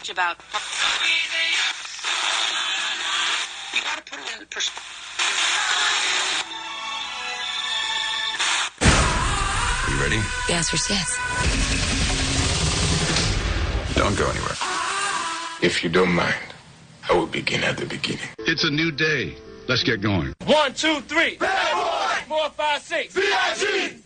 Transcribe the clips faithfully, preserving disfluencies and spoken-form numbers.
much about... You gotta put it in perspective. You ready? The answer is yes. Don't go anywhere. If you don't mind, I will begin at the beginning. It's a new day. Let's get going. One, two, three. Bad boy. Four, five, six. V I G.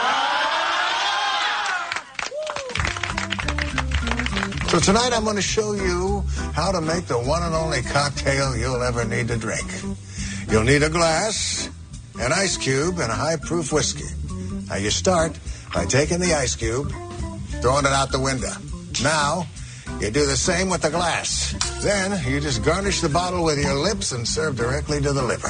So tonight I'm going to show you how to make the one and only cocktail you'll ever need to drink. You'll need a glass, an ice cube, and a high-proof whiskey. Now you start by taking the ice cube, throwing it out the window. Now, you do the same with the glass. Then, you just garnish the bottle with your lips and serve directly to the liver.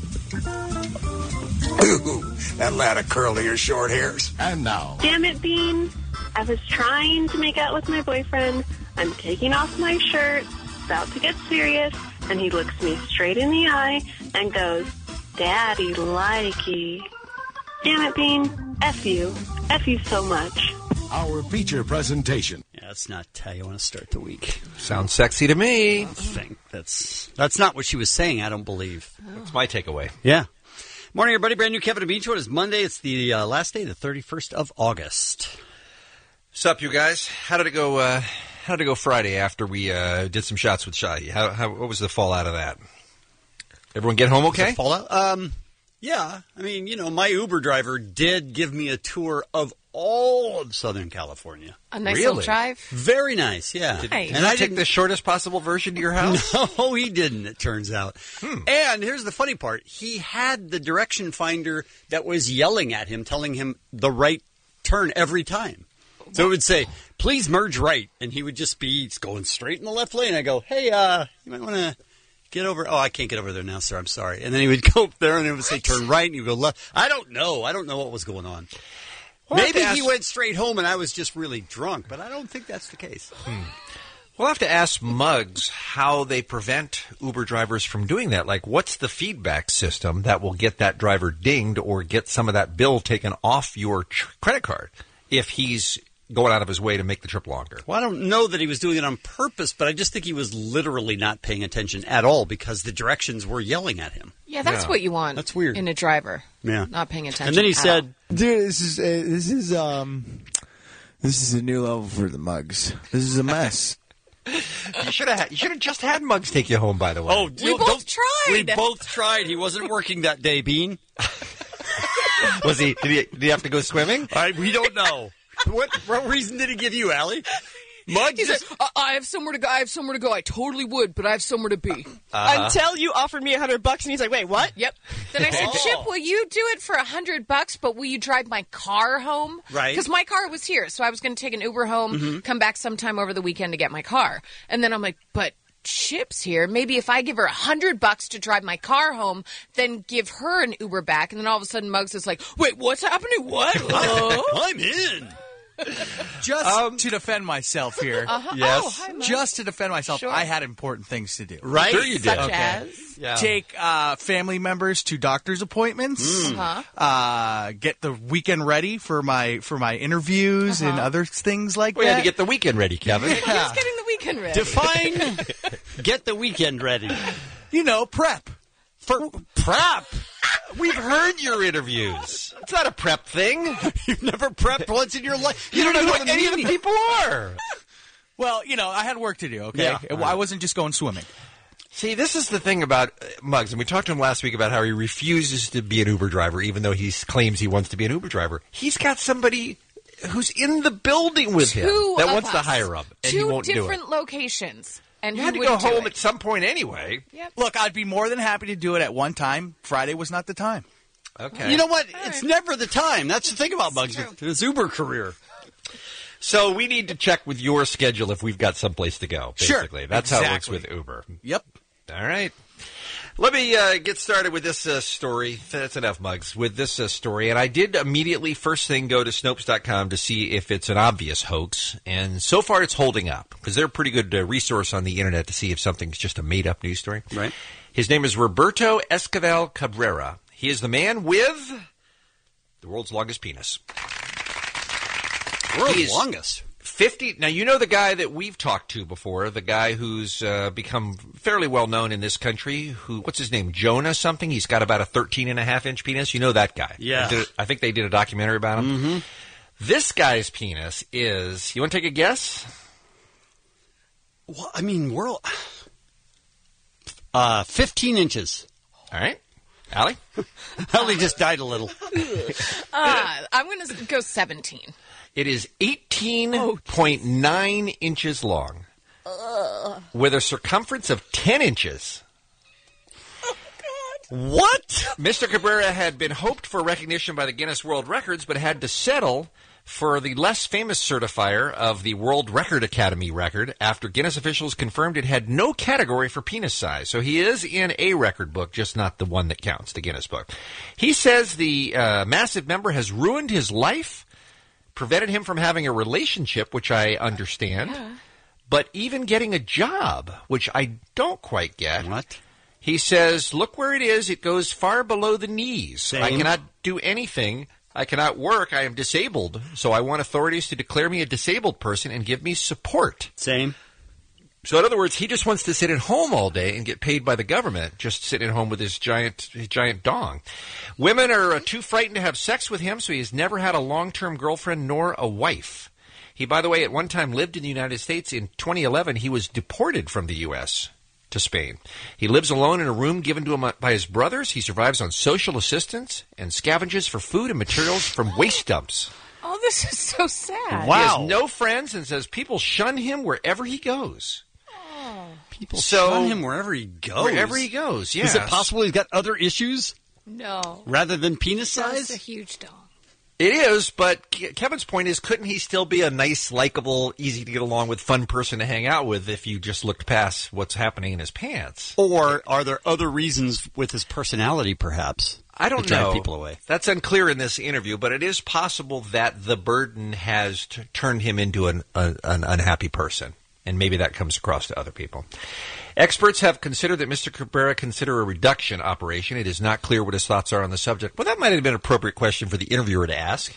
Ooh, that'll add a curl to your short hairs. And now. Damn it, Bean. I was trying to make out with my boyfriend. I'm taking off my shirt, about to get serious, and he looks me straight in the eye and goes, Daddy likey. Damn it, Bean. F you. F you so much. Our feature presentation. Yeah, that's not how you want to start the week. Sounds sexy to me. I think that's that's not what she was saying, I don't believe. That's my takeaway. Yeah. Morning, everybody. Brand new Kevin and Bean Show. It is Monday. It's the uh, last day, the thirty-first of August. What's up, you guys? How did it go? Uh, how did it go Friday after we uh, did some shots with Shadi? How, how what was the fallout of that? Everyone get home okay? Fallout? Um, yeah. I mean, you know, my Uber driver did give me a tour of all of Southern California. A nice Really? little drive. Very nice, yeah. Did, Nice. did And you I take didn't- the shortest possible version to your house? No, he didn't, it turns out. Hmm. And here's the funny part. He had the direction finder that was yelling at him, telling him the right turn every time. So it would say, please merge right. And he would just be going straight in the left lane. I go, hey, uh, you might want to get over. Oh, I can't get over there now, sir. I'm sorry. And then he would go up there and it would say turn right. And he would go left. I don't know. I don't know what was going on. We'll have Maybe to he ask- went straight home and I was just really drunk. But I don't think that's the case. Hmm. We'll have to ask Muggs how they prevent Uber drivers from doing that. Like, what's the feedback system that will get that driver dinged or get some of that bill taken off your tr- credit card if he's going out of his way to make the trip longer? Well, I don't know that he was doing it on purpose, but I just think he was literally not paying attention at all because the directions were yelling at him. Yeah, that's Yeah. what you want. That's weird. In a driver. Yeah. Not paying attention. And then he at said, all. Dude, this is uh, this is um this is a new level for the Mugs. This is a mess. You should have you should have just had Muggs take you home, by the way. oh, We you- both don't- tried. We both tried. He wasn't working that day, Bean. Was he did, he? did he have to go swimming? I, we don't know. What, what reason did he give you, Allie? Muggs He said, just... I-, I have somewhere to go. I have somewhere to go. I totally would, but I have somewhere to be. Uh-huh. Until you offered me a hundred bucks, and he's like, "Wait, what?" Yep. Then I said, Oh. Chip, will you do it for a hundred bucks, but will you drive my car home? Right. Because my car was here, so I was going to take an Uber home, come back sometime over the weekend to get my car. And then I'm like, but Chip's here. Maybe if I give her a hundred bucks to drive my car home, then give her an Uber back. And then all of a sudden, Muggs is like, wait, what's happening? What? Oh. I'm in. Just Um, to defend myself here. Uh-huh. Yes. Oh, hi, Muggs. Just to defend myself, Sure. I had important things to do. Right? Sure you did. Such Okay. as? Yeah. Take uh, family members to doctor's appointments. Uh-huh. Uh, get the weekend ready for my for my interviews and Uh-huh. other things like We that. had to get the weekend ready, Kevin. Who's getting the weekend ready? Define, get the weekend ready. you know, prep. For prep. We've heard your interviews. It's not a prep thing. You've never prepped once in your life. You, don't know even who any of the meaning. people are. Well, you know, I had work to do. Okay, Yeah. It- I wasn't just going swimming. See, this is the thing about uh, Muggs, and we talked to him last week about how he refuses to be an Uber driver, even though he claims he wants to be an Uber driver. He's got somebody who's in the building with him Two that of wants to us. hire him, and he Two won't do it. different locations. And You he had to wouldn't go do home it. at some point anyway. Yep. Look, I'd be more than happy to do it at one time. Friday was not the time. Okay. You know what? It's never the time. That's the thing about Muggs. His Uber career. So we need to check with your schedule if we've got someplace to go, Sure. basically. That's how it works Exactly. with Uber. Yep. All right. Let me uh, get started with this uh, story. That's enough, Muggs, with this uh, story. And I did immediately, first thing, go to Snopes dot com to see if it's an obvious hoax. And so far it's holding up, because they're a pretty good uh, resource on the Internet to see if something's just a made-up news story. Right. His name is Roberto Esquivel Cabrera. He is the man with the world's longest penis. World's He's longest. fifty. Now, you know the guy that we've talked to before, the guy who's uh, become fairly well known in this country. Who, what's his name? Jonah something. He's got about a thirteen and a half inch penis. You know that guy? Yeah. I, did, I think they did a documentary about him. Mm-hmm. This guy's penis is. You want to take a guess? Well, I mean, we're uh, fifteen inches. All right, Allie. Allie just died a little. uh, I'm going to go seventeen. It is eighteen point nine inches long, Ugh. with a circumference of ten inches. Oh, God. What? Mister Cabrera had been hoped for recognition by the Guinness World Records, but had to settle for the less famous certifier of the World Record Academy record after Guinness officials confirmed it had no category for penis size. So he is in a record book, just not the one that counts, the Guinness book. He says the uh, massive member has ruined his life, prevented him from having a relationship, which I understand, yeah. but even getting a job, which I don't quite get. What? He says, look where it is. It goes far below the knees. Same. I cannot do anything. I cannot work. I am disabled. So I want authorities to declare me a disabled person and give me support. Same. So in other words, he just wants to sit at home all day and get paid by the government, just sitting at home with his giant his giant dong. Women are uh, too frightened to have sex with him, so he has never had a long-term girlfriend nor a wife. He, by the way, at one time lived in the United States. In twenty eleven, he was deported from the U S to Spain. He lives alone in a room given to him by his brothers. He survives on social assistance and scavenges for food and materials from waste dumps. Oh, this is so sad. Wow. He has no friends and says people shun him wherever he goes. Oh. People so, shun him wherever he goes. Wherever he goes, yes. Is it possible he's got other issues? No. Rather than penis size? That's a huge dog. It is, but Kevin's point is, couldn't he still be a nice, likable, easy to get along with, fun person to hang out with if you just looked past what's happening in his pants? Or are there other reasons with his personality, perhaps? I don't to drive know. People away. That's unclear in this interview, but it is possible that the burden has t- turned him into an, a, an unhappy person, and maybe that comes across to other people. Experts have considered that Mister Cabrera consider a reduction operation. It is not clear what his thoughts are on the subject. Well, that might have been an appropriate question for the interviewer to ask.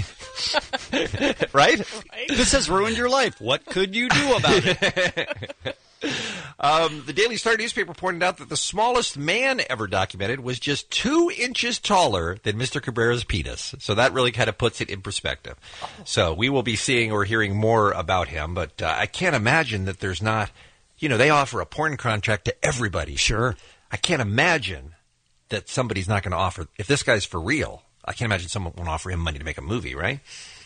right? right? This has ruined your life. What could you do about it? um, the Daily Star newspaper pointed out that the smallest man ever documented was just two inches taller than Mister Cabrera's penis. So that really kind of puts it in perspective. So we will be seeing or hearing more about him, but uh, I can't imagine that there's not... You know, they offer a porn contract to everybody. Sure. I can't imagine that somebody's not going to offer... If this guy's for real, I can't imagine someone won't offer him money to make a movie, right?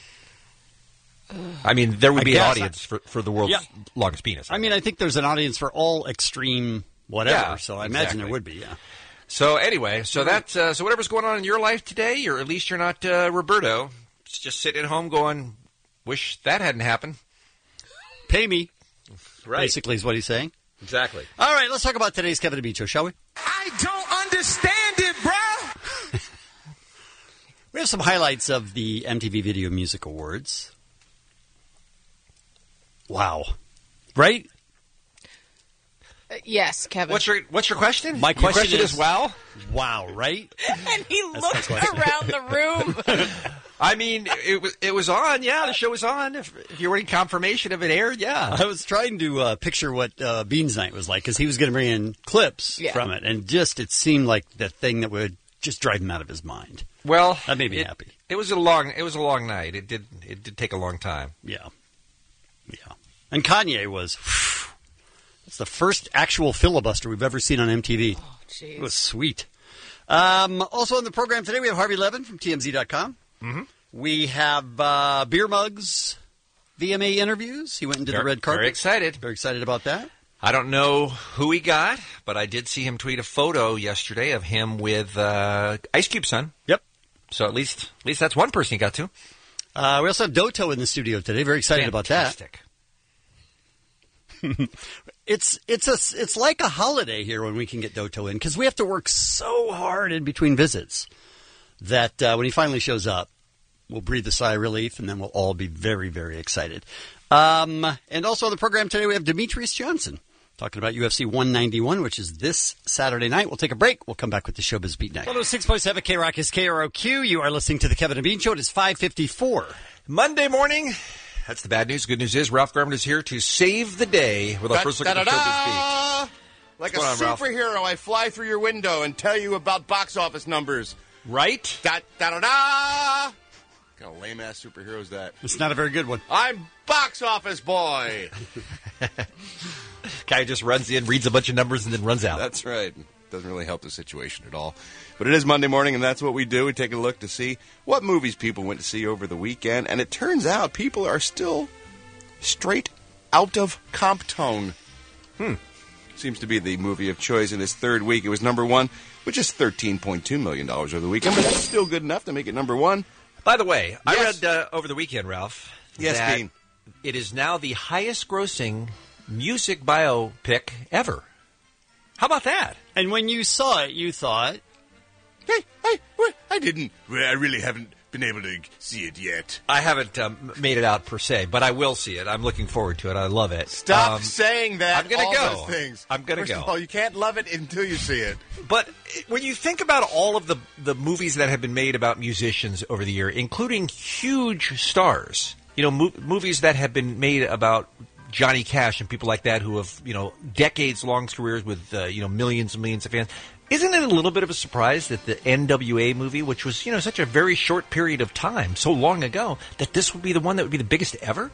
I mean, there would I be an guess audience I, for, for the world's yeah. longest penis. I mean, I think there's an audience for all extreme whatever, yeah, so I exactly. imagine there would be, yeah. So anyway, so that's uh, so whatever's going on in your life today, or at least you're not uh, Roberto, just sitting at home going, wish that hadn't happened. Pay me. Right. Basically is what he's saying. Exactly. All right, let's talk about today's Kevin and Bean Show, shall we? I don't understand it, bro. We have some highlights of the M T V Video Music Awards. Wow. Right? Uh, yes, Kevin. What's your What's your question? My question, your question is, is, wow? Wow, right? And he That's looked around the room. I mean, it was it was on. Yeah, the show was on. If, if you're wanting confirmation of it aired, yeah. I was trying to uh, picture what uh, Bean's Night was like because he was going to bring in clips yeah. from it, and just it seemed like the thing that would just drive him out of his mind. Well, that made me it, happy. It was a long it was a long night. It did it did take a long time. Yeah, yeah. And Kanye was. Whew, that's the first actual filibuster we've ever seen on M T V. Oh, jeez. It was sweet. Um, also on the program today, we have Harvey Levin from T M Z dot com. Mm-hmm. We have uh, Beer Mugs V M A interviews. He went and did very, the red carpet. Very excited. Very excited about that. I don't know who he got, but I did see him tweet a photo yesterday of him with uh, Ice Cube's son. Yep. So at least at least that's one person he got to. Uh, we also have Doto in the studio today. Very excited Fantastic. about that. It's it's a it's like a holiday here when we can get Doto in because we have to work so hard in between visits that uh, when he finally shows up, we'll breathe a sigh of relief and then we'll all be very very excited. Um, and also on the program today we have Demetrius Johnson talking about U F C one ninety-one, which is this Saturday night. We'll take a break. We'll come back with the Showbiz Beat Night. one oh six point seven K Rock is K R O Q. You are listening to the Kevin and Bean Show. It is five fifty-four. Monday morning. That's the bad news. Good news is Ralph Garman is here to save the day with our first look at the Da-da-da-da! showbiz beat. Like What's a going on, Ralph? superhero, I fly through your window and tell you about box office numbers. Right? Da da da da! What kind of lame ass superhero is that? It's not a very good one. I'm box office boy. Guy just runs in, reads a bunch of numbers, and then runs out. That's right. Doesn't really help the situation at all. But it is Monday morning, and that's what we do. We take a look to see what movies people went to see over the weekend. And it turns out people are still straight out of Compton. Hmm. Seems to be the movie of choice in its third week. It was number one, with just thirteen point two million dollars over the weekend. But that's still good enough to make it number one. By the way, Yes. I read uh, over the weekend, Ralph, Yes, that Dean. it is now the highest-grossing music biopic ever. How about that? And when you saw it, you thought, Hey, hey, what? I didn't. Well, I really haven't been able to see it yet. I haven't um, made it out per se, but I will see it. I'm looking forward to it. I love it. Stop Um, saying that. I'm gonna all go. Those things. I'm gonna First go. Of all, you can't love it until you see it. But when you think about all of the, the movies that have been made about musicians over the year, including huge stars, you know, mo- movies that have been made about Johnny Cash and people like that who have, you know, decades-long careers with, uh, you know, millions and millions of fans. Isn't it a little bit of a surprise that the N W A movie, which was, you know, such a very short period of time, so long ago, that this would be the one that would be the biggest ever?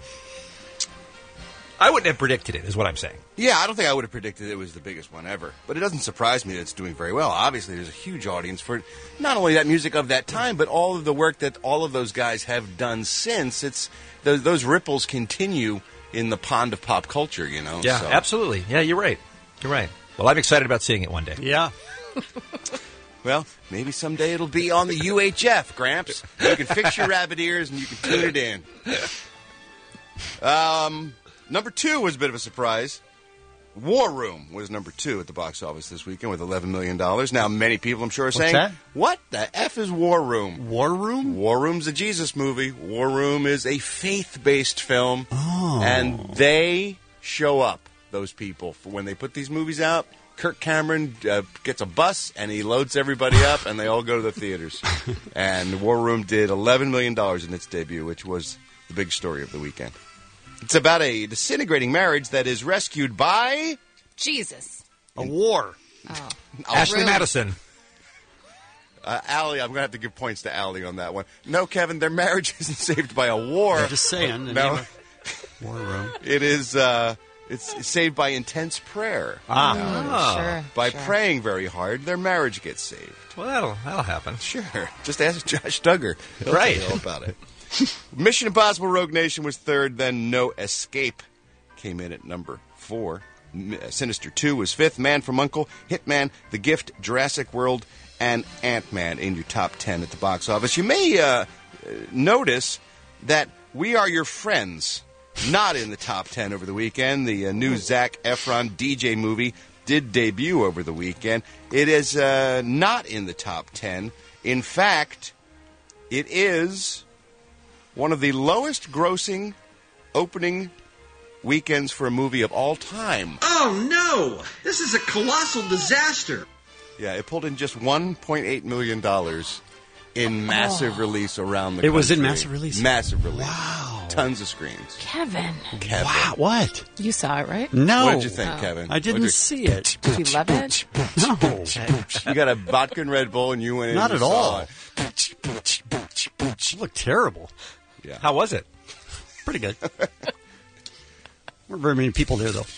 I wouldn't have predicted it, is what I'm saying. Yeah, I don't think I would have predicted it was the biggest one ever. But it doesn't surprise me that it's doing very well. Obviously, there's a huge audience for not only that music of that time, but all of the work that all of those guys have done since. It's those, those ripples continue in the pond of pop culture, you know? Yeah, so. absolutely. Yeah, you're right. You're right. Well, I'm excited about seeing it one day. yeah. Well, maybe someday it'll be on the U H F, Gramps. You can fix your rabbit ears and you can tune it in. Um, number two was a bit of a surprise. War Room was number two at the box office this weekend with eleven million dollars. Now, many people, I'm sure, are What's saying, that? what the F is War Room? War Room? War Room's a Jesus movie. War Room is a faith-based film. Oh. And they show up, those people, for when they put these movies out. Kirk Cameron uh, gets a bus, and he loads everybody up, and they all go to the theaters. And War Room did eleven million dollars in its debut, which was the big story of the weekend. It's about a disintegrating marriage that is rescued by... Jesus. A war. Oh. Ashley Really? Madison. Uh, Allie, I'm going to have to give points to Allie on that one. No, Kevin, their marriage isn't saved by a war. I'm just saying. the No. name of- War Room. It is... Uh, It's saved by intense prayer. Ah. Oh, sure. By sure. praying very hard, their marriage gets saved. Well, that'll that'll happen. Sure. Just ask Josh Duggar. He'll Right. tell you all about it. Mission Impossible Rogue Nation was third, then No Escape came in at number four. M- Sinister two was fifth. Man from U N C L E, Hitman, The Gift, Jurassic World, and Ant-Man in your top ten at the box office. You may uh, notice that We Are Your Friends... not in the top ten over the weekend. The uh, new Zac Efron D J movie did debut over the weekend. It is uh, not in the top ten. In fact, it is one of the lowest grossing opening weekends for a movie of all time. Oh, no! This is a colossal disaster. Yeah, it pulled in just one point eight million dollars in massive release around the It country. was in massive release? Massive release. Wow. Tons of screens. Kevin. Kevin. Wow, what? You saw it, right? No. What did you think, Oh. Kevin? I didn't What'd you- see it. Did you love it? No. You got a vodka and Red Bull, and you went in. Not and at saw all. it. It looked terrible. Yeah. How was it? Pretty good. Weren't very many people there, though.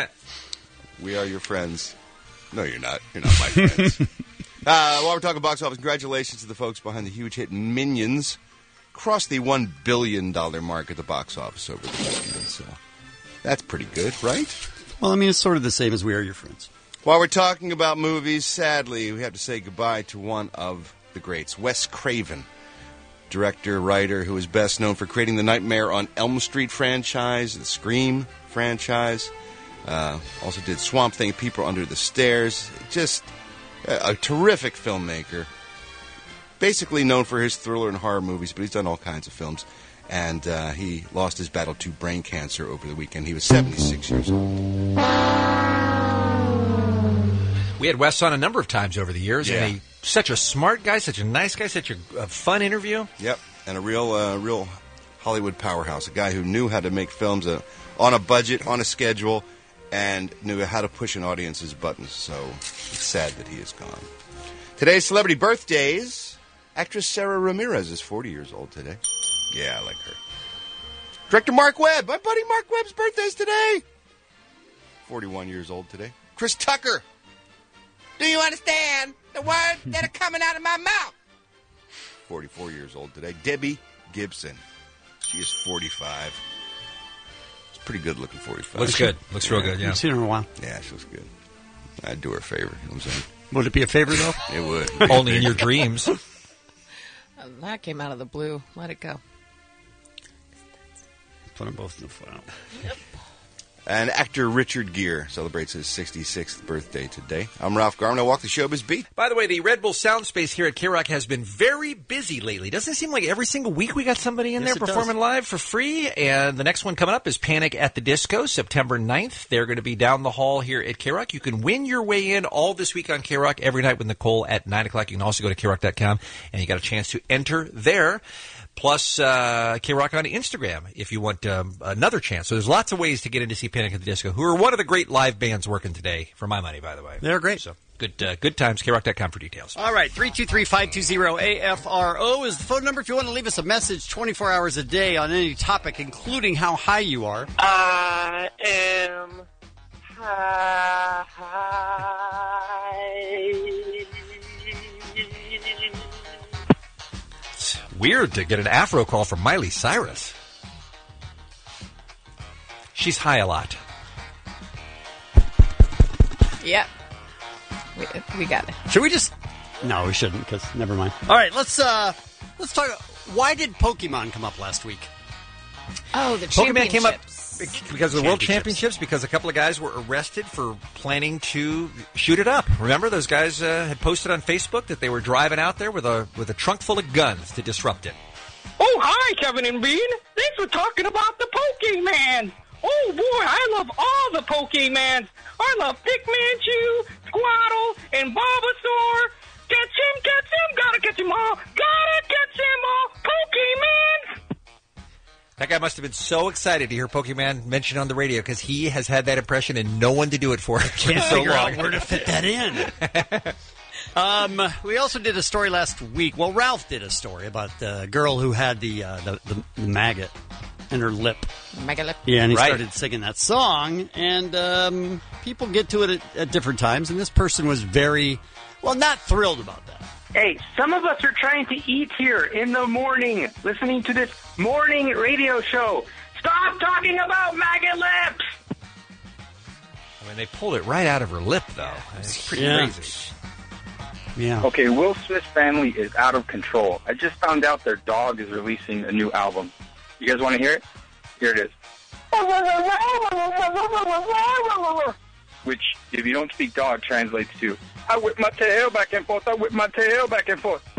We are your friends. No, you're not. You're not my friends. uh, while we're talking box office, congratulations to the folks behind the huge hit Minions. Crossed the one billion dollars mark at the box office over the weekend. So that's pretty good, right? Well, I mean, it's sort of the same as We Are Your Friends. While we're talking about movies, sadly, we have to say goodbye to one of the greats, Wes Craven. Director, writer, who is best known for creating the Nightmare on Elm Street franchise, the Scream franchise. Uh, also did Swamp Thing, People Under the Stairs. Just a, a terrific filmmaker. Basically known for his thriller and horror movies, but he's done all kinds of films. And uh, he lost his battle to brain cancer over the weekend. He was seventy-six years old. We had Wes on a number of times over the years, Yeah. and he, such a smart guy, such a nice guy, such a, a fun interview. Yep, and a real, uh, real Hollywood powerhouse, a guy who knew how to make films uh, on a budget, on a schedule, and knew how to push an audience's buttons. So it's sad that he is gone. Today's celebrity birthdays. Actress Sarah Ramirez is forty years old today. Yeah, I like her. Director Mark Webb. My buddy Mark Webb's birthday's today. forty-one years old today. Chris Tucker. Do you understand the words that are coming out of my mouth? forty-four years old today. Debbie Gibson. She is forty-five. It's pretty good looking forty-five. Looks good. Looks yeah. real good, yeah. I've seen her in a while. Yeah, she looks good. I'd do her a favor. You know what I'm saying? Would it be a favor, though? It would. Only in your dreams. Oh, that came out of the blue. Let it go. Put them both in the file. Yep. And actor Richard Gere celebrates his sixty-sixth birthday today. I'm Ralph Garman. I walk the showbiz beat. By the way, the Red Bull Sound Space here at K-Rock has been very busy lately. Doesn't it seem like every single week we got somebody in Yes, there it performing does. live for free? And the next one coming up is Panic at the Disco, September ninth. They're going to be down the hall here at K-Rock. You can win your way in all this week on K-Rock every night with Nicole at nine o'clock. You can also go to K rock dot com, and you got a chance to enter there. Plus, uh, K-Rock on Instagram if you want um, another chance. So there's lots of ways to get in to see Panic at the Disco, who are one of the great live bands working today, for my money, by the way. They're great. So good uh, good times, K rock dot com for details. All right, three two three, five two zero, A F R O is the phone number if you want to leave us a message twenty-four hours a day on any topic, including how high you are. I am high. It's weird to get an Afro call from Miley Cyrus. She's high a lot. Yep. We, we got it. Should we just... No, we shouldn't, because never mind. All right, let's uh, let's talk... Why did Pokemon come up last week? Oh, the Pokemon came up championships. because of the World Championships, because a couple of guys were arrested for planning to shoot it up. Remember, those guys uh, had posted on Facebook that they were driving out there with a with a trunk full of guns to disrupt it. Oh, hi, Kevin and Bean. Thanks for talking about the Pokemon. Oh, boy, I love all the Pokemons. I love Pikmin, Squirtle, and Bulbasaur. Catch him, catch him, gotta catch him all. Gotta catch him all. Pokemon! That guy must have been so excited to hear Pokemon mentioned on the radio because he has had that impression and no one to do it for. Can't so figure long. out where to fit that in. um, we also did a story last week. Well, Ralph did a story about the girl who had the uh, the, the, the maggot in her lip. Megalip. Yeah, and he Right. started singing that song, and um, people get to it at, at different times, and this person was very, well, not thrilled about that. Hey, some of us are trying to eat here in the morning, listening to this morning radio show. Stop talking about maggot lips! I mean, they pulled it right out of her lip, though. It's pretty Yeah. crazy. Yeah. Okay, Will Smith's family is out of control. I just found out their dog is releasing a new album. You guys want to hear it? Here it is. Which, if you don't speak dog, translates to, I whip my tail back and forth, I whip my tail back and forth.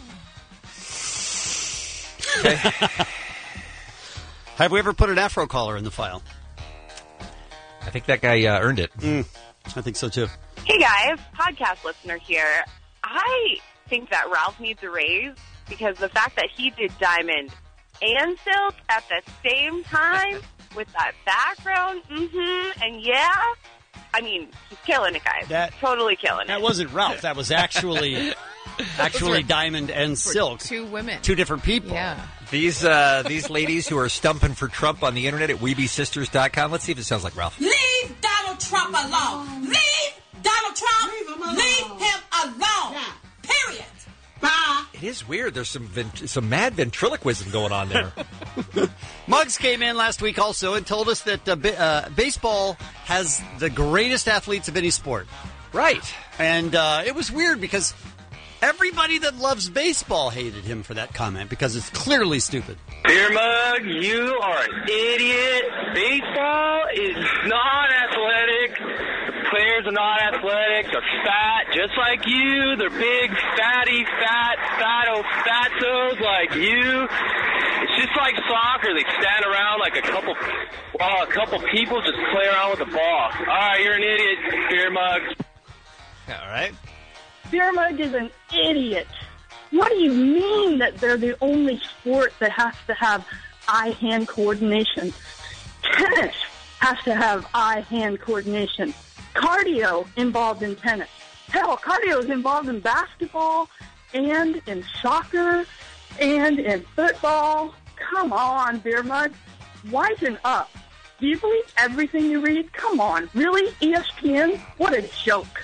Have we ever put an Afro collar in the file? I think that guy uh, earned it. Mm, I think so, too. Hey guys, podcast listener here. I think that Ralph needs a raise because the fact that he did Diamond and Silk at the same time with that background, mm-hmm, and yeah, I mean, he's killing it, guys. That, totally killing That it. wasn't Ralph. That was actually actually were- Diamond and Silk. Two women. Two different people. Yeah. These uh, these ladies who are stumping for Trump on the internet at weeby sisters dot com. Let's see if it sounds like Ralph. Leave Donald Trump alone. Leave Donald Trump. Leave him alone. Leave him alone. Period. Bye. It is weird. There's some vent- some mad ventriloquism going on there. Muggs came in last week also and told us that uh, ba- uh, baseball has the greatest athletes of any sport. Right. And uh, it was weird because everybody that loves baseball hated him for that comment because it's clearly stupid. Beer Mug, you are an idiot. Baseball is not athletic. The players are not athletic. They're fat, just like you. They're big, fatty, fat, fatto, fatos like you. It's just like soccer. They stand around like a couple, well, a couple people just play around with the ball. All right, you're an idiot, Beer Mug. All right. Beer Mug is an idiot. What do you mean that they're the only sport that has to have eye-hand coordination. Tennis has to have eye-hand coordination. Cardio involved in tennis. Hell, cardio is involved in basketball and in soccer and in football. Come on, Beer Mug. Wisen up. Do you believe everything you read? Come on. Really? E S P N? What a joke.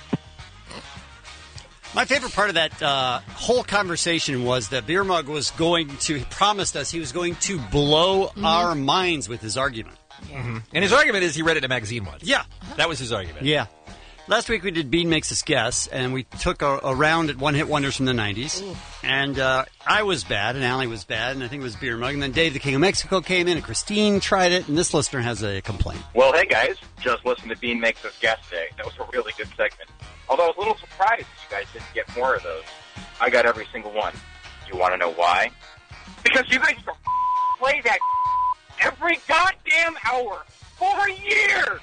My favorite part of that uh, whole conversation was that Beer Mug was going to, he promised us he was going to blow mm-hmm. our minds with his argument. Yeah. Mm-hmm. And his argument is he read it in a magazine once. Yeah. That was his argument. Yeah. Last week we did Bean Makes Us Guess, and we took a, a round at One Hit Wonders from the nineties. Ooh. And uh, I was bad, and Allie was bad, and I think it was Beer Mug. And then Dave, the King of Mexico, came in, and Christine tried it, and this listener has a complaint. Well, hey, guys. Just listened to Bean Makes Us Guess today. That was a really good segment. Although I was a little surprised that you guys didn't get more of those. I got every single one. You want to know why? Because you guys play that every goddamn hour for years.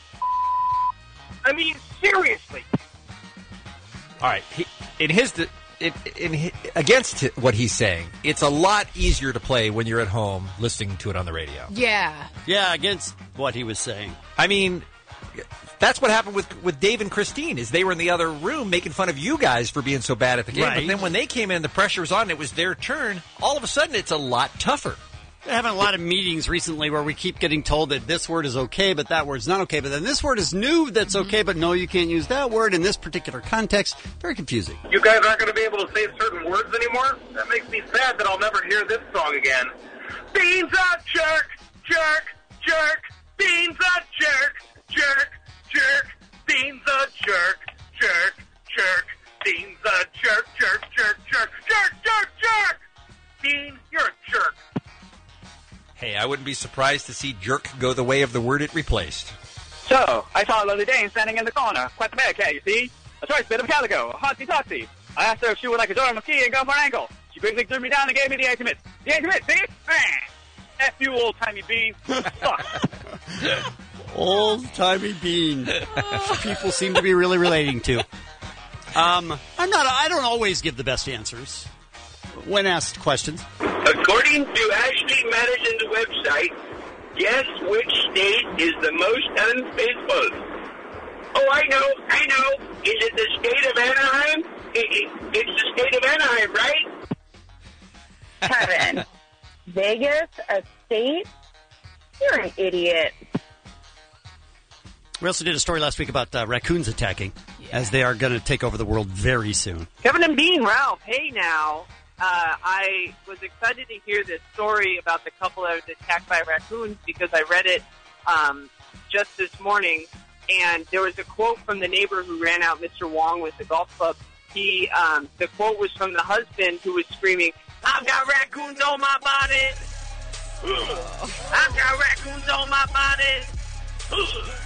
I mean, seriously. All right. He, in his, in, in his, against what he's saying, it's a lot easier to play when you're at home listening to it on the radio. Yeah. Yeah, against what he was saying. I mean, that's what happened with, with Dave and Christine, is they were in the other room making fun of you guys for being so bad at the game. Right. But then when they came in, the pressure was on, it was their turn. All of a sudden, it's a lot tougher. We're having a lot of meetings recently where we keep getting told that this word is okay, but that word's not okay. But then this word is new, that's okay, but no, you can't use that word in this particular context. Very confusing. You guys aren't going to be able to say certain words anymore? That makes me sad that I'll never hear this song again. Beans a jerk, jerk, jerk. Beans a jerk, jerk, jerk. Beans a jerk, jerk, jerk. Beans a jerk, jerk, jerk, jerk, jerk, jerk, jerk. Bean, you're a jerk. Hey, I wouldn't be surprised to see jerk go the way of the word it replaced. So, I saw a lovely dame standing in the corner. Quite the bear cat, you see. A choice bit of calico, a hotsy-totsy. I asked her if she would like a Jordan McKee and go for an ankle. She quickly threw me down and gave me the ultimate. The ultimate, see? F you, old-timey bean. Fuck. Old-timey bean. People seem to be really relating to. Um, I'm not, I don't always give the best answers when asked questions. According to Ashley Madison's website, guess which state is the most unfaithful? Oh, I know, I know. Is it the state of Anaheim? It, it, it's the state of Anaheim, right? Kevin, Vegas, a state? You're an idiot. We also did a story last week about uh, raccoons attacking, yeah. as they are going to take over the world very soon. Kevin and Bean, Ralph, hey now. Uh, I was excited to hear this story about the couple that was attacked by raccoons because I read it um, just this morning, and there was a quote from the neighbor who ran out Mister Wong with the golf club. He, um, the quote was from the husband who was screaming, "I've got raccoons on my body! I've got raccoons on my body!"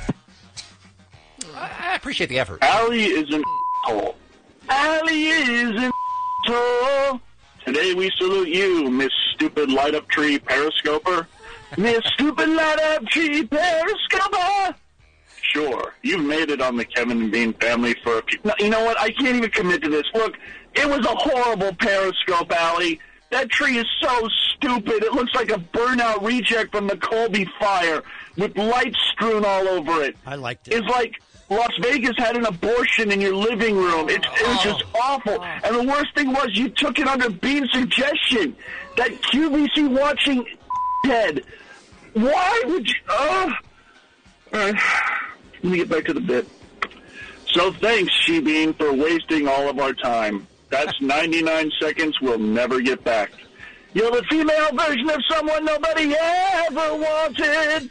I appreciate the effort. Allie is an asshole. Allie is an asshole. Today we salute you, Miss Stupid Light Up Tree Periscoper. Miss Stupid Light Up Tree Periscoper. Sure, you've made it on the Kevin and Bean family for a few... No, you know what? I can't even commit to this. Look, it was a horrible Periscope, Allie. That tree is so stupid. It looks like a burnout reject from the Colby fire with lights strewn all over it. I liked it. It's like Las Vegas had an abortion in your living room. It, it was just awful. And the worst thing was you took it under Bean's suggestion. That Q V C watching head. Why would you... Oh. All right. Let me get back to the bit. So thanks, She-Bean, for wasting all of our time. That's ninety-nine seconds we'll never get back. You're the female version of someone nobody ever wanted.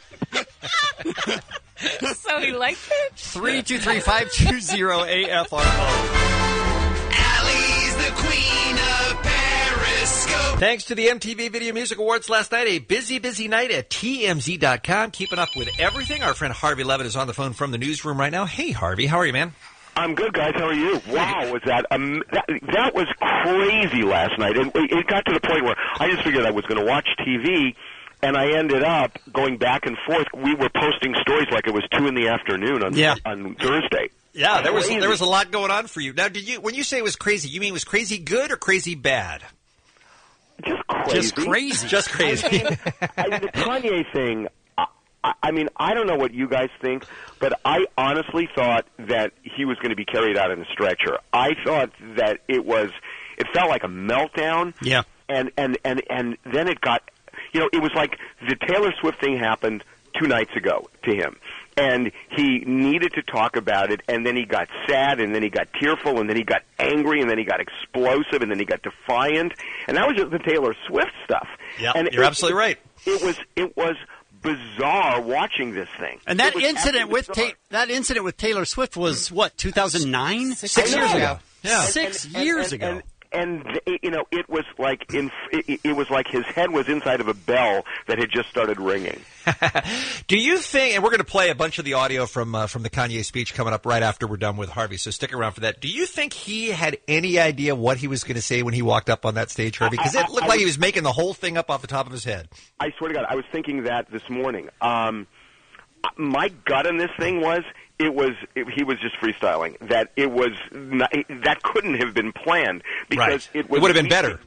So he liked it? three two three, five two zero, A F R O. Allie's the queen of Periscope. Thanks to the M T V Video Music Awards last night, a busy, busy night at T M Z dot com. Keeping up with everything. Our friend Harvey Levin is on the phone from the newsroom right now. Hey, Harvey, how are you, man? I'm good, guys. How are you? Wow, was that, um, that that was crazy last night. And it got to the point where I just figured I was going to watch T V, and I ended up going back and forth. We were posting stories like it was two in the afternoon on yeah. on Thursday. Yeah, there was there was a lot going on for you. Now, did you when you say it was crazy, you mean it was crazy good or crazy bad? Just crazy. Just crazy. Just crazy. I mean, the Kanye thing, I, I mean, I don't know what you guys think, but I honestly thought that he was going to be carried out in a stretcher. I thought that it was, it felt like a meltdown. Yeah. And, and, and, and then it got, you know, it was like the Taylor Swift thing happened two nights ago to him. And he needed to talk about it, and then he got sad, and then he got tearful, and then he got angry, and then he got explosive, and then he got defiant. And that was just the Taylor Swift stuff. Yeah, and you're it, absolutely right. It was it was bizarre watching this thing. And that It was incident with absolutely Ta- that incident with Taylor Swift was what, two thousand nine? Six Six I years know. ago. Yeah. Six And- and- years and- ago. and- And th- you know, it was like in it, it was like his head was inside of a bell that had just started ringing. Do you think? And we're going to play a bunch of the audio from uh, from the Kanye speech coming up right after we're done with Harvey. So stick around for that. Do you think he had any idea what he was going to say when he walked up on that stage, Harvey? Because it looked I- I like he was- was making the whole thing up off the top of his head. I swear to God, I was thinking that this morning. Um, my gut on this thing was it was it, he was just freestyling. That it was not, that couldn't have been planned because Right. it was It would have been better.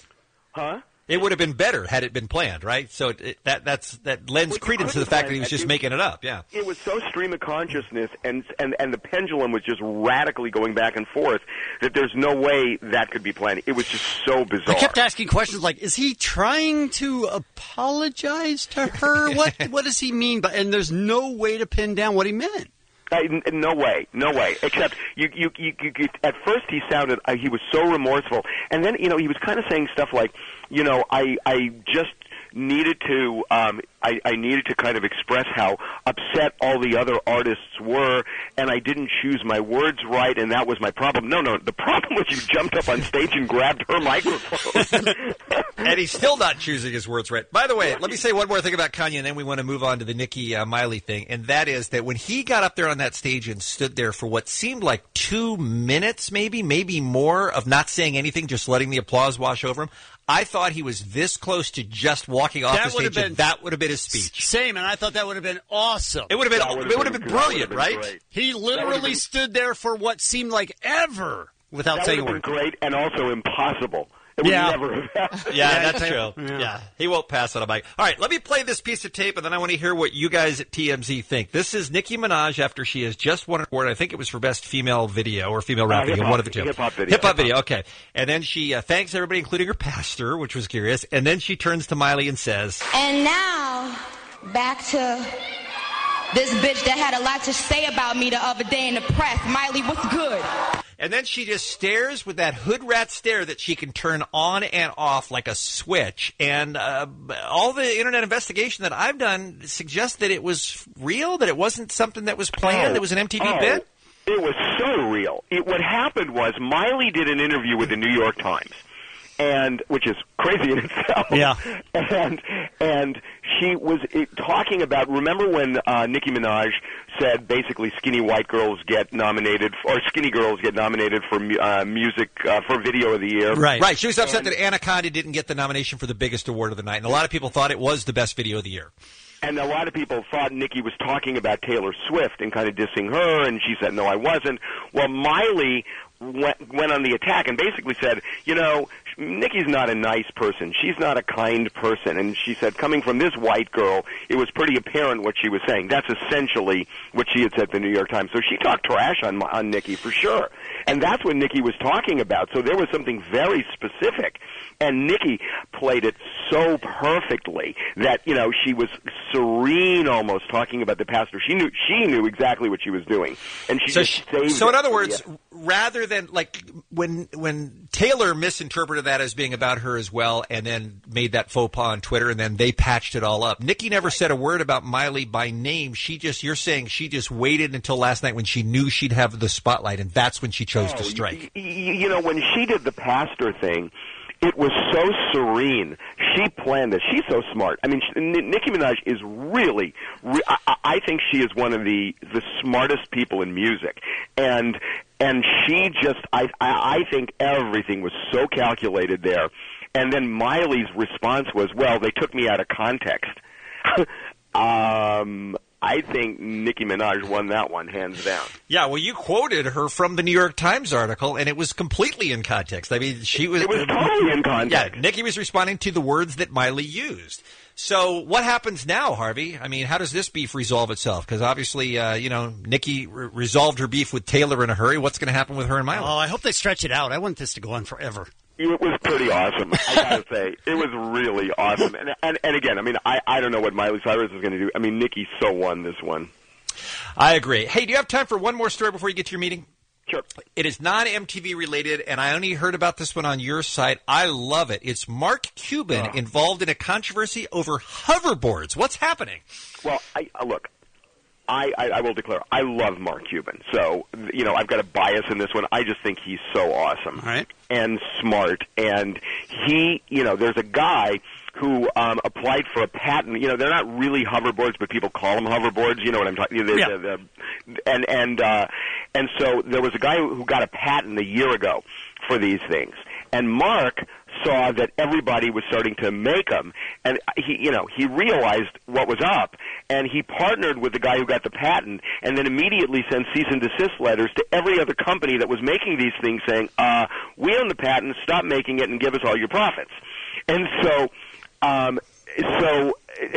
Huh? It would have been better had it been planned, right? So it, it, that that's that lends Well, you credence to the couldn't fact that plan he was that. just It- making it up. Yeah. It was so stream of consciousness, and and and the pendulum was just radically going back and forth that there's no way that could be planned. It was just so bizarre. I kept asking questions like, is he trying to apologize to her? What what does he mean? But and there's no way to pin down what he meant. Uh, n- no way, no way. Except you, you, you, you, you at first he sounded, uh, he was so remorseful, and then you know he was kind of saying stuff like, you know, I, I just needed to, um, I, I needed to kind of express how upset all the other artists were, and I didn't choose my words right, and that was my problem. No, no, the problem was you jumped up on stage and grabbed her microphone. And he's still not choosing his words right. By the way, let me say one more thing about Kanye, and then we want to move on to the Nicki uh, Miley thing, and that is that when he got up there on that stage and stood there for what seemed like two minutes, maybe, maybe more, of not saying anything, just letting the applause wash over him, I thought he was this close to just walking off That the would have stage, been- and that would have been his speech. Same, and I thought that would have been awesome. It would have been, That it would have been brilliant, right? He That literally would've been- stood there for what seemed like ever without that saying a would word. have been great and also impossible. It would Yeah. never have happened. Yeah, that's true. Yeah. Yeah. He won't pass on a mic. All right, let me play this piece of tape, and then I want to hear what you guys at T M Z think. This is Nicki Minaj after she has just won an award. I think it was for Best Female Video or Female Rap Uh, Video, hip-hop- one of the two. hip-hop video. Hip-hop video, okay. And then she uh, thanks everybody, including her pastor, which was curious. And then she turns to Miley and says, And now, back to this bitch that had a lot to say about me the other day in the press. Miley, what's good? and then she just stares with that hood rat stare that she can turn on and off like a switch. And uh, all the internet investigation that I've done suggests that it was real, that it wasn't something that was planned, Oh. it was an M T V Oh, bit. It was so real. It, what happened was Miley did an interview with the New York Times, and which is crazy in itself. Yeah. And and she was it, talking about. Remember when uh, Nicki Minaj said basically skinny white girls get nominated, or skinny girls get nominated for mu- uh, music uh, for video of the year. Right. Right. She was upset And- that Anaconda didn't get the nomination for the biggest award of the night, and a lot of people thought it was the best video of the year. And a lot of people thought Nicki was talking about Taylor Swift and kind of dissing her, and she said, no, I wasn't. Well, Miley went, went on the attack and basically said, you know, Nicki's not a nice person. She's not a kind person. And she said, coming from this white girl, it was pretty apparent what she was saying. That's essentially what she had said to the New York Times. So she talked trash on, on Nicki for sure. And that's what Nicki was talking about. So there was something very specific. And Nicki played it so perfectly that, you know, she was serene almost talking about the pastor. She knew she knew exactly what she was doing. And she So, just she, saved so in it other for words, the- rather than like when when Taylor misinterpreted that as being about her as well, and then made that faux pas on Twitter, and then they patched it all up. Nicki never said a word about Miley by name. She just you're saying she just waited until last night when she knew she'd have the spotlight, and that's when she chose to Oh, strike. y- y- you know, when she did the pastor thing, it was so serene. She planned this. She's so smart. I mean, she, N- Nicki Minaj is really. Re- I, I think she is one of the the smartest people in music, and and she just. I I, I think everything was so calculated there. And then Miley's response was, "Well, they took me out of context." um. I think Nicki Minaj won that one hands down. Yeah, well, you quoted her from the New York Times article, and it was completely in context. I mean, she was... It was totally in context. Yeah, Nicki was responding to the words that Miley used. So what happens now, Harvey? I mean, how does this beef resolve itself? Because obviously, uh, you know, Nicki re- resolved her beef with Taylor in a hurry. What's going to happen with her and Miley? Oh, I hope they stretch it out. I want this to go on forever. It was pretty awesome, I gotta say. It was really awesome. And, and and again, I mean, I, I don't know what Miley Cyrus is going to do. I mean, Nicki so won this one. I agree. Hey, do you have time for one more story before you get to your meeting? Sure. It is non-M T V related, and I only heard about this one on your site. I love it. It's Mark Cuban Oh. involved in a controversy over hoverboards. What's happening? Well, I, uh, look, I, I, I will declare, I love Mark Cuban. So, you know, I've got a bias in this one. I just think he's so awesome. All right. And smart. And he, you know, there's a guy who um, applied for a patent. You know, they're not really hoverboards, but people call them hoverboards. You know what I'm talking about? Yeah. The, the, and, and, uh, and so there was a guy who got a patent a year ago for these things. And Mark saw that everybody was starting to make them, and he, you know, he realized what was up, and he partnered with the guy who got the patent, and then immediately sent cease and desist letters to every other company that was making these things, saying, uh, "We own the patent. Stop making it, and give us all your profits." And so, um, so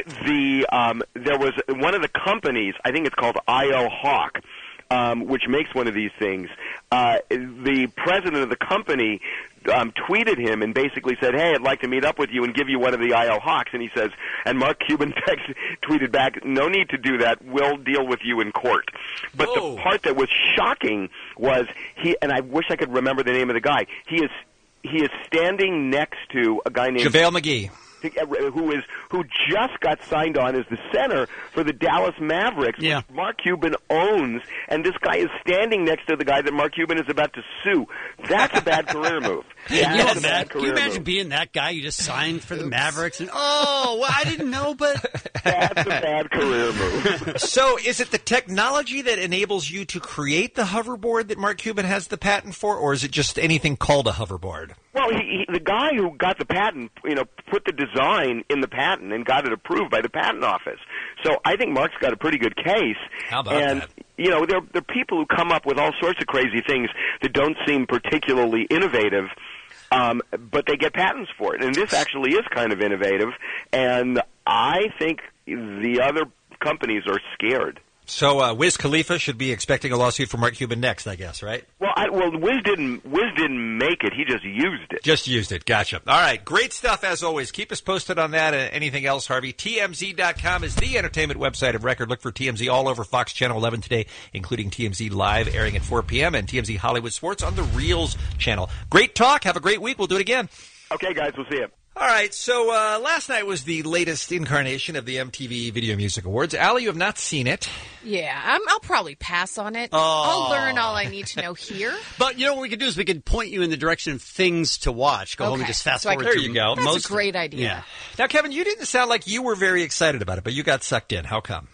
the um, there was one of the companies, I think it's called I O Hawk. Um, which makes one of these things. Uh, the president of the company um, tweeted him and basically said, "Hey, I'd like to meet up with you and give you one of the I O Hawks." And he says, and Mark Cuban text, tweeted back, "No need to do that. We'll deal with you in court." But Whoa. the part that was shocking was he, and I wish I could remember the name of the guy. He is he is standing next to a guy named JaVale McGee. who is who just got signed on as the center for the Dallas Mavericks, Yeah. which Mark Cuban owns, and this guy is standing next to the guy that Mark Cuban is about to sue. That's a bad career move. Can you, That's a imagine, bad can you career imagine move. being that guy? You just signed for the Mavericks, and oh, well, I didn't know, but That's a bad career move. So is it the technology that enables you to create the hoverboard that Mark Cuban has the patent for, or is it just anything called a hoverboard? Well, he, he, the guy who got the patent, you know, put the design in the patent and got it approved by the patent office. So I think Mark's got a pretty good case. How about and, that? You know, there, there are people who come up with all sorts of crazy things that don't seem particularly innovative, um, but they get patents for it. And this actually is kind of innovative, and I think the other companies are scared. So uh, Wiz Khalifa should be expecting a lawsuit from Mark Cuban next, I guess, right? Well, I, well, Wiz didn't. Wiz didn't make it. He just used it. Just used it. Gotcha. All right. Great stuff, as always. Keep us posted on that and anything else, Harvey. T M Z dot com is the entertainment website of record. Look for T M Z all over Fox Channel eleven today, including T M Z Live airing at four p.m. and T M Z Hollywood Sports on the Reels channel. Great talk. Have a great week. We'll do it again. Okay, guys. We'll see you. All right, so uh, last night was the latest incarnation of the M T V Video Music Awards. Allie, you have not seen it. Yeah, I'm, I'll probably pass on it. Oh. I'll learn all I need to know here. But you know what we could do is we could point you in the direction of things to watch. Go home and Okay. just fast So I forward can- through. There you go. That's most a great idea. Yeah. Now, Kevin, you didn't sound like you were very excited about it, but you got sucked in. How come?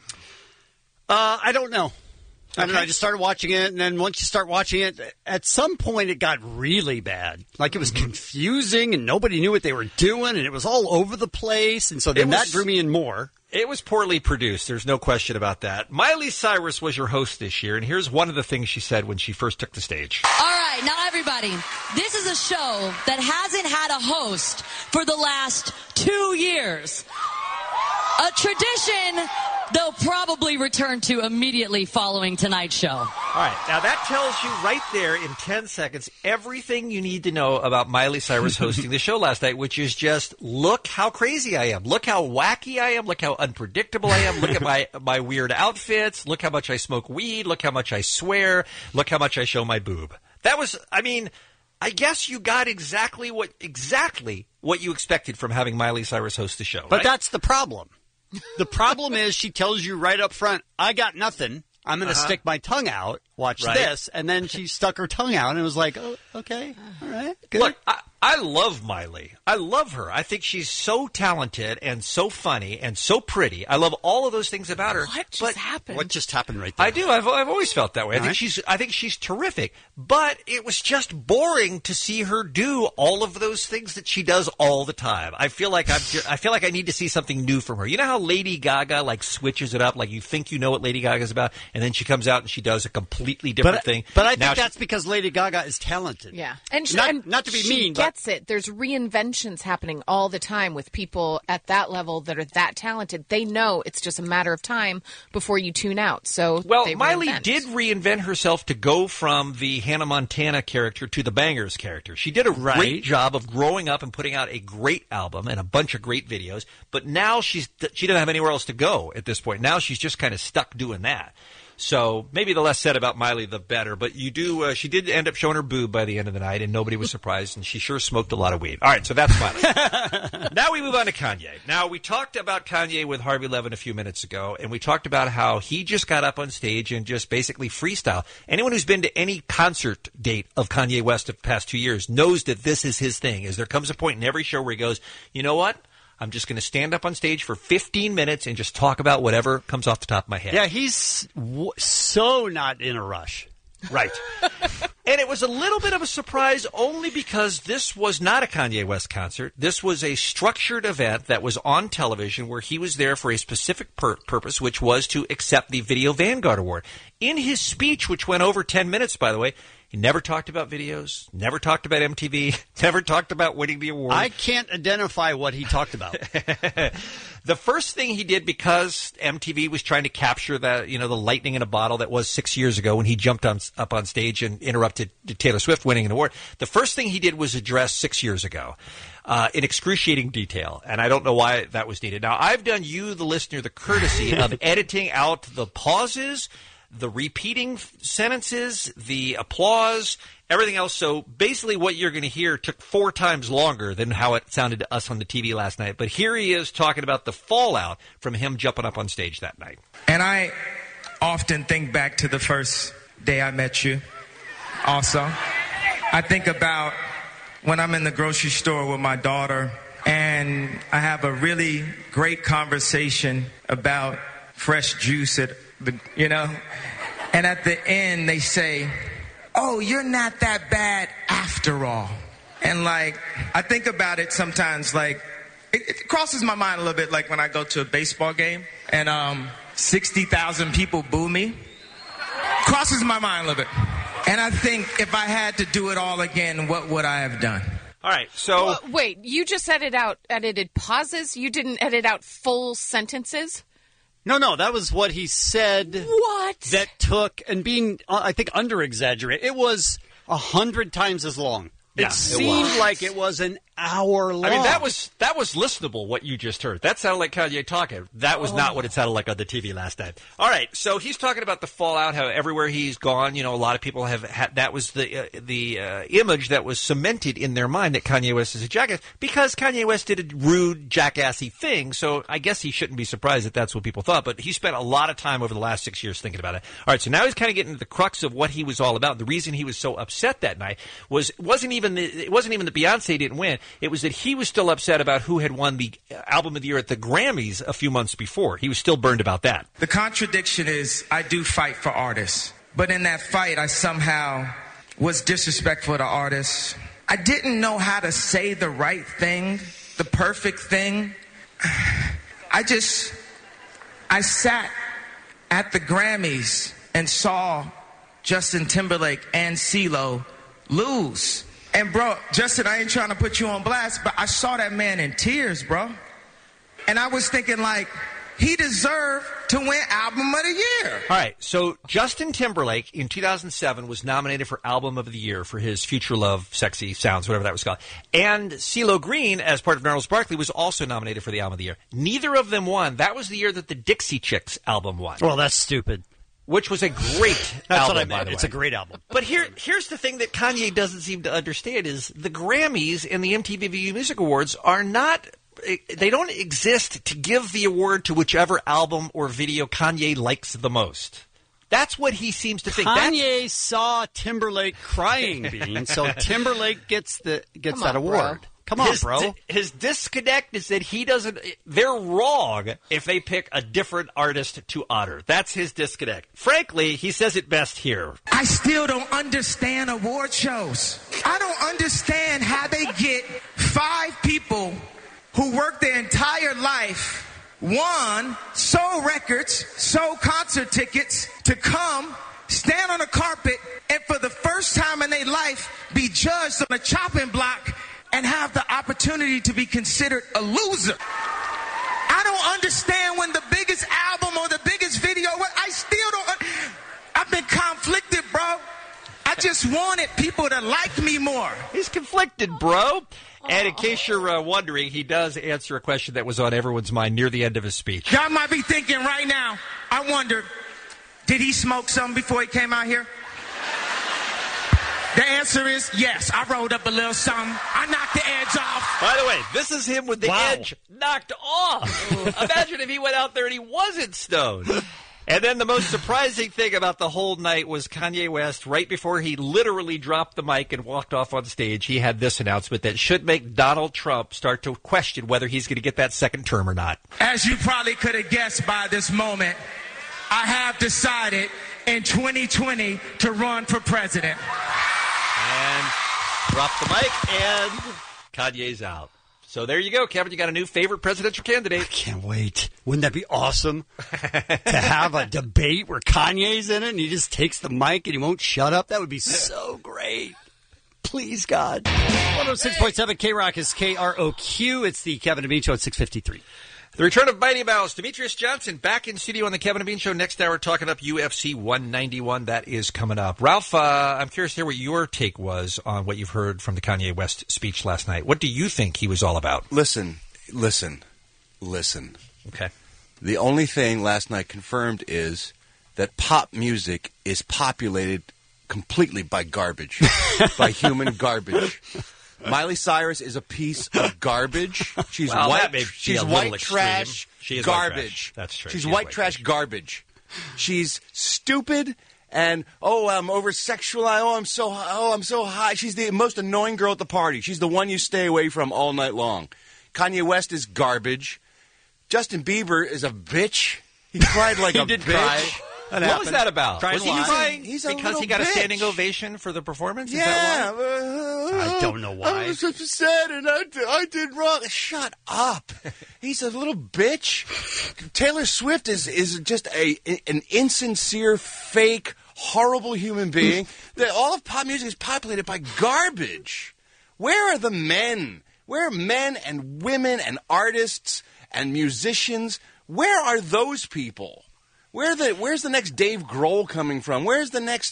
Uh, I don't know. I don't know. Okay. I just started watching it, and then once you start watching it, at some point it got really bad. Like it was Mm-hmm. confusing, and nobody knew what they were doing, and it was all over the place. And so then It that was- drew me in more. It was poorly produced. There's no question about that. Miley Cyrus was your host this year, and here's one of the things she said when she first took the stage. All right, now everybody, this is a show that hasn't had a host for the last two years. A tradition they'll probably return to immediately following tonight's show. All right, now that tells you right there in ten seconds everything you need to know about Miley Cyrus hosting the show last night, which is just, look how crazy I am. Look how wacky I am. Look how unpredictable I am. Look at my, my weird outfits. Look how much I smoke weed. Look how much I swear. Look how much I show my boob. That was, I mean, I guess you got exactly what, exactly what you expected from having Miley Cyrus host the show. But right? that's the problem. The problem is she tells you right up front, I got nothing. I'm going to Uh-huh. stick my tongue out, watch Right. this. And then she stuck her tongue out, and it was like, oh, okay, all right, good. Look, I, I love Miley. I love her. I think she's so talented and so funny and so pretty. I love all of those things about her. What just but happened? What just happened right there? I do. I've, I've always felt that way. I All think right. she's. I think she's terrific. But it was just boring to see her do all of those things that she does all the time. I feel like I'm. Just, I feel like I need to see something new from her. You know how Lady Gaga like switches it up, like you think you know what Lady Gaga's about, and then she comes out and she does a completely different But, thing. but I think Now she- that's because Lady Gaga is talented. Yeah, and she, Not- and not to be she mean, but- gets it. There's reinventions happening all the time with people at that level that are that talented. They know it's just a matter of time before you tune out. So Well, they Miley reinvent. did reinvent herself to go from the Hannah Montana character to the Bangers character. She did a Right. great job of growing up and putting out a great album and a bunch of great videos. But now she's she doesn't have anywhere else to go at this point. Now she's just kind of stuck doing that. So maybe the less said about Miley, the better. But you do. Uh, she did end up showing her boob by the end of the night, and nobody was surprised. And she sure smoked a lot of weed. All right, so that's Miley. Now we move on to Kanye. Now, we talked about Kanye with Harvey Levin a few minutes ago, and we talked about how he just got up on stage and just basically freestyle. Anyone who's been to any concert date of Kanye West of the past two years knows that this is his thing, is there comes a point in every show where he goes, you know what? I'm just going to stand up on stage for fifteen minutes and just talk about whatever comes off the top of my head. Yeah, he's w- so not in a rush. Right. And it was a little bit of a surprise only because this was not a Kanye West concert. This was a structured event that was on television where he was there for a specific pur- purpose, which was to accept the Video Vanguard Award. In his speech, which went over ten minutes, by the way, he never talked about videos, never talked about M T V, never talked about winning the award. I can't identify what he talked about. The first thing he did, because M T V was trying to capture that, you know, the lightning in a bottle that was six years ago when he jumped on, up on stage and interrupted Taylor Swift winning an award. The first thing he did was address six years ago uh, in excruciating detail, and I don't know why that was needed. Now, I've done you, the listener, the courtesy of editing out the pauses, the repeating sentences, the applause, everything else. So basically what you're going to hear took four times longer than how it sounded to us on the T V last night. But here he is talking about the fallout from him jumping up on stage that night. And I often think back to the first day I met you. Also, I think about when I'm in the grocery store with my daughter and I have a really great conversation about fresh juice at the, you know, and at the end they say, oh, you're not that bad after all. And like, I think about it sometimes, like, it, it crosses my mind a little bit, like when I go to a baseball game and um, sixty thousand people boo me. Crosses my mind a little bit. And I think if I had to do it all again, what would I have done? All right, so... Well, wait, you just edited out edited pauses? You didn't edit out full sentences? No, no, that was what he said. What? That took, and being, uh, I think, under-exaggerated, it was a hundred times as long. Yeah, it it seemed was. like it was an hour long. I mean, that was that was listenable, what you just heard. That sounded like Kanye talking. That was Oh. not what it sounded like on the T V last night. All right, so he's talking about the fallout, how everywhere he's gone, you know, a lot of people have had, that was the uh, the uh, image that was cemented in their mind that Kanye West is a jackass, because Kanye West did a rude, jackassy thing, so I guess he shouldn't be surprised that that's what people thought, but he spent a lot of time over the last six years thinking about it. All right, so now he's kind of getting to the crux of what he was all about. The reason he was so upset that night was wasn't even the, it wasn't even that Beyonce didn't win. It was that he was still upset about who had won the album of the year at the Grammys a few months before. He was still burned about that. The contradiction is I do fight for artists, but in that fight I somehow was disrespectful to artists. I didn't know how to say the right thing, the perfect thing. I just, I sat at the Grammys and saw Justin Timberlake and CeeLo lose. And bro, Justin, I ain't trying to put you on blast, but I saw that man in tears, bro. And I was thinking, like, he deserved to win Album of the Year. All right, so Justin Timberlake in two thousand seven was nominated for Album of the Year for his Future Love, Sexy Sounds, whatever that was called. And CeeLo Green, as part of Gnarls Barkley, was also nominated for the Album of the Year. Neither of them won. That was the year that the Dixie Chicks album won. Well, that's stupid. Which was a great That's album, what I by meant. the It's way. a great album. But here, here's the thing that Kanye doesn't seem to understand is the Grammys and the M T V Music Awards are not, they don't exist to give the award to whichever album or video Kanye likes the most. That's what he seems to think. That's- Kanye saw Timberlake crying, Bean, so Timberlake gets the gets Come that on, award. bro. Come on, his, bro. di- his disconnect is that he doesn't. They're wrong if they pick a different artist to honor. That's his disconnect. Frankly, he says it best here. I still don't understand award shows. I don't understand how they get five people who work their entire life, one, sold records, sold concert tickets, to come, stand on a carpet, and for the first time in their life be judged on a chopping block and have the opportunity to be considered a loser. I don't understand when the biggest album or the biggest video, I still don't, I've been conflicted, bro. I just wanted people to like me more. He's conflicted, bro. And in case you're uh, wondering, he does answer a question that was on everyone's mind near the end of his speech. Y'all might be thinking right now, I wonder, did he smoke something before he came out here? The answer is yes. I rolled up a little something. I knocked the edge off. By the way, this is him with the Wow. edge knocked off. Imagine if he went out there and he wasn't stoned. And then the most surprising thing about the whole night was Kanye West, right before he literally dropped the mic and walked off on stage, he had this announcement that should make Donald Trump start to question whether he's going to get that second term or not. As you probably could have guessed by this moment, I have decided in twenty twenty to run for president. And drop the mic, and Kanye's out. So there you go, Kevin. You got a new favorite presidential candidate. I can't wait. Wouldn't that be awesome to have a debate where Kanye's in it and he just takes the mic and he won't shut up? That would be so great. Please, God. one oh six point seven K-Rock is K R O Q. It's the Kevin and Bean Show at six fifty-three. The return of Mighty Mouse. Demetrius Johnson back in studio on the Kevin and Bean Show. Next hour, talking up U F C one ninety-one. That is coming up. Ralph, uh, I'm curious to hear what your take was on what you've heard from the Kanye West speech last night. What do you think he was all about? Listen, listen, listen. Okay. The only thing last night confirmed is that pop music is populated completely by garbage, by human garbage. Miley Cyrus is a piece of garbage. She's Well, white. that may be She's a white little extreme. trash. She is white garbage. trash. That's true. She's She is white white trash garbage. She's stupid and oh, I'm over sexualized. Oh, I'm so oh, I'm so high. She's the most annoying girl at the party. She's the one you stay away from all night long. Kanye West is garbage. Justin Bieber is a bitch. He cried like He a did bitch. cry. What happened. was that about? Crying Was he live. crying He's a because little he got a bitch. standing ovation for the performance? Is Yeah. that why? uh, I don't know why. I was upset and I, did- I did wrong. Shut up. He's a little bitch. Taylor Swift is, is just a an insincere, fake, horrible human being. That all of pop music is populated by garbage. Where are the men? Where are men and women and artists and musicians? Where are those people? Where the where's the next Dave Grohl coming from? Where's the next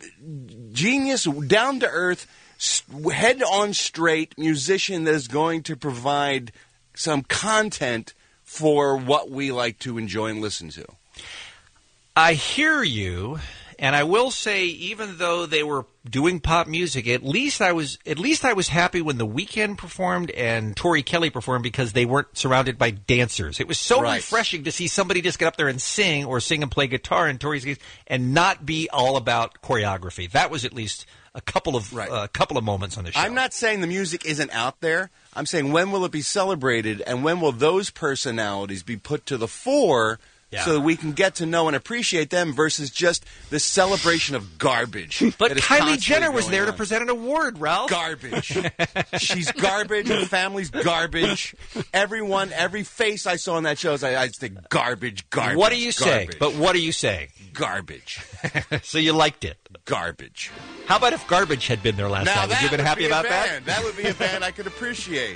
genius, down to earth, head on straight musician that is going to provide some content for what we like to enjoy and listen to? I hear you, and I will say, even though they were doing pop music, at least I was at least I was happy when The Weeknd performed and Tori Kelly performed because they weren't surrounded by dancers. It was so Right. refreshing to see somebody just get up there and sing or sing and play guitar in Tori's case and not be all about choreography. That was at least a couple of a uh, couple of moments on the show. I'm not saying the music isn't out there. I'm saying when will it be celebrated and when will those personalities be put to the fore Yeah. so that we can get to know and appreciate them versus just the celebration of garbage. But that is Kylie constantly Jenner was going there to on. present an award, Ralph. Garbage. She's garbage. Her family's garbage. Everyone, every face I saw on that show, I, I just think garbage, garbage. What do you say? garbage. But what do you say? Garbage. So you liked it? Garbage. How about if Garbage had been there last Now night? Would that you have been would happy be a about band. that? That would be a band I could appreciate.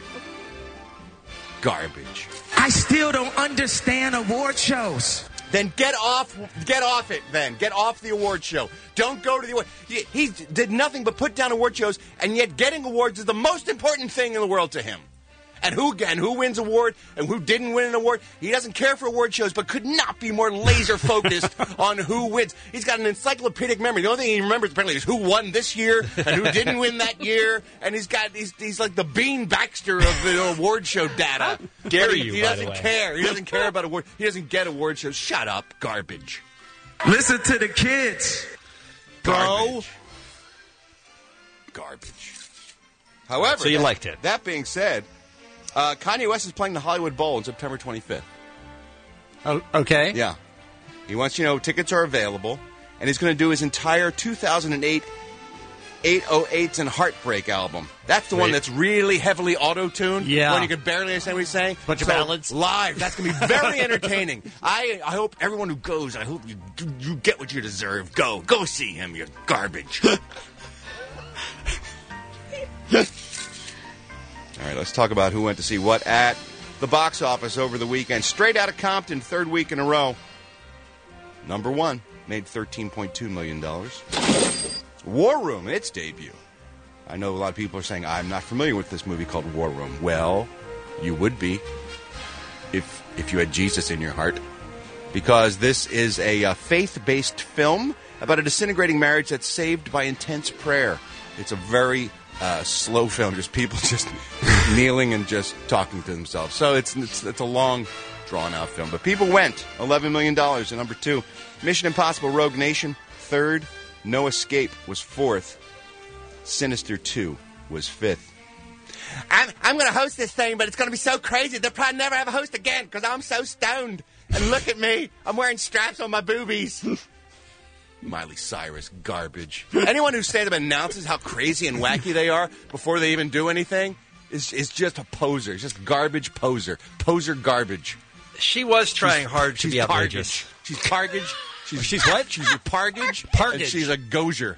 Garbage. I still don't understand award shows. Then get off, get off it. Then get off the award show. Don't go to the award. He, he did nothing but put down award shows, and yet getting awards is the most important thing in the world to him. And who and who wins award and who didn't win an award? He doesn't care for award shows, but could not be more laser focused on who wins. He's got an encyclopedic memory. The only thing he remembers apparently is who won this year and who didn't win that year. And he's got he's, he's like the Bean Baxter of the award show data. dare But he, you, He by doesn't the way. care. He doesn't care about award. He doesn't get award shows. Shut up, garbage. Listen to the kids. Garbage. Garbage. However, So you that, liked it. That being said, uh, Kanye West is playing the Hollywood Bowl on September twenty-fifth. Oh, okay. Yeah. He wants you to know tickets are available, and he's going to do his entire two thousand eight eight oh eights and Heartbreak album. That's the one Right. that's really heavily auto-tuned. Yeah. When you can barely understand what he's saying. Bunch of So, ballads. Live. That's going to be very entertaining. I I hope everyone who goes, I hope you you get what you deserve. Go. Go see him, you garbage. All right, let's talk about who went to see what at the box office over the weekend. Straight Outta Compton, third week in a row. Number one, made thirteen point two million dollars. War Room, its debut. I know a lot of people are saying, I'm not familiar with this movie called War Room. Well, you would be if if you had Jesus in your heart. Because this is a uh, faith-based film about a disintegrating marriage that's saved by intense prayer. It's a very uh, slow film, just people just kneeling and just talking to themselves. So it's, it's, it's a long, drawn-out film. But people went. eleven million dollars. And number two, Mission Impossible Rogue Nation, third. No Escape was fourth. Sinister two was fifth. I'm, I'm going to host this thing, but it's going to be so crazy they'll probably never have a host again because I'm so stoned. And look at me. I'm wearing straps on my boobies. Miley Cyrus garbage. Anyone who stands up and announces how crazy and wacky they are before they even do anything is, is just a poser. It's just garbage poser. Poser garbage. She was trying She's- hard to she's be outrageous. Pargage. She's pargage. She's, She's what? She's a pargage. Pargage. And she's a gozer.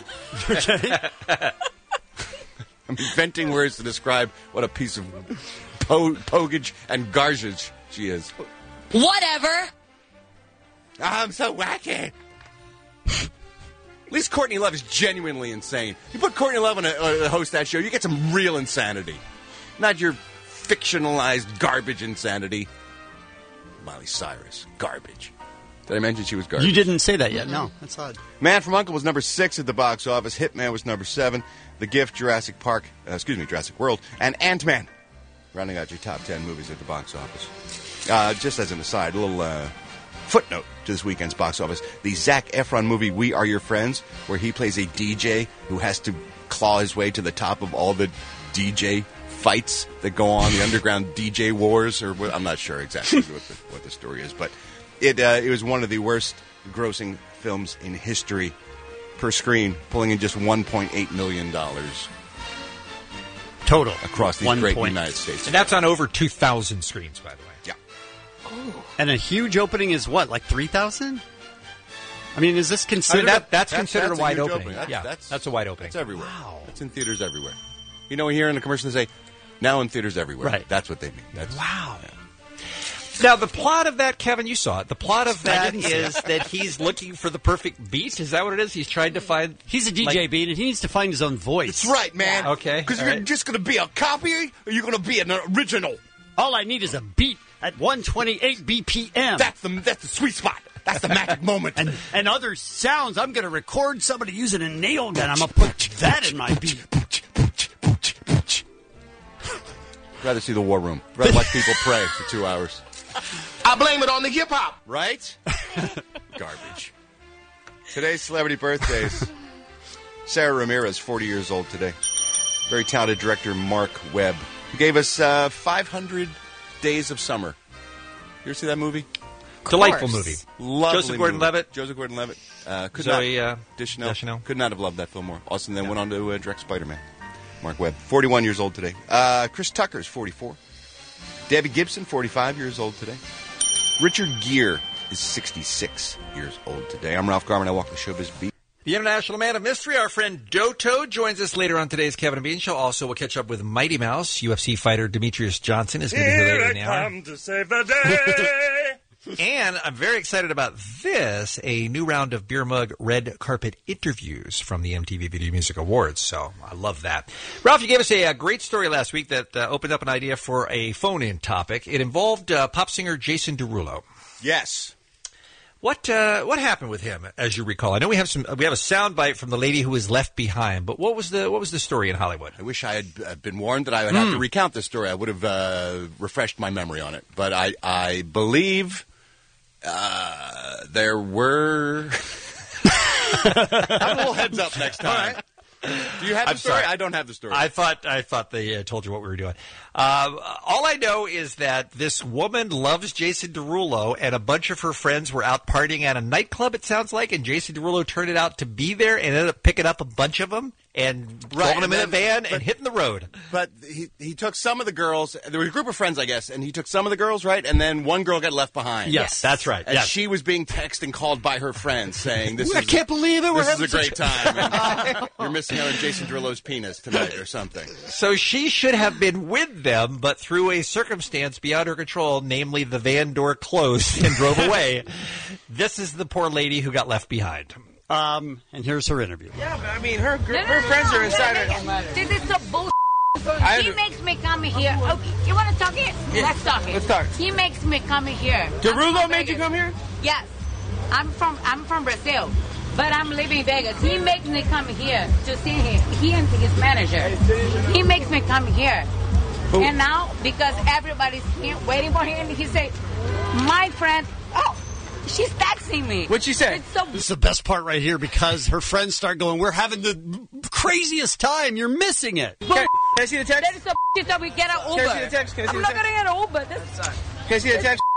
I'm inventing words to describe what a piece of po- pogage and garbage she is. Whatever. I'm so wacky. At least Courtney Love is genuinely insane. You put Courtney Love on a, a host that show, you get some real insanity. Not your fictionalized garbage insanity. Miley Cyrus, garbage. Did I mention she was garbage? You didn't say that yet. No, that's odd. Man from U N C L E was number six at the box office. Hitman was number seven. The Gift, Jurassic Park, uh, excuse me, Jurassic World, and Ant-Man. Rounding out your top ten movies at the box office. Uh, just as an aside, a little uh, footnote to this weekend's box office. The Zac Efron movie, We Are Your Friends, where he plays a D J who has to claw his way to the top of all the D J fights that go on, the underground D J wars, or what, I'm not sure exactly what the, what the story is, but it uh, it was one of the worst grossing films in history per screen, pulling in just one point eight million dollars total across the One great point. United States. And that's on over two thousand screens, by the way. Yeah. And a huge opening is what, like three thousand? I mean, is this I mean, considered? that, that's, That's- considered that's a wide huge opening. That's, yeah, that's, that's a wide opening. That's everywhere. Wow. It's in theaters everywhere. You know, we hear in the commercial they say, now in theaters everywhere. Right. That's what they mean. That's, Wow. Now, the plot of that, Kevin, you saw it. The plot of I that didn't see is that he's looking for the perfect beat. Is that what it is? He's trying to find. He's a D J like- beat, and he needs to find his own voice. That's right, man. Okay, Because all you're right. just going to be a copy, or you're going to be an original. All I need is a beat at one twenty-eight B P M. That's the that's the sweet spot. That's the magic moment. and and other sounds. I'm going to record somebody using a nail gun. I'm going to put that in my beat. Rather see the War Room. Rather watch people pray for two hours. I blame it on the hip hop, right? Garbage. Today's celebrity birthdays. Sarah Ramirez, forty years old today. Very talented director Mark Webb, who gave us uh, five hundred Days of Summer. You ever see that movie? Delightful movie. Lovely Joseph Gordon-Levitt. Joseph Gordon-Levitt. Uh, could Zoe, not, uh, Deschanel. Deschanel. Could not have loved that film more. Austin then went on to uh, direct Spider-Man. Mark Webb, forty-one years old today. Uh, Chris Tucker is forty-four. Debbie Gibson, forty-five years old today. Richard Gere is sixty-six years old today. I'm Ralph Garman. I walk the showbiz beat. The International Man of Mystery, our friend Doto, joins us later on today's Kevin and Bean Show. Also, we'll catch up with Mighty Mouse. U F C fighter Demetrius Johnson is going to be here later in the hour. Come to save the day. And I'm very excited about this, a new round of Beer Mug red carpet interviews from the M T V Video Music Awards. So I love that. Ralph, you gave us a, a great story last week that uh, opened up an idea for a phone-in topic. It involved uh, pop singer Jason Derulo. Yes. What uh, what happened with him, as you recall? I know we have some we have a soundbite from the lady who was left behind, but what was the what was the story in Hollywood? I wish I had uh, been warned that I would have to recount this story. I would have uh, refreshed my memory on it. But I, I believe Uh, there were. Have a little heads up next time. Do you have the I'm story? sorry. I don't have the story. I thought I thought they uh, told you what we were doing. Uh, all I know is that this woman loves Jason Derulo, and a bunch of her friends were out partying at a nightclub, it sounds like, and Jason Derulo turned it out to be there and ended up picking up a bunch of them and Right, throwing them and in a then- van but- and hitting the road. But he he took some of the girls. There was a group of friends, I guess, and he took some of the girls, right? And then one girl got left behind. Yes, that's right. And Yes. she was being texted and called by her friends saying, "This I is can't believe it. We're This is having a great such- time. And you're missing out on Jason Derulo's penis tonight, or something." So she should have been with them, but through a circumstance beyond her control, namely the van door closed and drove away. This is the poor lady who got left behind. Um, and here's her interview. Yeah, but I mean, her No, no, her no, friends no, are inside wait a her. minute. This is the bullshit. I He under- makes me come here. Okay, you want to talk it? Yeah, Let's talk it. let's talk. He makes me come here. Derulo I'm from made you Vegas. come here? Yes. I'm from I'm from Brazil, but I'm living in Vegas. He makes me come here to see him. He and his manager. He makes me come here. Who? And now, because everybody's here waiting for him, he say, my friend, oh, she's texting me. What'd she say? It's so This is the best part right here because her friends start going, "We're having the craziest time. You're missing it." Can, can I see the text? That is some shit that we get an Uber. Can I see the text? Can I see I'm the not text? gonna get an Uber. This Can I see the text?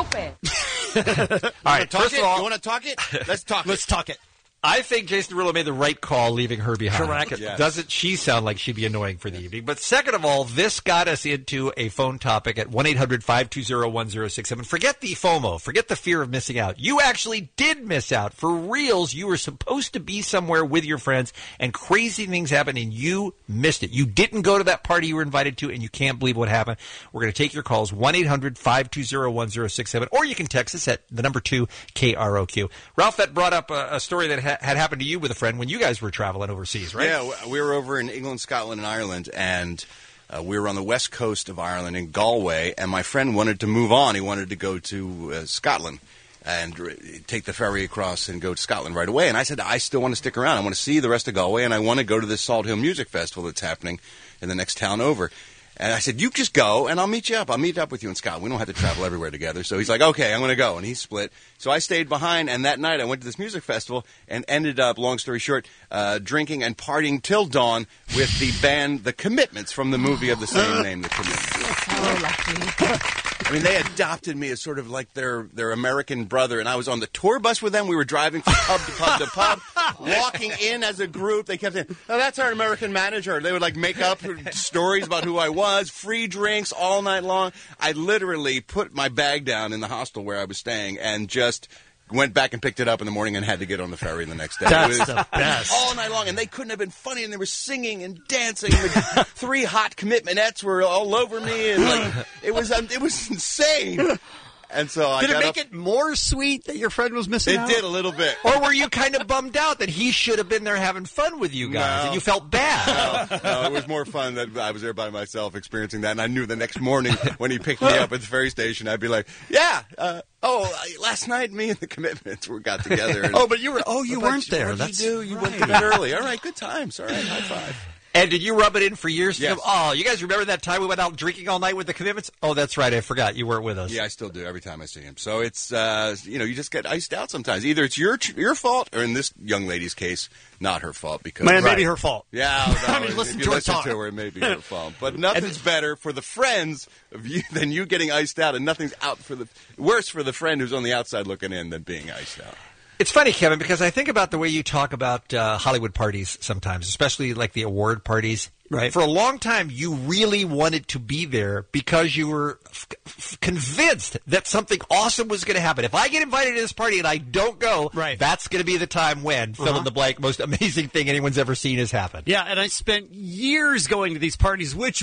stupid. All right, Talk first it? of all, You want to talk it? Let's talk Let's it. talk it. I think Jason Derulo made the right call leaving her behind. Correct. Yes. Doesn't she sound like she'd be annoying for the evening? But second of all, this got us into a phone topic at one eight hundred five two zero one zero six seven. Forget the FOMO. Forget the fear of missing out. You actually did miss out. For reals, you were supposed to be somewhere with your friends, and crazy things happened, and you missed it. You didn't go to that party you were invited to, and you can't believe what happened. We're going to take your calls, one eight hundred five two zero one zero six seven, or you can text us at the number two, K R O Q. Ralph, that brought up a, a story that ha- had happened to you with a friend when you guys were traveling overseas, right? Yeah, w- we were over in England, Scotland, and Ireland, and uh, we were on the west coast of Ireland in Galway, and my friend wanted to move on. He wanted to go to uh, Scotland and r- take the ferry across and go to Scotland right away. And I said, I still want to stick around. I want to see the rest of Galway, and I want to go to this Salt Hill Music Festival that's happening in the next town over. And I said, you just go, and I'll meet you up. I'll meet up with you in Scotland. We don't have to travel everywhere together. So he's like, okay, I'm going to go. And he split. So I stayed behind, and that night I went to this music festival and ended up, long story short, uh, drinking and partying till dawn with the band The Commitments from the movie of the same name, The Commitments. So lucky. I mean, they adopted me as sort of like their their American brother, and I was on the tour bus with them. We were driving from pub to pub to pub, walking in as a group. They kept saying, "Oh, that's our American manager." They would like make up stories about who I was, free drinks all night long. I literally put my bag down in the hostel where I was staying and just went back and picked it up in the morning and had to get on the ferry the next day. That's It was the best. all night long, and they couldn't have been funny, and they were singing and dancing. And the three hot commitmentettes were all over me, and like it was um, it was insane. And so I Did it got make up- it more sweet that your friend was missing It out? did a little bit. Or were you kind of bummed out that he should have been there having fun with you guys, No. and you felt bad? No, no, it was more fun that I was there by myself experiencing that, and I knew the next morning when he picked me up at the ferry station, I'd be like, "Yeah, uh, oh, I- last night me and the Commitments we got together." And, Oh, but you were. Oh, you What about weren't you? there. What'd That's you do? You went to right. bed early. All right, good times. All right, high five. And did you rub it in for years? Yes. Oh, you guys remember that time we went out drinking all night with the Commitments? Oh, that's right. I forgot you weren't with us. Yeah, I still do every time I see him. So it's uh, you know, you just get iced out sometimes. Either it's your your fault, or in this young lady's case, not her fault because Man, Right. maybe her fault. Yeah, no, I mean, listen if you to her listen talk. to her, it may be her fault. But nothing's better for the friends of you than you getting iced out, and nothing's out for the worse for the friend who's on the outside looking in than being iced out. It's funny, Kevin, because I think about the way you talk about uh, Hollywood parties sometimes, especially like the award parties. Right. For a long time, you really wanted to be there because you were f- f- convinced that something awesome was going to happen. If I get invited to this party and I don't go, Right. that's going to be the time when, fill Uh-huh. in the blank, most amazing thing anyone's ever seen has happened. Yeah, and I spent years going to these parties, which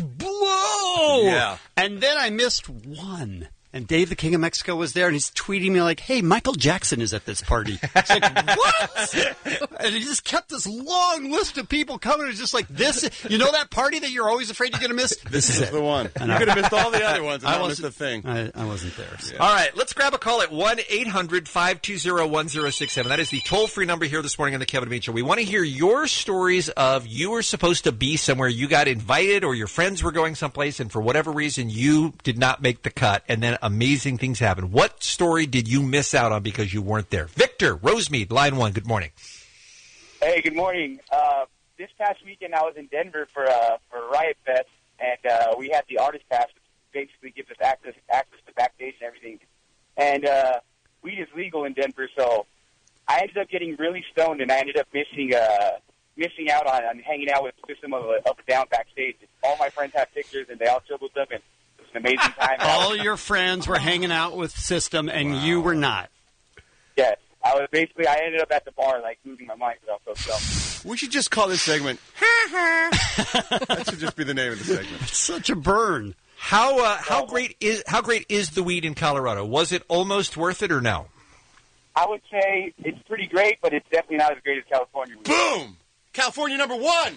blow. Yeah. And then I missed one. And Dave, the King of Mexico, was there, and he's tweeting me like, "Hey, Michael Jackson is at this party." It's like, what? And he just kept this long list of people coming. It's just like this. You know that party that you're always afraid you're going to miss? This is it. the one. And You I- could have missed all the other ones and I not missed wasn't- the thing. I, I wasn't there. So. All right, let's grab a call at one eight hundred five two zero one zero six seven. That is the toll-free number here this morning on the Kevin and Bean Show. We want to hear your stories of you were supposed to be somewhere, you got invited, or your friends were going someplace, and for whatever reason you did not make the cut, and then amazing things happened. What story did you miss out on because you weren't there? Victor, Rosemead, line one, good morning. Hey, good morning. Uh, this past weekend, I was in Denver for uh, for Riot Fest, and uh, we had the artist pass, which basically gives us access access to backstage and everything. And uh, weed is legal in Denver, so I ended up getting really stoned, and I ended up missing uh, missing out on, on hanging out with System of a Up and Down backstage. All my friends have pictures, and they all tripled them, and it was an amazing time. All your friends were hanging out with System, and wow. you were not. Yes. I was basically, I ended up at the bar, like, losing my mind because I was so stoned. We should just call this segment. That should just be the name of the segment. It's such a burn. How uh, how great is how great is the weed in Colorado? Was it almost worth it or no? I would say it's pretty great, but it's definitely not as great as California weed. Boom! California number one,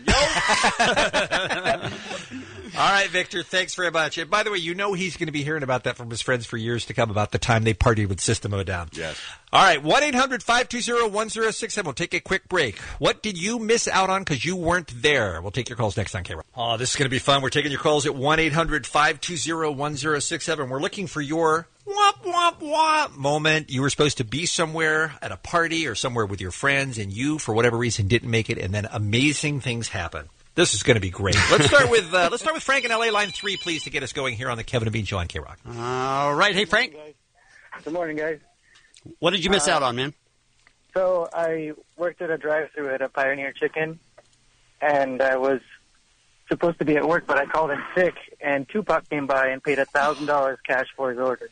yo! All right, Victor, thanks very much. And by the way, you know he's going to be hearing about that from his friends for years to come about the time they partied with System of a Down. Yes. All right, one eight hundred five two zero one zero six seven. We'll take a quick break. What did you miss out on because you weren't there? We'll take your calls next on K-Rock. Oh, this is going to be fun. We're taking your calls at one eight hundred five two zero one zero six seven. We're looking for your womp, womp, womp moment. You were supposed to be somewhere at a party or somewhere with your friends, and you, for whatever reason, didn't make it, and then amazing things happen. This is going to be great. Let's start with uh, let's start with Frank in L A, line three, please, to get us going here on the Kevin and Bean Show on K-Rock. All right. Hey, Frank. Good morning, guys. What did you miss uh, out on, man? So I worked at a drive-thru at a Pioneer Chicken, and I was supposed to be at work, but I called in sick, and Tupac came by and paid one thousand dollars cash for his order.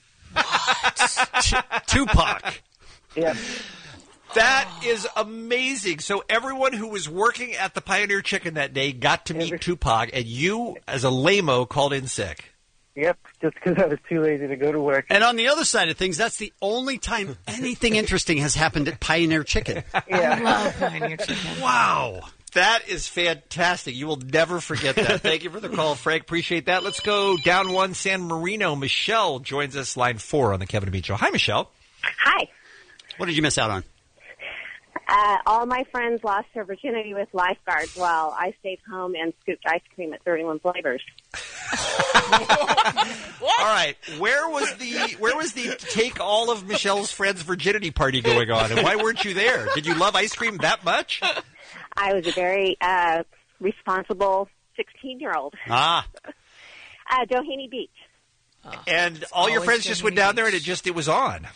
Tupac. Yeah. That is amazing. So everyone who was working at the Pioneer Chicken that day got to meet Tupac, and you, as a lame-o, called in sick. Yep, just because I was too lazy to go to work. And on the other side of things, that's the only time anything interesting has happened at Pioneer Chicken. Yeah. I love Pioneer Chicken. Wow. That is fantastic. You will never forget that. Thank you for the call, Frank. Appreciate that. Let's go down one, San Marino. Michelle joins us, line four on the Kevin and Bean Show. Hi, Michelle. Hi. What did you miss out on? Uh, all my friends lost their virginity with lifeguards while I stayed home and scooped ice cream at thirty-one Flavors. All right, where was the where was the take all of Michelle's friends' virginity party going on, and why weren't you there? Did you love ice cream that much? I was a very uh, responsible sixteen-year-old. Ah. Uh, Doheny Beach. And all your friends just went down there, and it just it was on.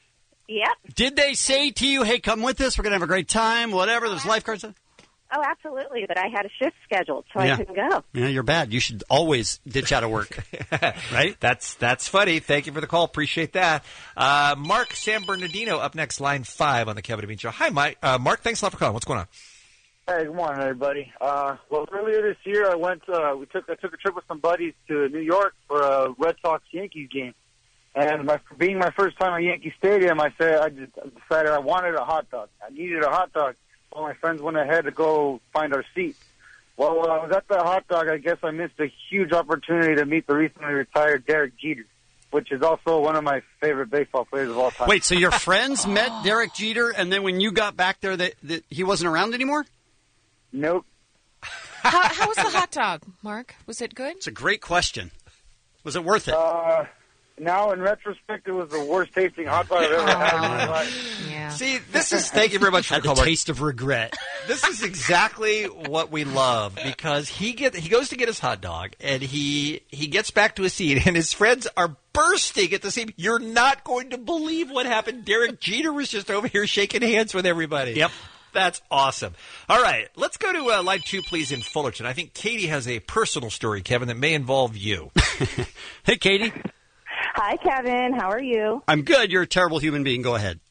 Yep. Did they say to you, hey, come with us, we're going to have a great time, whatever, there's lifeguards? Oh, absolutely, but I had a shift scheduled, so Yeah. I couldn't go. Yeah, you're bad. You should always ditch out of work. Right? That's that's funny. Thank you for the call. Appreciate that. Uh, Mark San Bernardino up next, line five on the Kevin and Bean Show. Hi, Mike. Uh, Mark, thanks a lot for calling. What's going on? Hey, good morning, everybody. Uh, well, earlier this year, I went. Uh, we took I took a trip with some buddies to New York for a Red Sox Yankees game, and my, being my first time at Yankee Stadium, I said I just decided I wanted a hot dog. I needed a hot dog. All my friends went ahead to go find our seat. Well, when I was at the hot dog, I guess I missed a huge opportunity to meet the recently retired Derek Jeter, which is also one of my favorite baseball players of all time. Wait, so your friends met Derek Jeter, and then when you got back there, that, that he wasn't around anymore? Nope. How, how was the hot dog, Mark? Was it good? It's a great question. Was it worth it? Uh, now, in retrospect, it was the worst tasting hot dog I've ever had in my life. Yeah. See, this is, thank you very much for Had the the call, Mark. taste of regret. This is exactly what we love, because he get he goes to get his hot dog, and he he gets back to his seat, and his friends are bursting at the same. You're not going to believe what happened. Derek Jeter was just over here shaking hands with everybody. Yep. That's awesome. All right, let's go to uh, line two, please, in Fullerton. I think Katie has a personal story, Kevin, that may involve you. Hey, Katie. Hi, Kevin. How are you? I'm good. You're a terrible human being. Go ahead.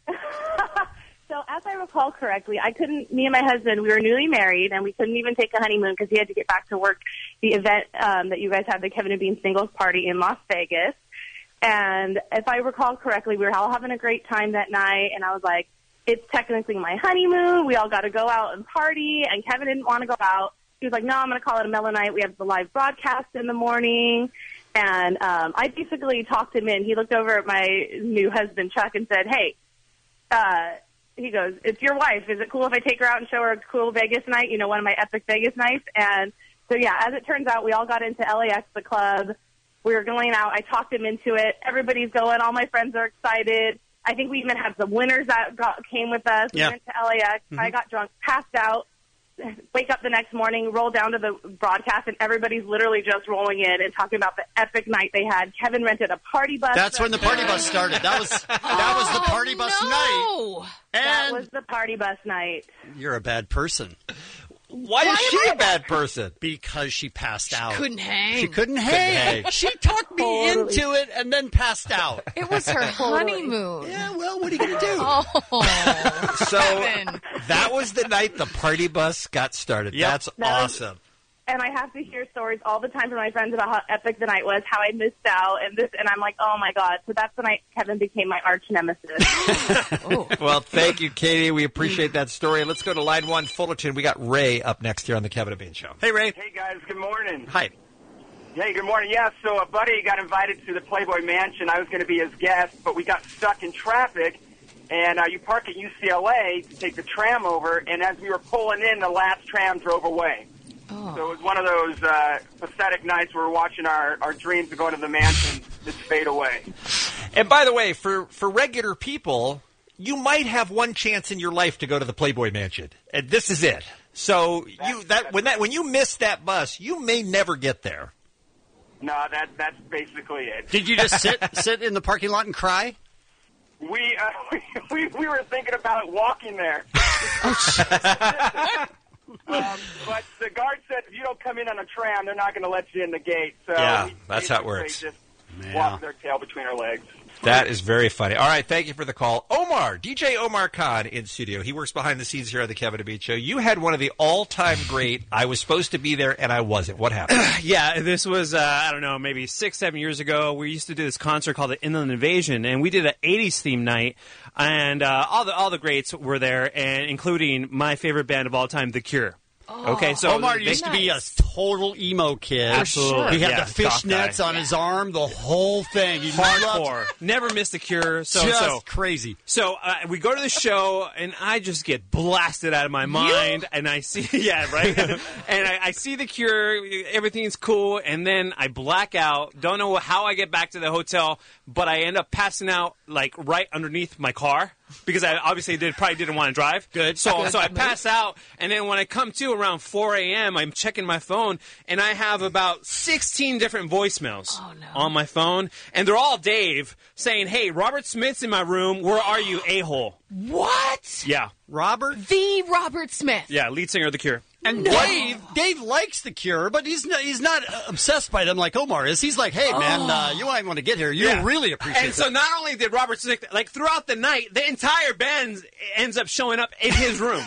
So, as I recall correctly, I couldn't, me and my husband, we were newly married, and we couldn't even take a honeymoon because he had to get back to work the event um, that you guys had, the Kevin and Bean Singles Party in Las Vegas. And if I recall correctly, we were all having a great time that night, and I was like, it's technically my honeymoon. We all got to go out and party, and Kevin didn't want to go out. He was like, no, I'm going to call it a mellow night. We have the live broadcast in the morning. And um, I basically talked him in. He looked over at my new husband, Chuck, and said, hey, uh, he goes, it's your wife. Is it cool if I take her out and show her a cool Vegas night, you know, one of my epic Vegas nights? And so, yeah, as it turns out, we all got into L A X, the club. We were going out. I talked him into it. Everybody's going. All my friends are excited. I think we even had some winners that got, came with us. Yeah. We went to L A X. Mm-hmm. I got drunk, passed out. Wake up the next morning, roll down to the broadcast, and everybody's literally just rolling in and talking about the epic night they had. Kevin rented a party bus. That's when the party bus started. That was that was the party bus no. night. And that was the party bus night. You're a bad person. Why, Why is she a bad person? Because she passed out. Couldn't hang. She couldn't hang. hang. She talked me Totally. into it and then passed out. It was her honeymoon. Yeah, well, what are you going to do? Oh, So Kevin. that was the night the party bus got started. Yep. That's That was- awesome. And I have to hear stories all the time from my friends about how epic the night was, how I missed out, and this, and I'm like, oh my god. So that's the night Kevin became my arch nemesis. Well, thank you, Katie. We appreciate that story. Let's go to line one, Fullerton. We got Ray up next here on the Kevin and Bean Show. Hey, Ray. Hey, guys. Good morning. Hi. Hey, good morning. Yeah, so a buddy got invited to the Playboy Mansion. I was going to be his guest, but we got stuck in traffic. And uh, you park at U C L A to take the tram over, and as we were pulling in, the last tram drove away. Oh. So it was one of those uh, pathetic nights where we're watching our, our dreams of going to the mansion just fade away. And by the way, for, for regular people, you might have one chance in your life to go to the Playboy Mansion, and this is it. So you that when that when you miss that bus, you may never get there. No, that that's basically it. Did you just sit sit in the parking lot and cry? We uh, we, we were thinking about walking there. Um, but the guard said if you don't come in on a tram, they're not going to let you in the gate. So Yeah, we that's how it basically works. Just Man. walk their tail between our legs. That is very funny. All right, thank you for the call. Omar, D J Omar Khan in studio. He works behind the scenes here at the Kevin and Bean Show. You had one of the all-time great, I was supposed to be there and I wasn't. What happened? Yeah, this was, uh, I don't know, maybe six, seven years ago. We used to do this concert called the Inland Invasion, and we did an eighties theme night, and uh, all the all the greats were there, and including my favorite band of all time, The Cure. Oh. Okay, so Omar they- used to be a total emo kid. Absolutely. He had Yeah, the goth guy. fishnets on his arm, the whole thing. He hardcore. Never missed a Cure. So Just so crazy. So uh, we go to the show, and I just get blasted out of my mind. And I see, yeah, right. and I, I see The Cure. Everything's cool, and then I black out. Don't know how I get back to the hotel, but I end up passing out like right underneath my car. Because I obviously did probably didn't want to drive. Good. So so I pass out, and then when I come to around four a.m., I'm checking my phone, and I have about sixteen different voicemails Oh, no. on my phone, and they're all Dave saying, "Hey, Robert Smith's in my room. Where are you, a-hole?" What? Yeah. Robert? The Robert Smith. Yeah, lead singer of The Cure. And No. Dave, Dave likes The Cure, but he's not, he's not uh, obsessed by them like Omar is. He's like, hey, man, uh, you might want to get here. You'll Yeah. really appreciate And so that. not only did Robert Smith, like throughout the night, the entire band ends up showing up in his room.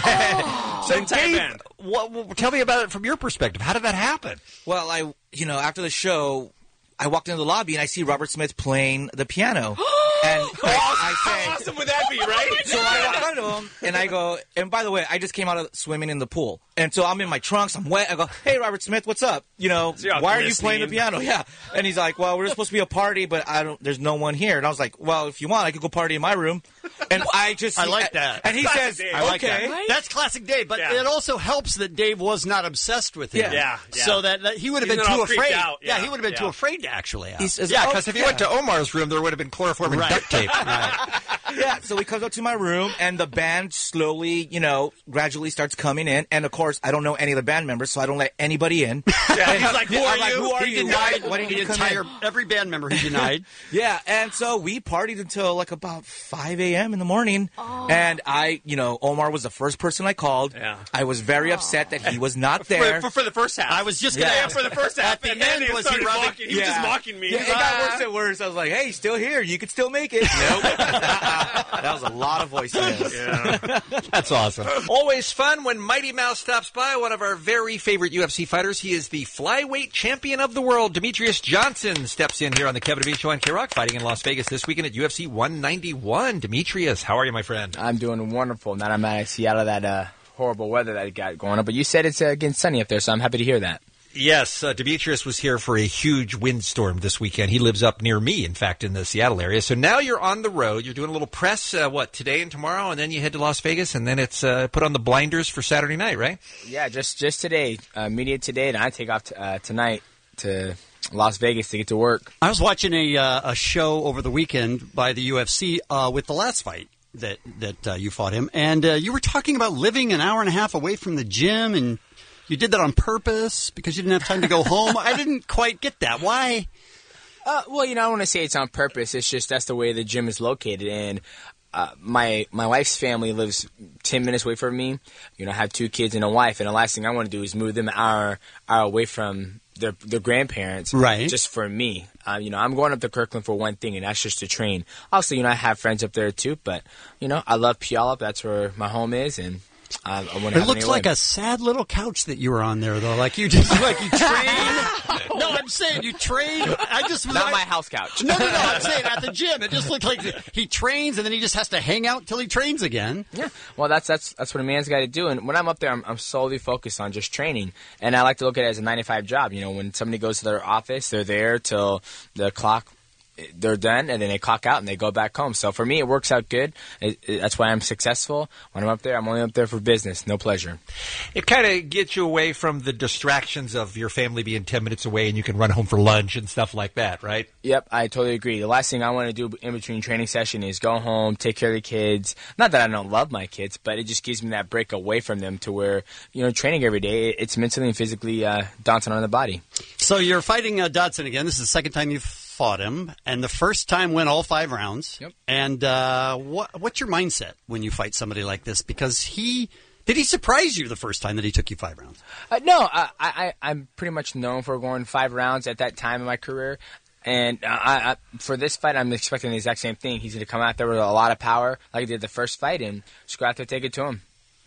So, the entire Dave, band. what, what- tell me about it from your perspective. How did that happen? Well, I, you know, after the show, I walked into the lobby and I see Robert Smith playing the piano. And I, I say, How awesome would that be, right? so I walk up to him and I go, and by the way, I just came out of swimming in the pool. And so I'm in my trunks, I'm wet. I go, hey, Robert Smith, what's up? You know, So you're all why are you glistening. playing the piano? Yeah. And he's like, well, we're supposed to be a party, but I don't, there's no one here. And I was like, well, if you want, I could go party in my room. And I just, I like that. And he Classic says, Dave. I like okay. that. That's classic Dave, but Yeah. it also helps that Dave was not obsessed with him. Yeah. Yeah, yeah. So that, that he would have He's been not too all freaked afraid. out. Yeah, Yeah. he would have been Yeah. too afraid to actually ask. He says, Yeah, oh, because if you went to Omar's room, there would have been chloroform and Right. duct tape. Yeah, so he comes up to my room, and the band slowly, you know, gradually starts coming in. And, of course, I don't know any of the band members, so I don't let anybody in. Yeah, he's like, who I'm are like, you? who are He you? denied Why, why didn't the you come entire, in? every band member he denied. Yeah, and so we partied until, like, about five a.m. in the morning. And I, you know, Omar was the first person I called. Yeah. I was very upset that he was not there. For, for, for the first half. I was just going to Yeah. ask. for the first half. At the and then end, he was he started rather- mocking. He was just mocking me. Yeah, it got worse and worse. I was like, hey, still here. You could still make it. Nope. That was a lot of voicemails. Yeah. That's awesome. Always fun when Mighty Mouse stops by, one of our very favorite U F C fighters. He is the flyweight champion of the world. Demetrius Johnson steps in here on the Kevin and Bean Show on K-Rock, fighting in Las Vegas this weekend at U F C one ninety-one. Demetrius, how are you, my friend? I'm doing wonderful. Now I'm out of Seattle, that uh, horrible weather that I got going on. But you said it's uh, getting sunny up there, so I'm happy to hear that. Yes, uh, Demetrius was here for a huge windstorm this weekend. He lives up near me, in fact, in the Seattle area. So now you're on the road. You're doing a little press, uh, what, today and tomorrow, and then you head to Las Vegas, and then it's uh, put on the blinders for Saturday night, right? Yeah, just just today, uh, media today, and I take off t- uh, tonight to Las Vegas to get to work. I was watching a uh, a show over the weekend by the U F C uh, with the last fight that that uh, you fought him, and uh, you were talking about living an hour and a half away from the gym, and you did that on purpose because you didn't have time to go home. I didn't quite get that. Why? Uh, well, you know, I don't want to say it's on purpose. It's just that's the way the gym is located, and uh, my my wife's family lives ten minutes away from me. You know, I have two kids and a wife, and the last thing I want to do is move them an hour hour away from their their grandparents, right? Just for me. Uh, you know, I'm going up to Kirkland for one thing, and that's just to train. Also, you know, I have friends up there too, but you know, I love Puyallup. That's where my home is, and I, I it looks like a sad little couch that you were on there, though. Like you just like you train. No, I'm saying you train. I just was not like, my house couch. No, no, no. I'm saying at the gym, it just looked like he trains and then he just has to hang out till he trains again. Yeah. Well, that's that's that's what a man's got to do. And when I'm up there, I'm, I'm solely focused on just training. And I like to look at it as a nine to five job. You know, when somebody goes to their office, they're there till the clock. They're done, and then they clock out, and they go back home. So for me, it works out good. It, it, that's why I'm successful. When I'm up there, I'm only up there for business, no pleasure. It kind of gets you away from the distractions of your family being ten minutes away, and you can run home for lunch and stuff like that, right? Yep, I totally agree. The last thing I want to do in between training session is go home, take care of the kids. Not that I don't love my kids, but it just gives me that break away from them to where, you know, training every day, it's mentally and physically uh, daunting on the body. So you're fighting uh, Dodson again. This is the second time you've fought him, and the first time went all five rounds. Yep. And uh, what, what's your mindset when you fight somebody like this? Because he did he surprise you the first time that he took you five rounds? Uh, no, I, I, I'm pretty much known for going five rounds at that time in my career. And uh, I, I, for this fight, I'm expecting the exact same thing. He's going to come out there with a lot of power, like he did the first fight, and just go out there and take it to him.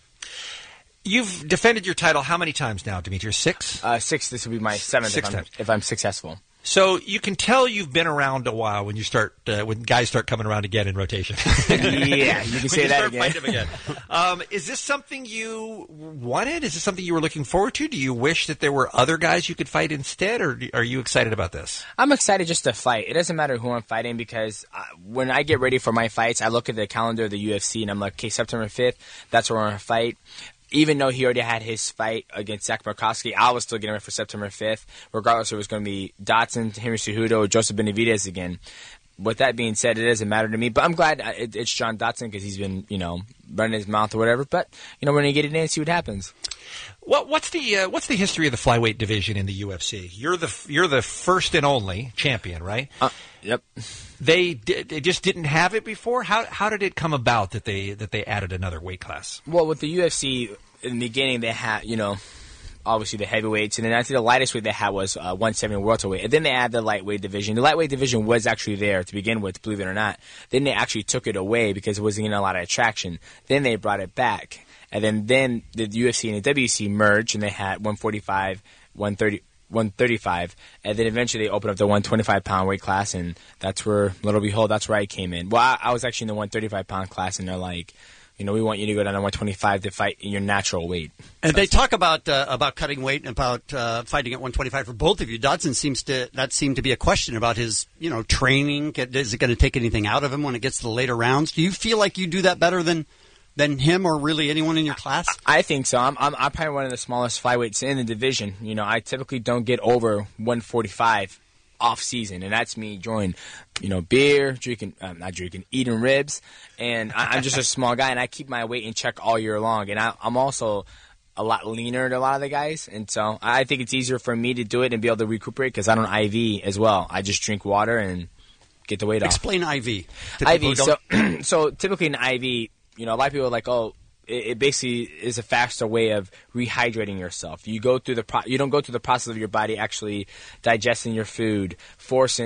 You've defended your title how many times now, Demetrius? Six? Uh, six. This will be my seventh Six if, I'm, times. if I'm successful. So you can tell you've been around a while when you start uh, when guys start coming around again in rotation. Yeah, you can say you that start again. fighting them again. Um, is this something you wanted? Is this something you were looking forward to? Do you wish that there were other guys you could fight instead, or are you excited about this? I'm excited just to fight. It doesn't matter who I'm fighting because uh, when I get ready for my fights, I look at the calendar of the U F C and I'm like, okay, September fifth, that's where we're going to fight. Even though he already had his fight against Zach Markowski, I was still getting ready for September fifth, regardless if it was going to be Dodson, Henry Cejudo, or Joseph Benavidez again. With that being said, it doesn't matter to me. But I'm glad it, it's John Dodson because he's been, you know, running his mouth or whatever. But, you know, we're going to get it in and see what happens. What, what's the uh, what's the history of the flyweight division in the U F C? You're the you're the first and only champion, right? Uh, yep. They di- they just didn't have it before. How how did it come about that they that they added another weight class? Well, with the U F C in the beginning, they had, you know, obviously the heavyweights, and then I think the lightest weight they had was uh, one seventy welterweight, and then they added the lightweight division. The lightweight division was actually there to begin with, believe it or not. Then they actually took it away because it wasn't getting a lot of attraction. Then they brought it back, and then then the U F C and the W C merged, and they had one forty-five, one thirty. one thirty-five, and then eventually they opened up the one twenty-five pound weight class, and that's where, little behold, that's where I came in. Well, I, I was actually in the one thirty-five pound class, and they're like, you know, we want you to go down to one twenty-five to fight in your natural weight. And they talk about uh, about cutting weight and about uh, fighting at one twenty-five for both of you. Dodson seems to that seemed to be a question about his, you know, training. Is it going to take anything out of him when it gets to the later rounds? Do you feel like you do that better than than him or really anyone in your class? I think so. I'm, I'm, I'm probably one of the smallest flyweights in the division. You know, I typically don't get over one forty-five off season, and that's me enjoying, you know, beer, drinking, um, not drinking, eating ribs, and I, I'm just a small guy, and I keep my weight in check all year long, and I, I'm also a lot leaner than a lot of the guys, and so I think it's easier for me to do it and be able to recuperate because I don't I V as well. I just drink water and get the weight off. Explain I V. I V, so, so typically in I V, you know, a lot of people are like, oh, it, it basically is a faster way of rehydrating yourself. You go through the pro- you don't go through the process of your body actually digesting your food, forcing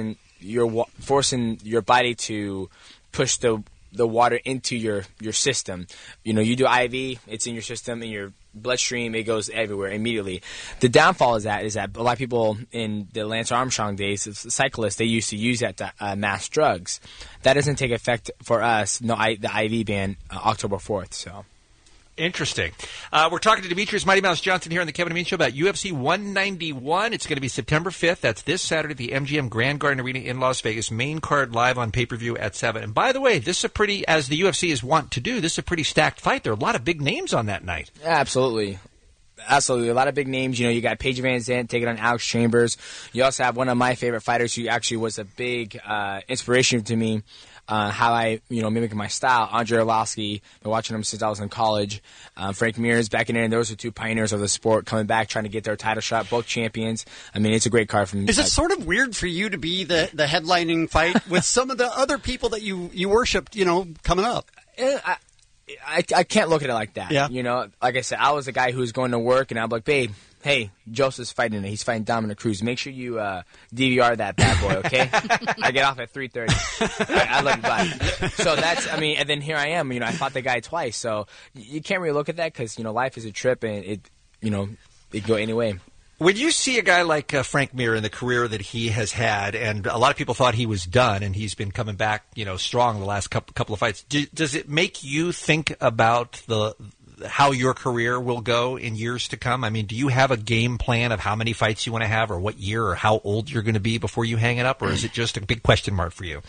you're wa- forcing your body to push the the water into your, your system. You know, you do I V, it's in your system, in your bloodstream, it goes everywhere immediately. The downfall is that is that a lot of people in the Lance Armstrong days, the cyclists, they used to use that to uh, mass drugs. That doesn't take effect for us. No, I, the I V ban uh, October fourth. So. Interesting. Uh, we're talking to Demetrius Mighty Mouse Johnson here on the Kevin and Bean Show about U F C one ninety-one. It's going to be September fifth. That's this Saturday at the M G M Grand Garden Arena in Las Vegas. Main card live on pay-per-view at seven. And by the way, this is a pretty, as the U F C is wont to do, this is a pretty stacked fight. There are a lot of big names on that night. Yeah, absolutely. Absolutely. A lot of big names. You know, you got Paige Van Zandt taking on Alex Chambers. You also have one of my favorite fighters who actually was a big uh, inspiration to me. Uh, how I, you know, mimic my style. Andre Arlovsky, been watching him since I was in college. Um, Frank Mir's back in there, and those are two pioneers of the sport coming back, trying to get their title shot. Both champions. I mean, it's a great card from. Is it sort of weird for you to be the, the headlining fight with some of the other people that you you worshipped, you know, coming up? I, I, I can't look at it like that. Yeah. You know, like I said, I was a guy who was going to work, and I'm like, babe, hey, Joseph's fighting it. He's fighting Dominic Cruz. Make sure you uh, D V R that bad boy, okay? I get off at three thirty. I, I love you, bye. So that's, I mean, and then here I am. You know, I fought the guy twice. So you can't really look at that because, you know, life is a trip, and it, you know, it can go any way. When you see a guy like uh, Frank Mir in the career that he has had, and a lot of people thought he was done, and he's been coming back, you know, strong the last couple, couple of fights, do, does it make you think about the how your career will go in years to come? I mean, do you have a game plan of how many fights you want to have, or what year, or how old you're going to be before you hang it up, or is it just a big question mark for you?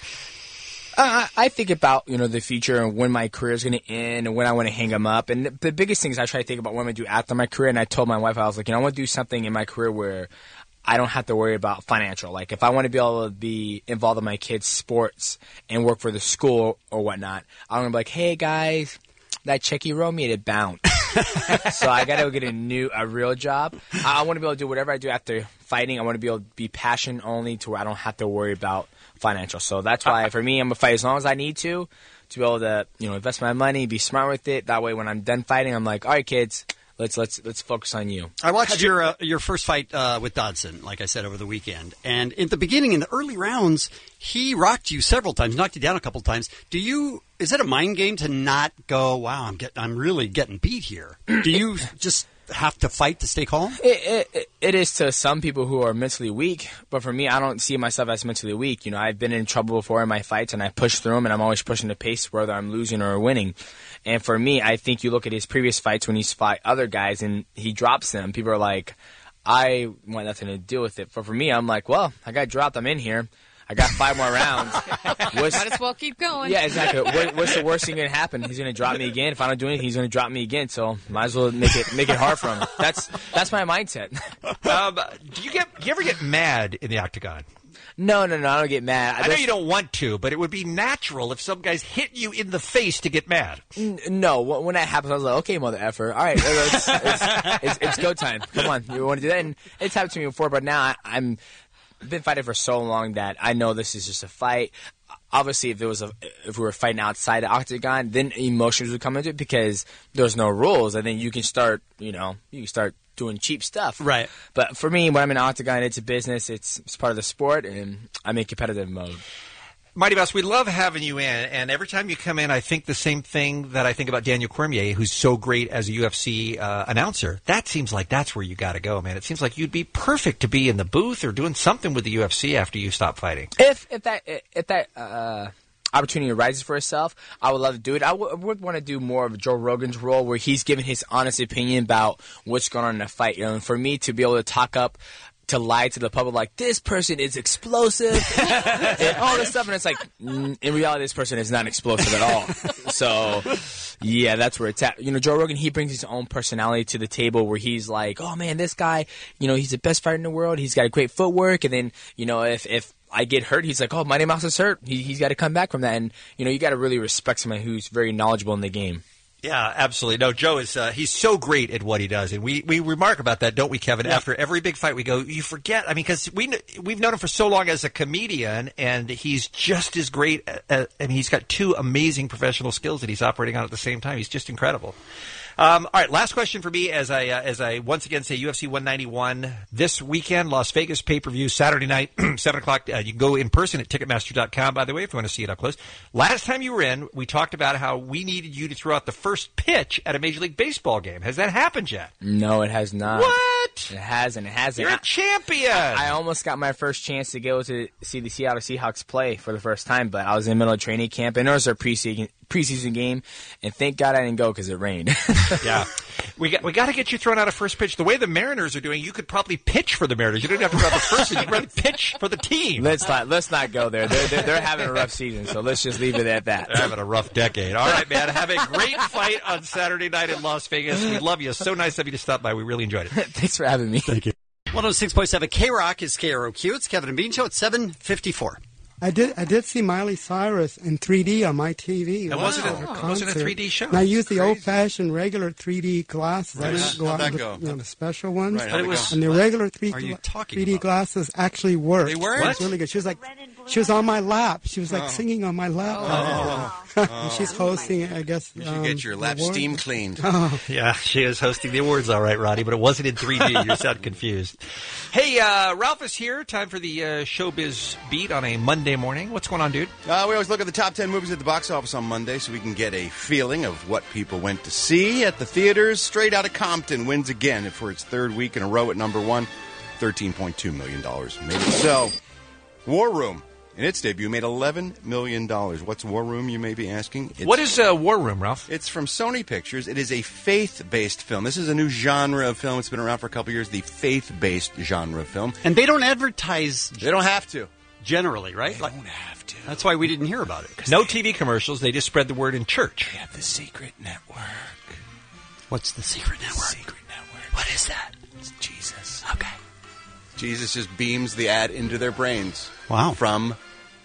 Uh, I think about, you know, the future and when my career is going to end and when I want to hang them up. And the, the biggest thing is I try to think about what I'm going to do after my career. And I told my wife, I was like, you know, I want to do something in my career where I don't have to worry about financial. Like, if I want to be able to be involved in my kids' sports and work for the school or whatnot, I'm going to be like, hey, guys, that check you wrote me, it bounced. So I got to get a new, a real job. I, I want to be able to do whatever I do after fighting. I want to be able to be passion only to where I don't have to worry about financial. So that's why for me, I'm gonna fight as long as I need to to be able to, you know, invest my money, be smart with it. That way, when I'm done fighting, I'm like, all right, kids, let's let's let's focus on you. I watched your uh, your first fight uh, with Dodson, like I said, over the weekend, and in the beginning, in the early rounds, he rocked you several times, knocked you down a couple times. Do you? Is it a mind game to not go, wow, I'm get, I'm really getting beat here? Do you just have to fight to stay calm? It, it, it is to some people who are mentally weak, but for me, I don't see myself as mentally weak. You know, I've been in trouble before in my fights, and I push through them, and I'm always pushing the pace, whether I'm losing or winning. And for me, I think you look at his previous fights when he's fought other guys, and he drops them. People are like, I want nothing to do with it. But for me, I'm like, well, I got dropped. I'm in here. I got five more rounds. What's, Might as well keep going. Yeah, exactly. What, what's the worst thing going to happen? He's going to drop me again. If I don't do anything, he's going to drop me again. So might as well make it make it hard for him. That's that's my mindset. Um, do you get? Do you ever get mad in the octagon? No, no, no. I don't get mad. I know you don't want to, but it would be natural if some guys hit you in the face to get mad. N- no, when that happens, I was like, okay, mother effer. All right, it's, it's, it's, it's go time. Come on, you want to do that? And it's happened to me before, but now I, I'm. I've been fighting for so long that I know this is just a fight. Obviously, if it was a, if we were fighting outside the octagon, then emotions would come into it because there's no rules, and then you can start, you know, you can start doing cheap stuff. Right. But for me, when I'm in the octagon, it's a business. It's, it's part of the sport, and I'm in competitive mode. Mighty Mouse, we love having you in, and every time you come in, I think the same thing that I think about Daniel Cormier, who's so great as a U F C uh, announcer. That seems like that's where you got to go, man. It seems like you'd be perfect to be in the booth or doing something with the U F C after you stop fighting. If if that if that uh, opportunity arises for itself, I would love to do it. I, w- I would want to do more of Joe Rogan's role, where he's giving his honest opinion about what's going on in a fight. You know, and for me to be able to talk up, to lie to the public like this person is explosive and all this stuff, and it's like mm, in reality this person is not explosive at all. So yeah, that's where it's at. You know, Joe Rogan, he brings his own personality to the table where he's like, oh man, this guy, you know, he's the best fighter in the world, he's got great footwork, and then, you know, if if I get hurt, he's like, oh, Mighty Mouse is hurt, he, he's got to come back from that. And you know, you got to really respect someone who's very knowledgeable in the game. Yeah, absolutely. No, Joe is uh, he's so great at what he does, and we, we remark about that, don't we, Kevin? Yeah. After every big fight, we go, you forget. I mean, because we we've known him for so long as a comedian, and he's just as great. At, I mean, he's got two amazing professional skills that he's operating on at the same time. He's just incredible. Um, all right, last question for me as I uh, as I once again say U F C one ninety-one this weekend, Las Vegas pay-per-view, Saturday night, seven o'clock. Uh, you can go in person at Ticketmaster dot com, by the way, if you want to see it up close. Last time you were in, we talked about how we needed you to throw out the first pitch at a Major League Baseball game. Has that happened yet? No, it has not. What? It hasn't. It hasn't. You're a champion. I, I almost got my first chance to go to see the Seattle Seahawks play for the first time, but I was in the middle of training camp, and it was our preseason preseason game, and thank God I didn't go because it rained. Yeah. We got we got to get you thrown out a first pitch. The way the Mariners are doing, you could probably pitch for the Mariners. You don't have to throw out the first pitch. You could probably pitch for the team. Let's not let's not go there. They're, they're, they're having a rough season, so let's just leave it at that. They're having a rough decade. All right, man. Have a great fight on Saturday night in Las Vegas. We love you. So nice of you to stop by. We really enjoyed it. Thanks for having me. Thank you. one oh six point seven K-Rock is K R O Q. It's Kevin and Bean Show at seven fifty-four. I did. I did see Miley Cyrus in three D on my T V. It wasn't a, Her it wasn't a concert. three D show. And I used the old-fashioned regular three D glasses. Right. I didn't go How'd out that with go? the, you know, the special ones. Right, how'd it go? And the regular three, Are you gla- talking three D glasses actually worked. They worked? It was really good. She was like, she was on my lap. She was like Oh. singing on my lap. Oh. And she's hosting, I guess. You should um, get your lap award. steam cleaned. Oh. Yeah, she is hosting the awards, all right, Roddy, but it wasn't in three D. You sound confused. Hey, uh, Ralph is here. Time for the uh, Showbiz Beat on a Monday morning. What's going on, dude? Uh, we always look at the top ten movies at the box office on Monday so we can get a feeling of what people went to see at the theaters. Straight Outta Compton wins again for its third week in a row at number one. thirteen point two million dollars made it so. War Room, in its debut, made eleven million dollars. What's War Room, you may be asking? It's, What is uh, War Room, Ralph? It's from Sony Pictures. It is a faith-based film. This is a new genre of film. It's been around for a couple years, the faith-based genre of film. And they don't advertise. They don't have to. Generally, right? They Like, don't have to. that's why we didn't hear about it. No T V commercials. They just spread the word in church. They have the Secret Network. What's the Secret Network? Secret Network. What is that? It's Jesus. Okay. Jesus just beams the ad into their brains. Wow. From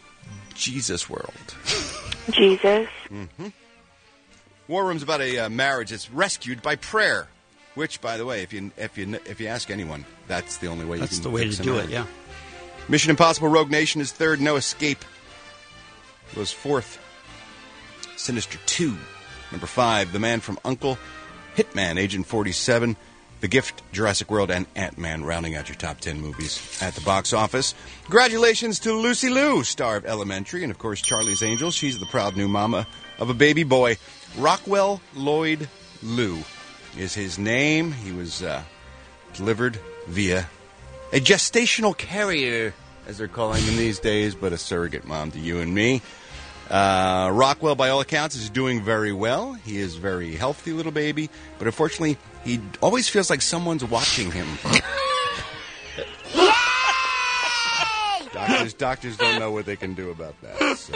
Jesus World. Jesus. Mm-hmm. War Room's about a uh, marriage that's rescued by prayer. Which, by the way, if you if you if you ask anyone, that's the only way That's you can the way fix to a do marriage. it, yeah. Mission Impossible Rogue Nation is third. No Escape was fourth. Sinister two. Number five, The Man from U N C L E. Hitman, Agent forty-seven. The Gift, Jurassic World, and Ant-Man rounding out your top ten movies at the box office. Congratulations to Lucy Liu, star of Elementary, and of course Charlie's Angels. She's the proud new mama of a baby boy. Rockwell Lloyd Liu is his name. He was uh, delivered via a gestational carrier, as they're calling them these days, but a surrogate mom to you and me. Uh, Rockwell, by all accounts, is doing very well. He is a very healthy little baby, but unfortunately, he always feels like someone's watching him. doctors, doctors don't know what they can do about that. So.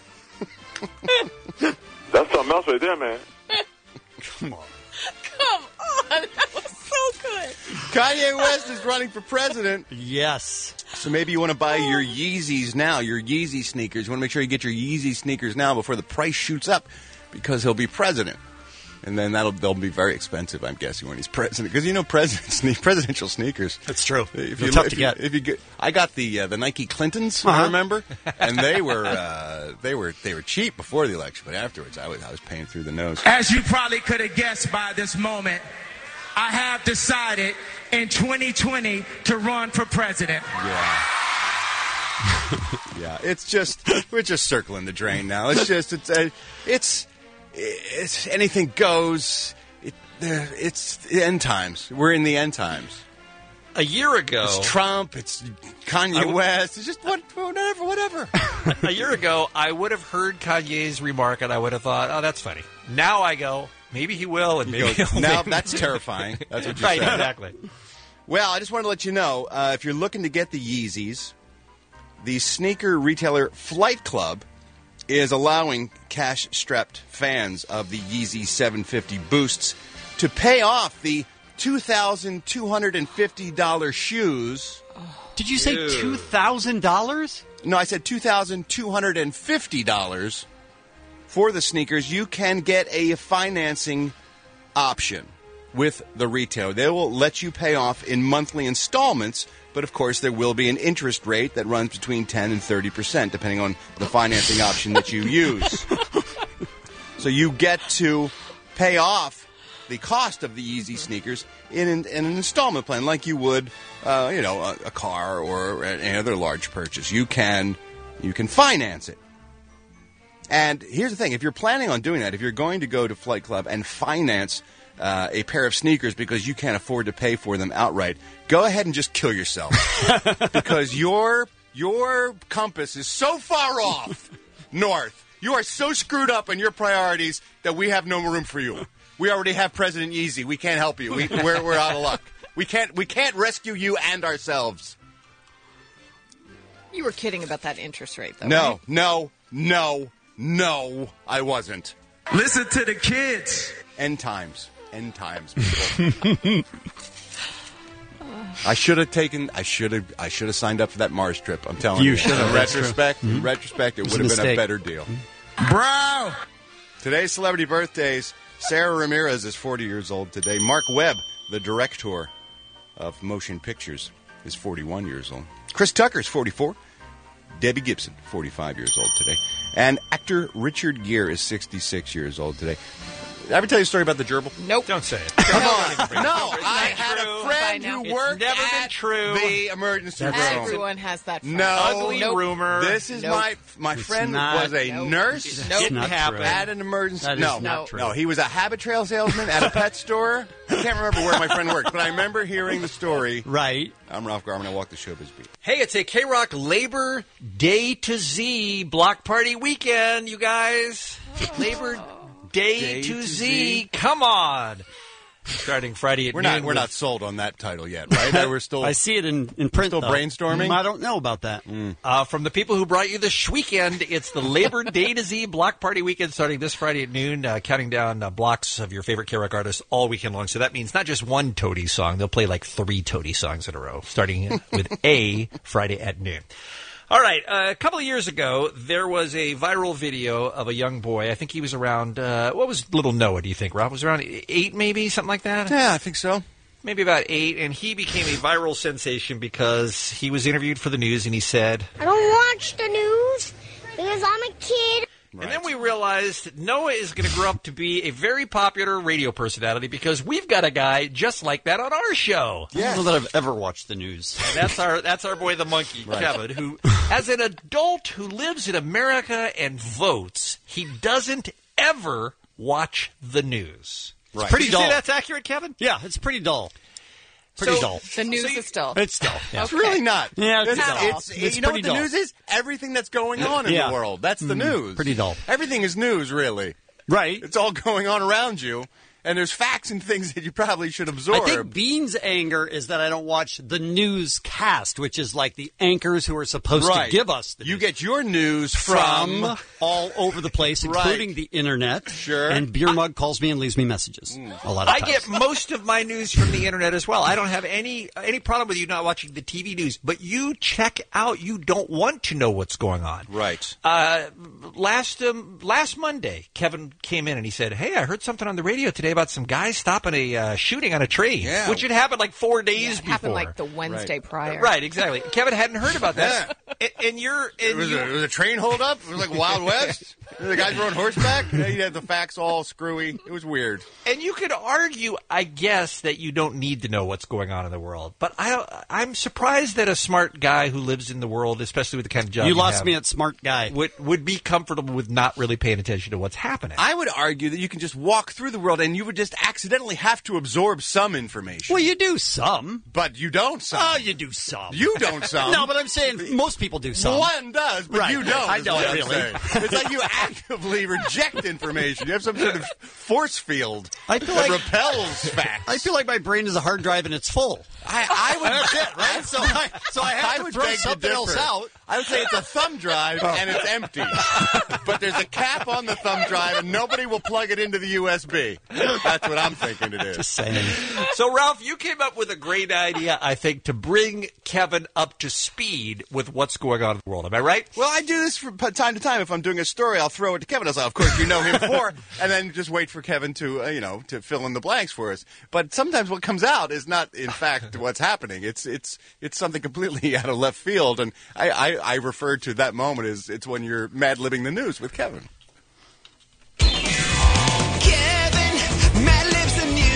That's something else right there, man. Come on. Come on. That was so good. Kanye West is running for president. Yes. So maybe you want to buy your Yeezys now, your Yeezy sneakers. You want to make sure you get your Yeezy sneakers now before the price shoots up because he'll be president. And then that'll they'll be very expensive, I'm guessing, when he's president. Because you know, president, presidential sneakers. That's true. If They're you, tough if to you, get. If you get, I got the uh, the Nike Clintons. Uh-huh. I remember, and they were uh, they were they were cheap before the election, but afterwards, I was I was paying through the nose. As you probably could have guessed by this moment, I have decided in twenty twenty to run for president. Yeah. Yeah, it's just we're just circling the drain now. It's just it's uh, it's it's anything goes. It, uh, it's the end times. We're in the end times. A year ago, It's Trump. It's Kanye I w- West. It's just what, whatever, whatever. a year ago, I would have heard Kanye's remark and I would have thought, "Oh, that's funny." Now I go, maybe he will, and You maybe go, he'll now maybe- that's terrifying. That's what you right, said. exactly. Well, I just wanted to let you know uh, if you're looking to get the Yeezys, the sneaker retailer Flight Club is allowing cash-strapped fans of the Yeezy seven fifty Boosts to pay off the two thousand two hundred fifty dollars shoes. Did you say two thousand dollars? No, I said two thousand two hundred fifty dollars for the sneakers. You can get a financing option with the retailer. They will let you pay off in monthly installments, but of course there will be an interest rate that runs between ten and thirty percent, depending on the financing option that you use. So you get to pay off the cost of the Yeezy sneakers in an, in an installment plan, like you would, uh, you know, a, a car or any other large purchase. You can you can finance it. And here's the thing: if you're planning on doing that, if you're going to go to Flight Club and finance uh, a pair of sneakers because you can't afford to pay for them outright, go ahead and just kill yourself because your your compass is so far off north. You are so screwed up in your priorities that we have no room for you. We already have President Yeezy. We can't help you. We, we're we're out of luck. We can't we can't rescue you and ourselves. You were kidding about that interest rate, though. No, right? no, no. No, I wasn't. Listen to the kids. End times. End times, people. I should have taken. I should have. I should have signed up for that Mars trip. I'm telling you. You should have. In retrospect, mm-hmm. in retrospect, it would have been a better deal. Bro. Today's celebrity birthdays: Sarah Ramirez is forty years old today. Mark Webb, the director of motion pictures, is forty-one years old. Chris Tucker is forty-four. Debbie Gibson, forty-five years old today. And actor Richard Gere is sixty-six years old today. Did I ever tell you a story about the gerbil? Nope. Don't say it. Come on. No, I It's had true. a friend By now. who worked It's never at been true. the emergency room. Everyone has that. Friend. No. Ugly Nope. rumor. This is Nope. my my It's friend not- was a Nope. nurse Nope. Didn't not happen. true. at an emergency. That is no, not No. true. no, he was a habit trail salesman at a pet store. I can't remember where my friend worked, but I remember hearing the story. Right. I'm Ralph Garman. I walk the showbiz beat. Hey, it's a K-Rock Labor Day to Z block party weekend, you guys. Labor Day, Day to, to Z. Z. Come on. Starting Friday at We're noon. not we're with- not sold on that title yet, right? We're still I see it in, in print. still though. brainstorming? Mm, I don't know about that. Uh, from the people who brought you this weekend, it's the Labor Day to Z block party weekend starting this Friday at noon, uh, counting down uh, blocks of your favorite K-Rock artists all weekend long. So that means not just one Toady song. They'll play like three Toady songs in a row, starting with a Friday at noon. All right. Uh, a couple of years ago, there was a viral video of a young boy. I think he was around, uh, what was little Noah, do you think, Rob? Was around eight, maybe? Something like that? Yeah, I think so. Maybe about eight. And he became a viral sensation because he was interviewed for the news and he said, I don't watch the news because I'm a kid. And then we realized Noah is going to grow up to be a very popular radio personality because we've got a guy just like that on our show. I don't know that I've ever watched the news. And that's our that's our boy the monkey, Right. Kevin, who, as an adult who lives in America and votes, he doesn't ever watch the news. Right. Pretty Would you dull. say that's accurate, Kevin? Yeah, it's pretty dull. Pretty So, dull. The news is still. It's dull. Yeah. It's really not. Yeah, it's it's, dull. it's, It's you know what pretty the dull. news is? Everything that's going on in Yeah. the world. That's the Mm, news. pretty dull. Everything is news, really. Right. It's all going on around you, and there's facts and things that you probably should absorb. I think Bean's anger is that I don't watch the newscast, which is like the anchors who are supposed Right. to give us the You news. get your news from, from... all over the place, Right. including the internet. Sure. And Beer Mug calls me and leaves me messages a lot of I times. get most of my news from the internet as well. I don't have any any problem with you not watching the T V news, but you check out. You don't want to know what's going on. Right. Uh, last um, last Monday, Kevin came in and he said, "Hey, I heard something on the radio today about some guys stopping a uh, shooting on a train, Yeah. which had happened like four days Yeah, it before." happened like the Wednesday prior. Right, exactly. Kevin hadn't heard about that, and, and you're It and was, you a, it was a train holdup. It was like Wild West. The guys were on horseback. Yeah, you had the facts all screwy. It was weird. And you could argue, I guess, that you don't need to know what's going on in the world. But I, I'm surprised that a smart guy who lives in the world, especially with the kind of job You you lost have, me at smart guy. would would be comfortable with not really paying attention to what's happening. I would argue that you can just walk through the world and you would just accidentally have to absorb some information. Well, you do some. But you don't some. Oh, you do some. You don't some. No, but I'm saying most people do some. One does, but Right. you don't. I is don't what I'm really. saying. It's like you actively reject information. You have some sort of force field I feel that like- repels facts. I feel like my brain is a hard drive and it's full. I, I would That's it, right? So I, so I have I to would throw beg to something else differ. out. I would say it's a thumb drive and it's empty. But there's a cap on the thumb drive and nobody will plug it into the U S B. That's what I'm thinking it is. Just saying. So, Ralph, you came up with a great idea, I think, to bring Kevin up to speed with what's going on in the world. Am I right? Well, I do this from time to time. If I'm doing a story, I'll throw it to Kevin. I'll say, of course, you know him before, and then just wait for Kevin to, uh, you know, to fill in the blanks for us. But sometimes what comes out is not, in fact, what's happening. It's it's it's something completely out of left field, and I, I, I refer to that moment as it's when you're mad-libbing the news with Kevin. Kevin, Mad Libs the News.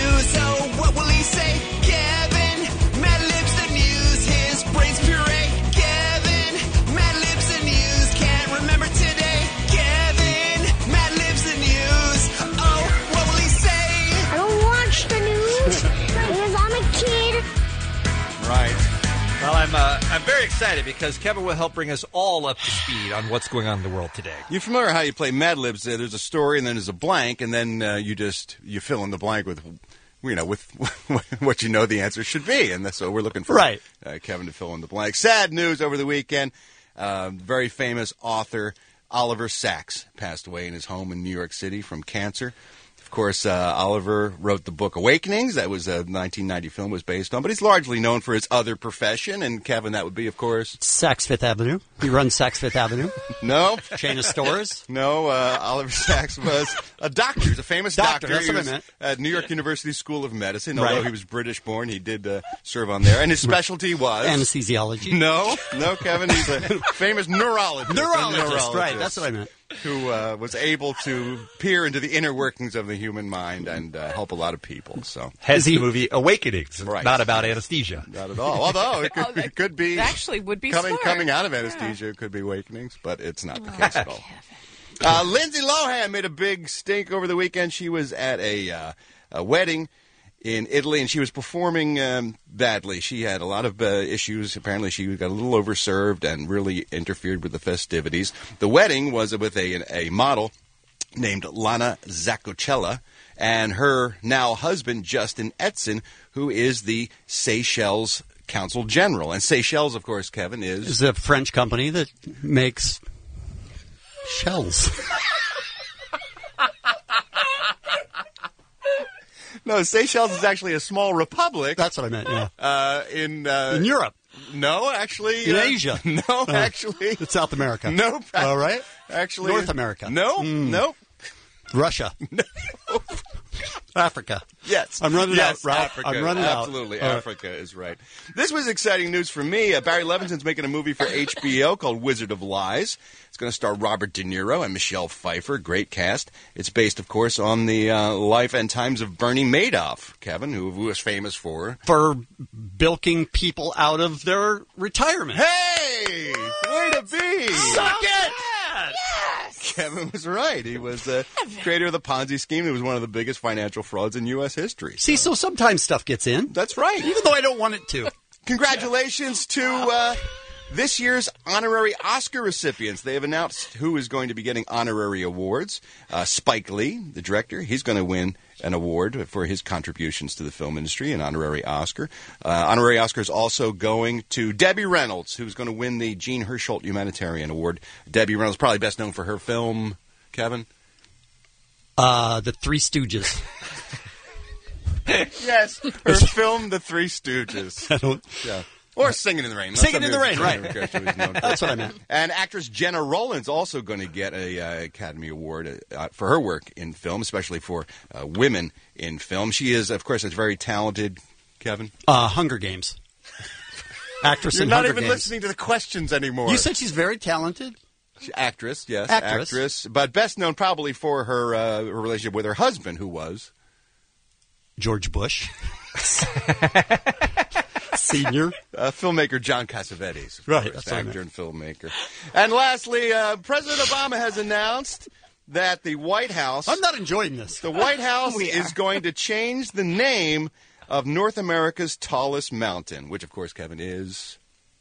I'm uh, I'm very excited because Kevin will help bring us all up to speed on what's going on in the world today. You familiar how you play Mad Libs? Uh, there's a story and then there's a blank, and then uh, you just you fill in the blank with, you know, with what you know the answer should be, and that's, so we're looking for right. uh, Kevin to fill in the blank. Sad news over the weekend. Uh, very famous author Oliver Sacks passed away in his home in New York City from cancer. Of course, uh, Oliver wrote the book Awakenings. That was a nineteen ninety film was based on, but he's largely known for his other profession. And Kevin, that would be, of course, Saks Fifth Avenue. He runs Saks Fifth Avenue. No chain of stores. No, uh, Oliver Sacks was a doctor. He was a famous doctor. doctor. That's he what was I meant. at New York University School of Medicine. Although Right. he was British-born, he did uh, serve on there, and his specialty was anesthesiology. No, no, Kevin. He's a famous neurologist. Neurologist, A neurologist right, that's what I meant. Who uh, was able to peer into the inner workings of the human mind and uh, help a lot of people. So, Hence the movie Awakenings, Right. not about anesthesia. Not at all. Although it could, Oh, that it could be actually would be coming smart. coming out of anesthesia. It could be Awakenings, but it's not the case at all. Uh, Lindsay Lohan made a big stink over the weekend. She was at a, uh, a wedding in Italy, and she was performing um, badly. She had a lot of uh, issues. Apparently, she got a little overserved and really interfered with the festivities. The wedding was with a, a model named Lana Zacocella and her now husband, Justin Edson, who is the Seychelles Consul General. And Seychelles, of course, Kevin, is... Is a French company that makes shells. No, Seychelles is actually a small republic. That's what I meant, yeah. Uh, in uh, In Europe. No, actually. In uh, Asia. No, Uh, actually. It's South America. Nope. All right. Actually. North America. No, Mm. nope. Russia. Africa. Yes. I'm running yes, out, Ralph. Africa. I'm running out. Absolutely. All right. Africa is right. This was exciting news for me. Uh, Barry Levinson's making a movie for H B O called Wizard of Lies. It's going to star Robert De Niro and Michelle Pfeiffer. Great cast. It's based, of course, on the uh, life and times of Bernie Madoff, Kevin, who was famous for... For bilking people out of their retirement. Hey! Way to be! Suck it! Kevin was right. He was the creator of the Ponzi scheme. It was one of the biggest financial frauds in U S history. See, so sometimes stuff gets in. That's right. Even though I don't want it to. Congratulations to uh, this year's honorary Oscar recipients. They have announced who is going to be getting honorary awards. Uh, Spike Lee, the director, he's going to win an award for his contributions to the film industry, an honorary Oscar. Uh, honorary Oscar is also going to Debbie Reynolds, who's going to win the Jean Hersholt Humanitarian Award. Debbie Reynolds, probably best known for her film, Kevin? Uh, the Three Stooges. Yes, her film, The Three Stooges. I don't... Yeah. Or Singing in the Rain. Singing in the Rain, right. right. That's what I meant. And actress Jenna Rollins also going to get a uh, Academy Award uh, for her work in film, especially for uh, women in film. She is, of course, a very talented, Kevin. Uh, Hunger Games. Actress You're in not Hunger even Games. listening to the questions anymore. You said she's very talented? She- actress, yes. Actress. Actress. But best known probably for her, uh, her relationship with her husband, who was... George Bush. Senior. Uh, filmmaker John Cassavetes. of Right, course, that's what I actor and filmmaker. And lastly, uh, President Obama has announced that the White House... I'm not enjoying this. The White House We is are. going to change the name of North America's tallest mountain, which, of course, Kevin, is...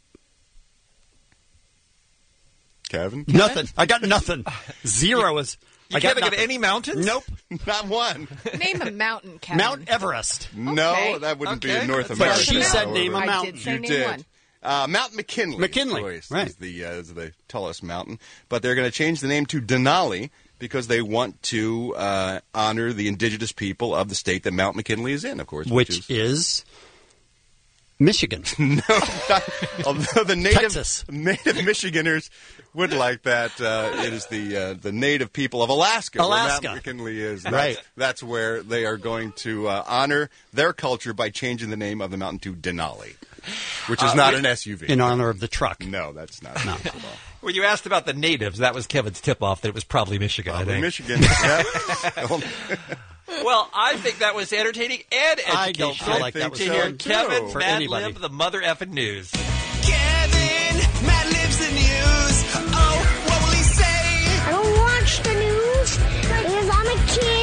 Kevin? Nothing. I got nothing. Zero is... You I can't got think of nothing. any mountains? Nope. Not one. Name a mountain, Kevin. Mount Everest. No, Okay. that wouldn't be Okay. in North But America. she said however. name a I mountain. did say You name did. one. Uh, Mount McKinley. McKinley, of course, right. is the, uh, is the tallest mountain. But they're going to change the name to Denali because they want to uh, honor the indigenous people of the state that Mount McKinley is in, of course. Which is... is Michigan. No, not, although the native Texas. native Michiganers would like that. Uh, it is the uh, the native people of Alaska, Alaska. where Mount McKinley is. That's, Right. That's where they are going to uh, honor their culture by changing the name of the mountain to Denali, which is Uh, not we- an S U V. In honor of the truck. No, that's not. No. at all. When you asked about the natives, that was Kevin's tip-off that it was probably Michigan, I Probably think. Michigan. Yeah. Well, I think that was entertaining and educational. I don't feel like I that was to think hear so, too. Kevin For Mad anybody. Lib, the mother effing news. Kevin, Mad Libs the news. Oh, what will he say? I don't watch the news because I'm a kid.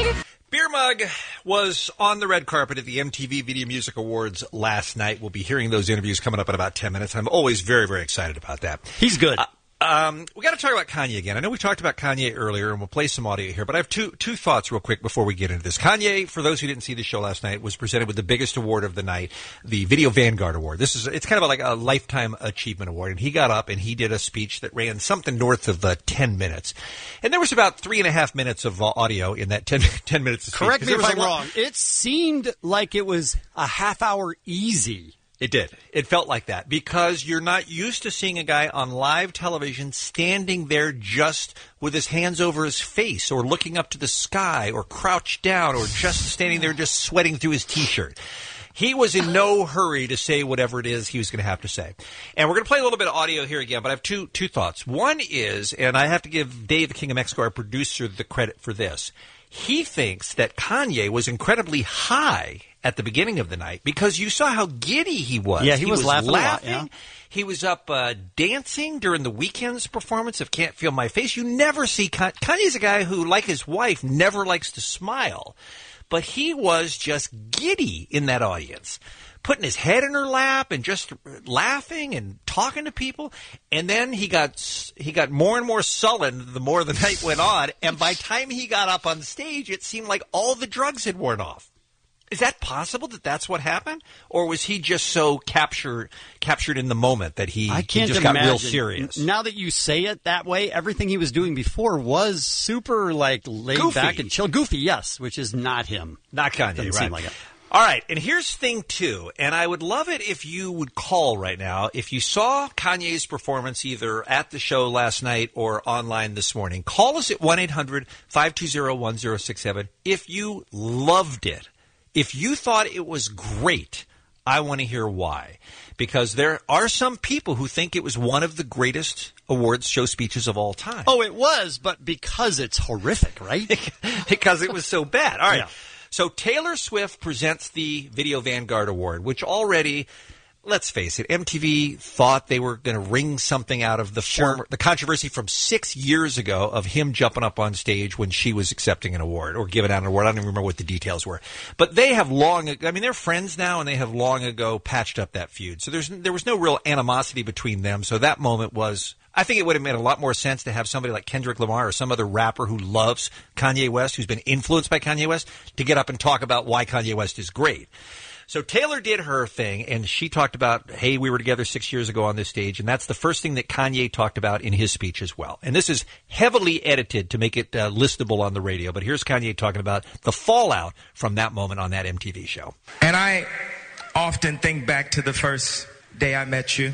Beer Mug was on the red carpet at the M T V Video Music Awards last night. We'll be hearing those interviews coming up in about ten minutes. I'm always very, very excited about that. He's good. Uh, Um, we got to talk about Kanye again. I know we talked about Kanye earlier, and we'll play some audio here, but I have two two thoughts real quick before we get into this. Kanye, for those who didn't see the show last night, was presented with the biggest award of the night, the Video Vanguard Award. This is it's kind of like a lifetime achievement award, and he got up and he did a speech that ran something north of uh, ten minutes, and there was about three and a half minutes of uh, audio in that ten, ten minutes of speech. Correct me if I'm lot- wrong. It seemed like it was a half hour easy. It did. It felt like that because you're not used to seeing a guy on live television standing there just with his hands over his face or looking up to the sky or crouched down or just standing there just sweating through his T-shirt. He was in no hurry to say whatever it is he was going to have to say. And we're going to play a little bit of audio here again, but I have two two thoughts. One is, and I have to give Dave, the King of Mexico, our producer, the credit for this. He thinks that Kanye was incredibly high at the beginning of the night because you saw how giddy he was. Yeah, he, was, was laughing, laughing. a lot, yeah. He was up uh, dancing during the Weeknd's performance of Can't Feel My Face. You never see Con- Kanye's a guy who, like his wife, never likes to smile. But he was just giddy in that audience, putting his head in her lap and just laughing and talking to people. And then he got he got more and more sullen the more the night went on. And by the time he got up on stage, it seemed like all the drugs had worn off. Is that possible that that's what happened? Or was he just so captured captured in the moment that he, I can't he just imagine. got real serious? Now that you say it that way, everything he was doing before was super like laid Goofy. back and chill. Goofy, yes, which is not him. Not Kanye, Doesn't right? seem like it. All right, and here's thing two, and I would love it if you would call right now. If you saw Kanye's performance either at the show last night or online this morning, call us at one eight hundred five two zero one zero six seven if you loved it. If you thought it was great, I want to hear why. Because there are some people who think it was one of the greatest awards show speeches of all time. Oh, it was, but because it's horrific, right? Because it was so bad. All right. Yeah. So Taylor Swift presents the Video Vanguard Award, which already, let's face it, M T V thought they were going to wring something out of the Sure. former, the controversy from six years ago of him jumping up on stage when she was accepting an award or giving out an award. I don't even remember what the details were. But they have long, I mean, they're friends now, and they have long ago patched up that feud. So there's there was no real animosity between them. So that moment was, I think it would have made a lot more sense to have somebody like Kendrick Lamar or some other rapper who loves Kanye West, who's been influenced by Kanye West, to get up and talk about why Kanye West is great. So Taylor did her thing, and she talked about, hey, we were together six years ago on this stage, and that's the first thing that Kanye talked about in his speech as well. And this is heavily edited to make it uh, listable on the radio, but here's Kanye talking about the fallout from that moment on that M T V show. And I often think back to the first day I met you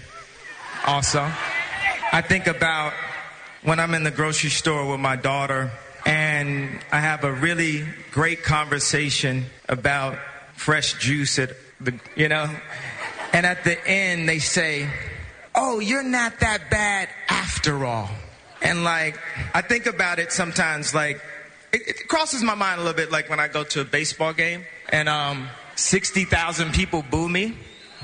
also. I think about when I'm in the grocery store with my daughter, and I have a really great conversation about fresh juice at the, you know, and at the end they say, oh, you're not that bad after all. And like, I think about it sometimes, like, it, it crosses my mind a little bit, like when I go to a baseball game and um, sixty thousand people boo me.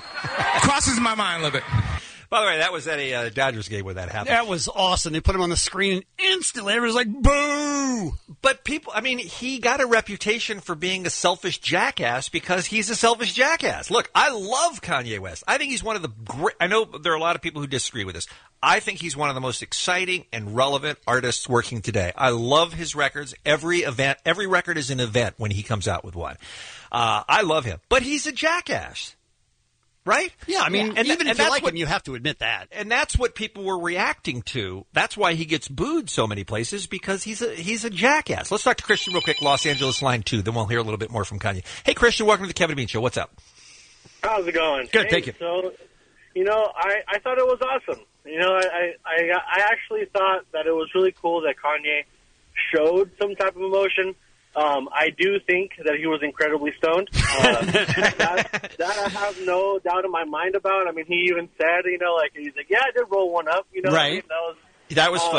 Crosses my mind a little bit. By the way, that was at a uh, Dodgers game where that happened. That was awesome. They put him on the screen and instantly everyone's like, boo! But people, I mean, he got a reputation for being a selfish jackass because he's a selfish jackass. Look, I love Kanye West. I think he's one of the great, I know there are a lot of people who disagree with this. I think he's one of the most exciting and relevant artists working today. I love his records. Every event, every record is an event when he comes out with one. Uh, I love him. But he's a jackass. Right? Yeah, I mean, yeah. And even th- if you and like what, him, you have to admit that. And that's what people were reacting to. That's why he gets booed so many places, because he's a he's a jackass. Let's talk to Christian real quick, Los Angeles line two, then we'll hear a little bit more from Kanye. Hey, Christian, welcome to the Kevin and Bean Show. What's up? How's it going? Good, hey, thank you. So, you know, I, I thought it was awesome. You know, I, I, I actually thought that it was really cool that Kanye showed some type of emotion. Um, I do think that he was incredibly stoned. Uh, that, that I have no doubt in my mind about. I mean, he even said, you know, like, he's like, yeah, I did roll one up. You know, Right. I mean, that was That was um, funny.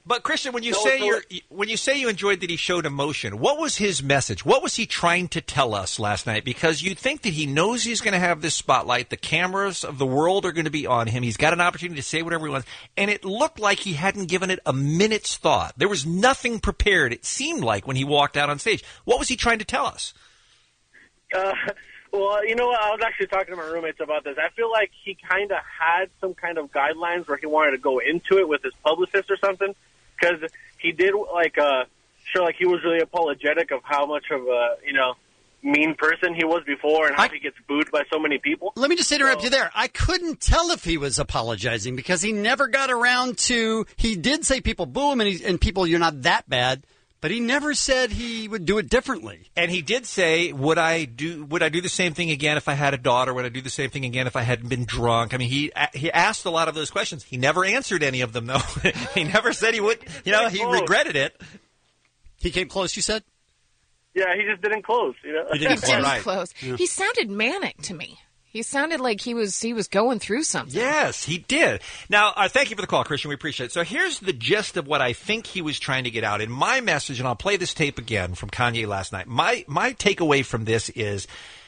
But Christian, when you So- say so- you're, when you say you enjoyed that he showed emotion, what was his message? What was he trying to tell us last night? Because you'd think that he knows he's going to have this spotlight. The cameras of the world are going to be on him. He's got an opportunity to say whatever he wants. And it looked like he hadn't given it a minute's thought. There was nothing prepared, it seemed like, when he walked out on stage. What was he trying to tell us? Uh, well, you know what? I was actually talking to my roommates about this. I feel like he kind of had some kind of guidelines where he wanted to go into it with his publicist or something, because he did like uh, show like he was really apologetic of how much of a you know mean person he was before and how he gets booed by so many people. Let me just interrupt you there. I couldn't tell if he was apologizing because he never got around to. He did say people boo him and, he, and people, you're not that bad. But he never said he would do it differently. And he did say, would I do would I do the same thing again if I had a daughter? Would I do the same thing again if I hadn't been drunk? I mean, he he asked a lot of those questions. He never answered any of them, though. He never said he would. You know, he regretted it. He came close, you said? Yeah, he just didn't close. You know, He didn't Right. close. Yeah. He sounded manic to me. He sounded like he was he was going through something. Yes, he did. Now, uh, thank you for the call, Christian. We appreciate it. So here's the gist of what I think he was trying to get out. In my message, and I'll play this tape again from Kanye last night, my, my takeaway from this is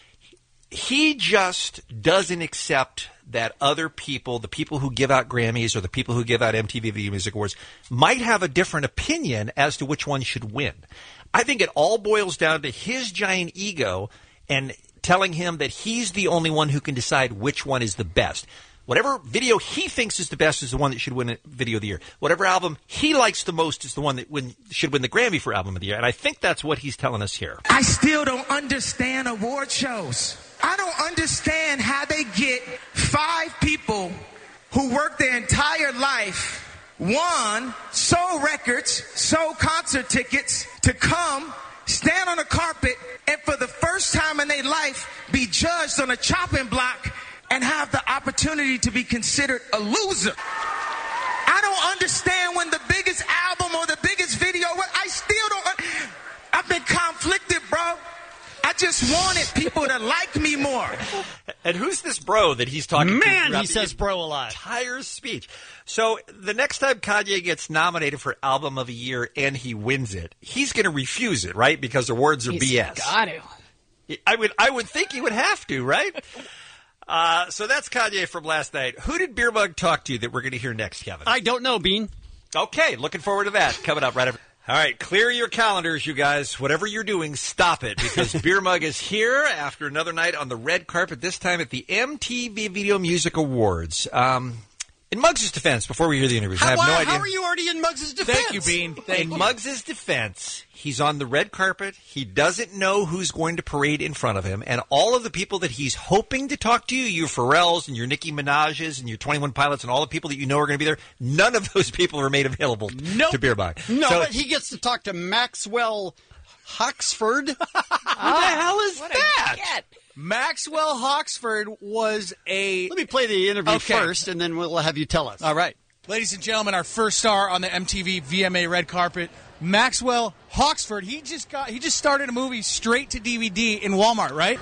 he just doesn't accept that other people, the people who give out Grammys or the people who give out M T V Video Music Awards, might have a different opinion as to which one should win. I think it all boils down to his giant ego and telling him that he's the only one who can decide which one is the best. Whatever video he thinks is the best is the one that should win a Video of the Year. Whatever album he likes the most is the one that win, should win the Grammy for Album of the Year. And I think that's what he's telling us here. I still don't understand award shows. I don't understand how they get five people who work their entire life, one, sold records, sold concert tickets, to come, stand on a carpet, and for the first time in their life be judged on a chopping block and have the opportunity to be considered a loser. I don't understand when the biggest album or the biggest video, I still don't, I've been conflicted, bro. I just wanted people to like me more. And who's this bro that he's talking to? Man, throughout he the says bro a lot. Entire speech. So the next time Kanye gets nominated for Album of the Year and he wins it, he's going to refuse it, right? Because awards are He's B S. got to. I would, I would think he would have to, right? Uh, so that's Kanye from last night. Who did Beer Mug talk to that we're going to hear next, Kevin? I don't know, Bean. Okay, looking forward to that. Coming up right after. All right, clear your calendars, you guys. Whatever you're doing, stop it, because Beer Mug is here after another night on the red carpet, this time at the M T V Video Music Awards. Um, in Muggs' defense, before we hear the interviews, How, I have no why- idea. how are you already in Muggs' defense? Thank you, Bean. In Muggs' defense, he's on the red carpet. He doesn't know who's going to parade in front of him. And all of the people that he's hoping to talk to, your Pharrells and your Nicki Minaj's and your twenty-one Pilots and all the people that you know are going to be there, none of those people are made available Nope. to Beer Mug. No, So- but he gets to talk to Maxwell Hoxford. Who the hell is that? Maxwell Hoxford was a. Let me play the interview Okay. first, and then we'll have you tell us. All right. Ladies and gentlemen, our first star on the M T V V M A red carpet, Maxwell Hoxford. He just got he just started a movie straight to D V D in Walmart, right?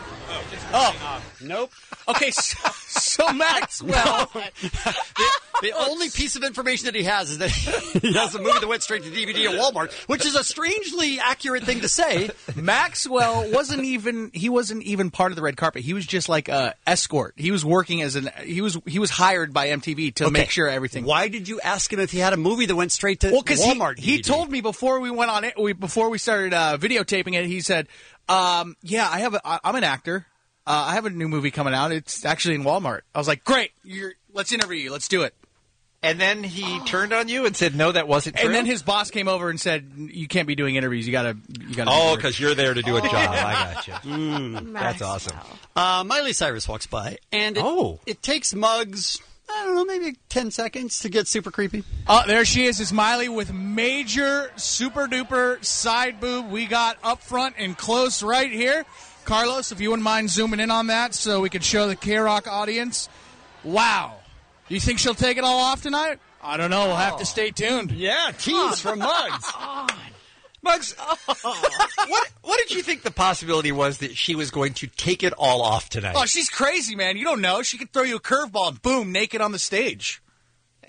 Oh, nope. Okay, so, so Maxwell. the, the only piece of information that he has is that he has a movie that went straight to D V D at Walmart, which is a strangely accurate thing to say. Maxwell wasn't even he wasn't even part of the red carpet. He was just like a escort. He was working as an he was he was hired by M T V to Okay. make sure everything. Why did you ask him if he had a movie that went straight to Well, because Walmart? he, he D V D? told me before we went on it, we, before we started uh, videotaping it, he said, um, "Yeah, I have. A, I, I'm an actor. Uh, I have a new movie coming out. It's actually in Walmart." I was like, "Great, you're, let's interview you. Let's do it." And then he turned on you and said, "No, that wasn't true." And then his boss came over and said, "You can't be doing interviews. You gotta, you gotta." Oh, because you're there to do a job. I got you. Mm, That's awesome. Uh, Miley Cyrus walks by, and it, Oh. it takes Muggs, I don't know, maybe ten seconds to get super creepy. Oh, there she is. It's Miley with major super duper side boob. We got up front and close right here. Carlos, if you wouldn't mind zooming in on that so we could show the K-Rock audience. Wow. You think she'll take it all off tonight? I don't know. We'll have to stay tuned. Yeah, tease from Muggs. Muggs, what what did you think the possibility was that she was going to take it all off tonight? Oh, she's crazy, man. You don't know. She could throw you a curveball and boom, naked on the stage.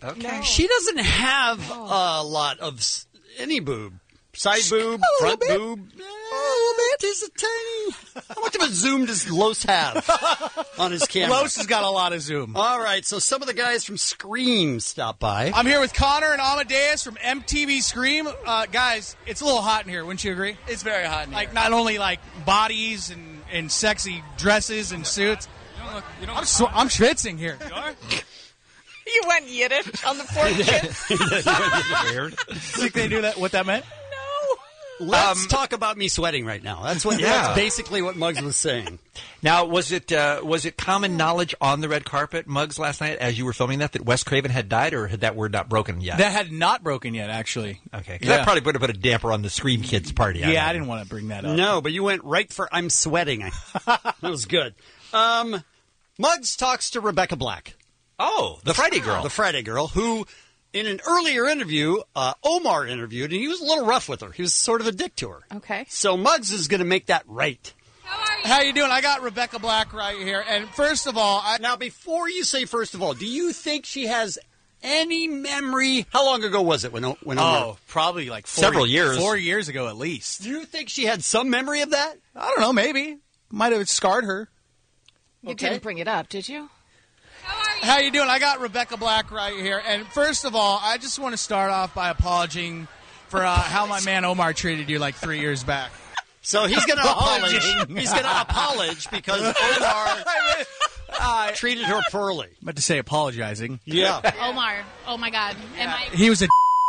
Okay. She doesn't have a lot of s- any boob. Side boob, front boob. Oh, man, there's a tiny. How much of a zoom does Los have on his camera? Los has got a lot of zoom. All right, so some of the guys from Scream stopped by. I'm here with Connor and Amadeus from M T V Scream. Uh, guys, it's a little hot in here, wouldn't you agree? It's very hot in here. Like, not only like bodies and, and sexy dresses and suits. You don't look, you don't I'm, sw- I'm schwitzing here. You are? You went Yiddish on the fourth kiss. Weird. Think they knew that what that meant? Let's Um, talk about me sweating right now. That's what. Yeah. That's basically what Muggs was saying. Now, was it uh, was it common knowledge on the red carpet, Muggs, last night as you were filming that, that Wes Craven had died, or had that word not broken yet? That had not broken yet, actually. Okay, 'cause Yeah. that probably would have put a damper on the Scream Kids party. Yeah, I, I didn't want to bring that up. No, but you went right for I'm sweating. That was good. Um, Muggs talks to Rebecca Black. Oh, the Friday girl. The Friday girl, who in an earlier interview, uh, Omar interviewed, and he was a little rough with her. He was sort of a dick to her. Okay. So Muggs is going to make that right. How you doing? I got Rebecca Black right here. And first of all, I... Now, before you say first of all, do you think she has any memory? How long ago was it when, when Omar... Oh, probably like four, Several years. Four years ago at least. Do you think she had some memory of that? I don't know, maybe. Might have scarred her. You Okay. didn't bring it up, did you? How you doing? I got Rebecca Black right here. And first of all, I just want to start off by apologizing for uh, how my man Omar treated you like three years back. So he's going to apologize. He's going to apologize because Omar uh, treated her poorly. I meant to say apologizing. Yeah. Omar. Oh my God. Am I? He was a.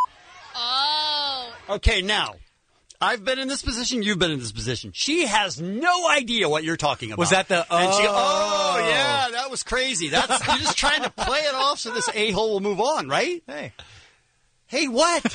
Oh. Okay, now, I've been in this position. You've been in this position. She has no idea what you're talking about. Was that the? Oh, And she, oh yeah, that was crazy. That's you're just trying to play it off so this a hole will move on, right? Hey, hey, what?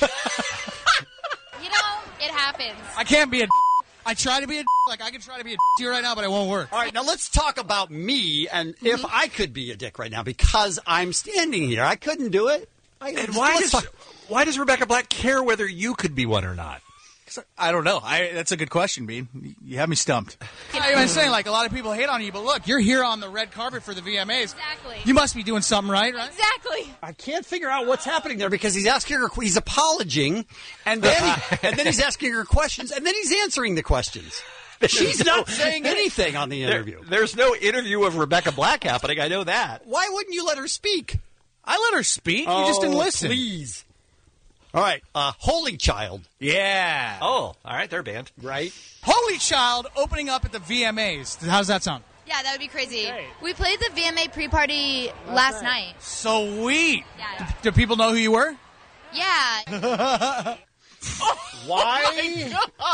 You know, it happens. I can't be a. I try to be a. Like I can try to be a to you right now, but it won't work. All right, now let's talk about me and if I could be a dick right now because I'm standing here. I couldn't do it. I, And why let's does talk- why does Rebecca Black care whether you could be one or not? I don't know. I, that's a good question, Bean. You have me stumped. I'm saying, like, a lot of people hate on you, but look, you're here on the red carpet for the V M As. Exactly. You must be doing something right, right? Exactly. I can't figure out what's happening there because he's asking her, he's apologizing, and then he, and then he's asking her questions, and then he's answering the questions. She's not saying anything on the interview. There, there's no interview of Rebecca Black happening. I know that. Why wouldn't you let her speak? I let her speak. You just didn't Oh, listen. Please. All right, uh, Holy Child. Yeah. Oh, all right, they're banned. Right. Holy Child opening up at the V M As. How's that sound? Yeah, that would be crazy. We played the V M A pre-party last night. Sweet. Yeah. Do, do people know who you were? Yeah. Why?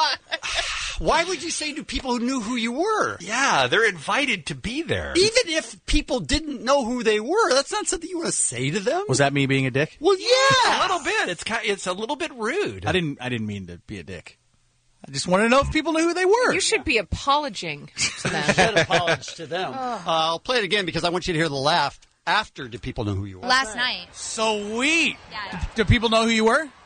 Why would you say to people who knew who you were? Yeah, they're invited to be there. Even if people didn't know who they were, that's not something you want to say to them. Was that me being a dick? Well, yeah, a little bit. It's kind, it's a little bit rude. I didn't. I didn't mean to be a dick. I just want to know if people knew who they were. You should be apologizing to them. should apologize to them. Uh, I'll play it again because I want you to hear the laugh after. Do people know who you were? Last night. Sweet. Yeah. Do, do people know who you were?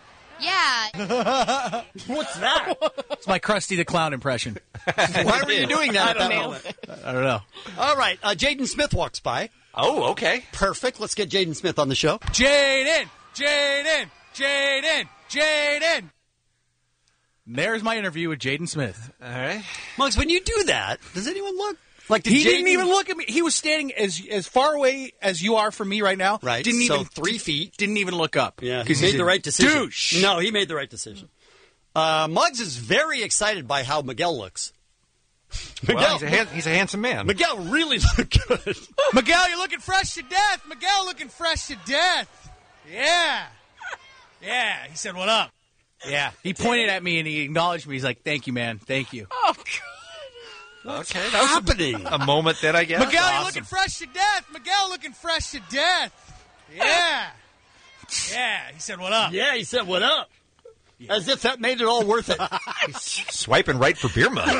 Yeah. What's that? It's my Krusty the Clown impression. Why were you doing that at that moment? I don't know. All right, uh, Jaden Smith walks by. Oh, okay. Perfect. Let's get Jaden Smith on the show. Jaden, Jaden, Jaden, Jaden. There's my interview with Jaden Smith. All right. Muggs, when you do that, does anyone look? Like did he Jaden... didn't even look at me. He was standing as as far away as you are from me right now. Right. Didn't so even three feet. Didn't even look up. Yeah. He because made the right decision. Douche. No, he made the right decision. Uh, Muggs is very excited by how Miguel looks. Well, Miguel, he's, a hand, he's a handsome man. Miguel really looked good. Miguel, you're looking fresh to death. Miguel looking fresh to death. Yeah. Yeah. He said, "What up?" Yeah. He pointed at me and he acknowledged me. He's like, "Thank you, man. Thank you." Oh, God. Okay, that was happening. A, a moment that I guess. Miguel, awesome. you're looking fresh to death. Miguel looking fresh to death. Yeah. Yeah. He said, "What up?" Yeah, he said, "What up?" As if that made it all worth it. Swiping right for beer mug.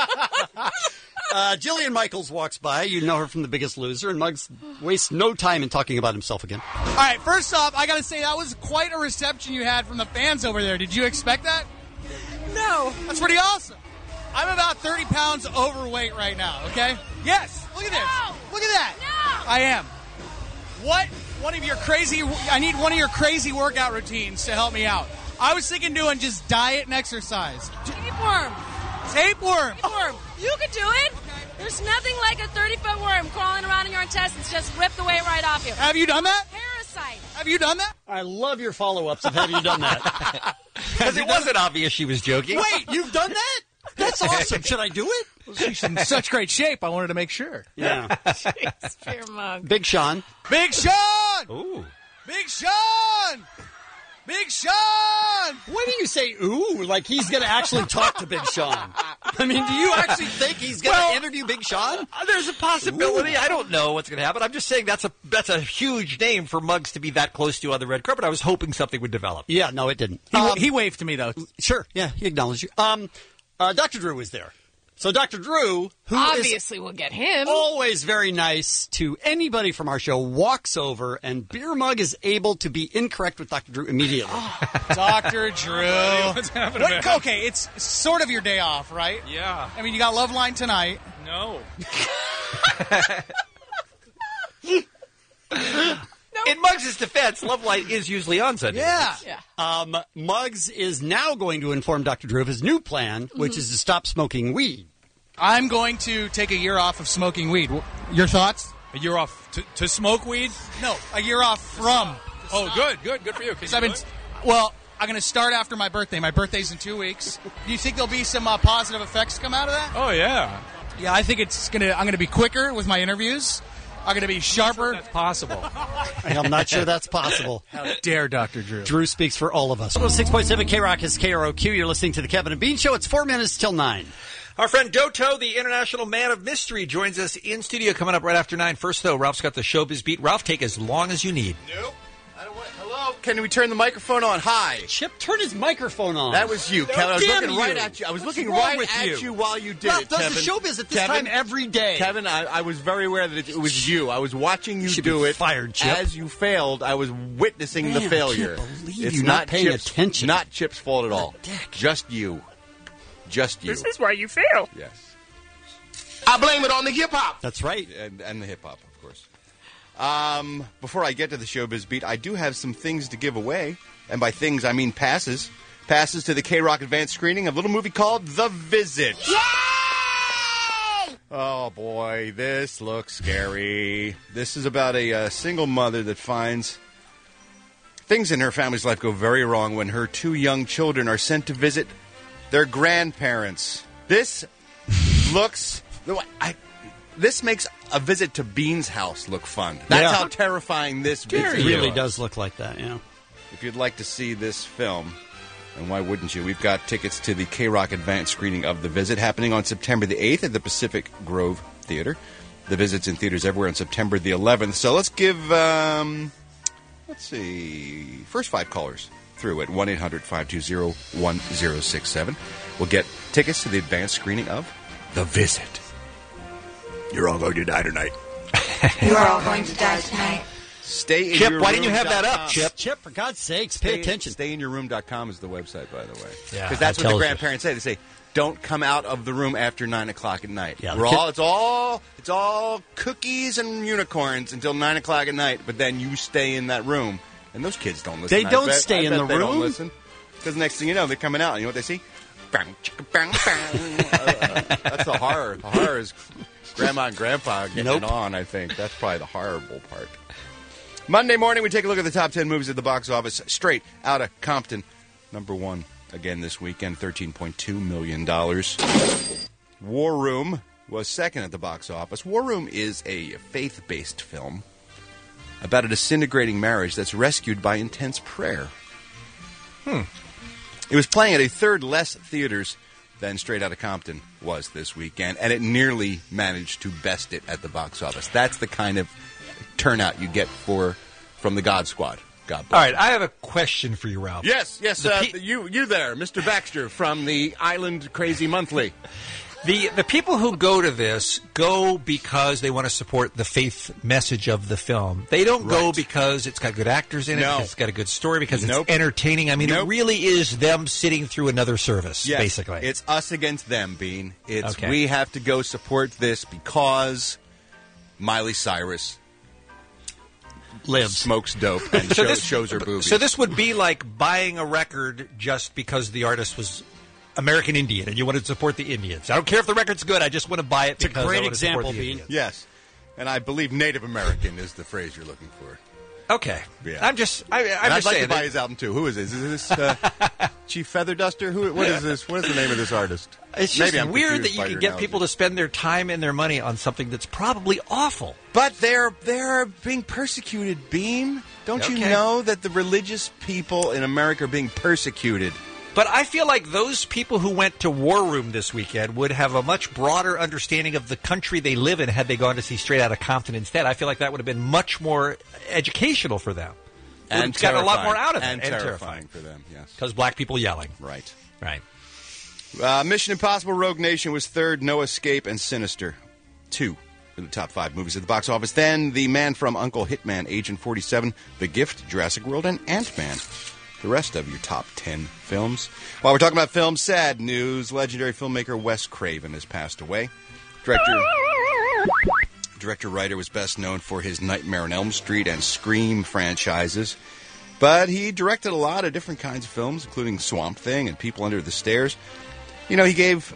uh, Jillian Michaels walks by. You know her from The Biggest Loser, and Muggs wastes no time in talking about himself again. All right, first off, I got to say that was quite a reception you had from the fans over there. Did you expect that? No. That's pretty awesome. I'm about thirty pounds overweight right now, okay? Yes. Look at this. No. Look at that. No. I am. What one of your crazy? I need one of your crazy workout routines to help me out. I was thinking doing just diet and exercise. Tapeworm. Tapeworm. Tapeworm. You could do it. There's nothing like a thirty-foot worm crawling around in your intestines, just ripped the way right off you. Have you done that? Parasite. Have you done that? I love your follow-ups of have you done that? Because it wasn't obvious she was joking. Wait, you've done that? That's awesome. Should I do it? Well, she's in such great shape. I wanted to make sure. Yeah. Shakespeare mug. Big Sean. Big Sean. Ooh. Big Sean. Big Sean. Why do you say ooh like he's going to actually talk to Big Sean? I mean, do you actually think he's going to Well, interview Big Sean? Uh, There's a possibility. Ooh. I don't know what's going to happen. I'm just saying that's a that's a huge name for Muggs to be that close to on the red carpet. I was hoping something would develop. Yeah, no, it didn't. He, Um, he waved to me though. Sure. Yeah, he acknowledged you. Um, uh, Doctor Drew was there. So Doctor Drew, who Obviously, is we'll get him. always very nice to anybody from our show, walks over, and Beer Mug is able to be incorrect with Doctor Drew immediately. Doctor Drew. What's happening, What- man? okay, it's sort of your day off, right? Yeah. I mean, you got Love Line tonight. No. In Muggs' defense, Love Light is usually on Sunday. Yeah. Yeah. Um, Muggs is now going to inform Doctor Drew of his new plan, which is to stop smoking weed. I'm going to take a year off of smoking weed. Your thoughts? A year off to, to smoke weed? No, a year off from. Oh, good, good, good for you. Can you I've do been, it? well, I'm going to start after my birthday. My birthday's in two weeks. Do you think there'll be some uh, positive effects come out of that? Oh, yeah. Yeah, I think it's gonna. I'm going to be quicker with my interviews. I'm going to be sharper. That's possible. I'm not sure that's possible. How dare Doctor Drew? Drew speaks for all of us. six point seven K-Rock is K R O Q. You're listening to the Kevin and Bean Show. It's four minutes till nine. Our friend Doto, the international man of mystery, joins us in studio coming up right after nine. First, though, Ralph's got the showbiz beat. Ralph, take as long as you need. Nope. I don't want. Hello. Can we turn the microphone on? Hi. Chip, turn his microphone on. That was you, Oh, Kevin. I was damn looking you. right at you. I was What's looking wrong right with at you? you while you did Ralph it, does Kevin. the showbiz at this Kevin, time every day. Kevin, I, I was very aware that it, it was you. I was watching you should do be it. fired, Chip. As you failed, I was witnessing the Man, I failure. can't believe it's you're not not paying Chip's, attention. Not Chip's fault at all. Just you. Just you. This is why you fail. Yes. I blame it on the hip hop. That's right. And, and the hip hop, of course. Um, before I get to the showbiz beat, I do have some things to give away. And by things, I mean passes. Passes to the K-Rock advanced screening of a little movie called The Visit. Yay! Oh, boy, this looks scary. This is about a uh, single mother that finds things in her family's life go very wrong when her two young children are sent to visit their grandparents. This looks... I, this makes a visit to Bean's house look fun. That's Yeah. how terrifying this It visit really is. does look like that, yeah. If you'd like to see this film, and why wouldn't you? We've got tickets to the K-Rock advanced screening of The Visit happening on September the eighth at the Pacific Grove Theater. The Visit's in theaters everywhere on September the eleventh. So let's give, um, let's see, first five callers through at one eight hundred five two zero one zero six seven. We'll get tickets to the advanced screening of The Visit. You're all going to die tonight. You are all going to die tonight. Stay in Chip, your why didn't you room have that dot up, com. Chip? Chip, for God's sakes, pay Stay- attention. stay in your room dot com is the website, by the way. Yeah, Because that's that what the tells you. grandparents say. They say, don't come out of the room after nine o'clock at night. Yeah, We're the kid- all, it's all it's all cookies and unicorns until nine o'clock at night, but then you stay in that room. And those kids don't listen. They I don't bet. stay I in bet the they don't room? listen. Because next thing you know, they're coming out. And you know what they see? Bang, chicka, bang, bang. Uh, That's the horror. The horror is Grandma and Grandpa getting Nope. it on, I think. That's probably the horrible part. Monday morning, we take a look at the top ten movies at the box office, straight out of Compton. Number one, again this weekend, thirteen point two million dollars. War Room was second at the box office. War Room is a faith-based film about a disintegrating marriage that's rescued by intense prayer. Hmm. It was playing at a third less theaters than Straight Outta Compton was this weekend, and it nearly managed to best it at the box office. That's the kind of turnout you get for from the God Squad. God bless. All right, I have a question for you, Ralph. Yes, yes, The uh, pe- you, you there, Mister Baxter from the Island Crazy Monthly. The the people who go to this go because they want to support the faith message of the film. They don't go Right. because it's got good actors in it, No. because it's got a good story, because Nope. it's entertaining. I mean, Nope. it really is them sitting through another service, Yes, basically. it's us against them, Bean. It's Okay. we have to go support this because Miley Cyrus. lives, smokes dope, and So shows, this- shows her boobies. So this would be like buying a record just because the artist was American Indian and you wanted to support the Indians. I don't care if the record's good. I just want to buy it It's a because great I want to support example, the Bean. Indians. Yes. And I believe Native American is the phrase you're looking for. Okay. Yeah. I'm just. I, I'm And just I'd like saying to buy that- his album too. Who is this? Is this uh, Chief Feather Duster? Who? What is this? What is the name of this artist? It's just Maybe I'm weird confused that you by can your get analogy. people to spend their time and their money on something that's probably awful. But they're they're being persecuted, Beam. Don't you Okay. know that the religious people in America are being persecuted? But I feel like those people who went to War Room this weekend would have a much broader understanding of the country they live in had they gone to see Straight Outta Compton instead. I feel like that would have been much more educational for them. Would And have gotten a lot more terrifying. out of it. And terrifying for them, yes. Because black people yelling. Right. Right. Uh, Mission Impossible Rogue Nation was third, No Escape, and Sinister. Two in the top five movies at the box office. Then The Man from Uncle, Hitman, Agent forty-seven, The Gift, Jurassic World, and Ant-Man. The rest of your top ten films. While we're talking about films, sad news. Legendary filmmaker Wes Craven has passed away. Director... Director-writer was best known for his Nightmare on Elm Street and Scream franchises. But he directed a lot of different kinds of films, including Swamp Thing and People Under the Stairs. You know, he gave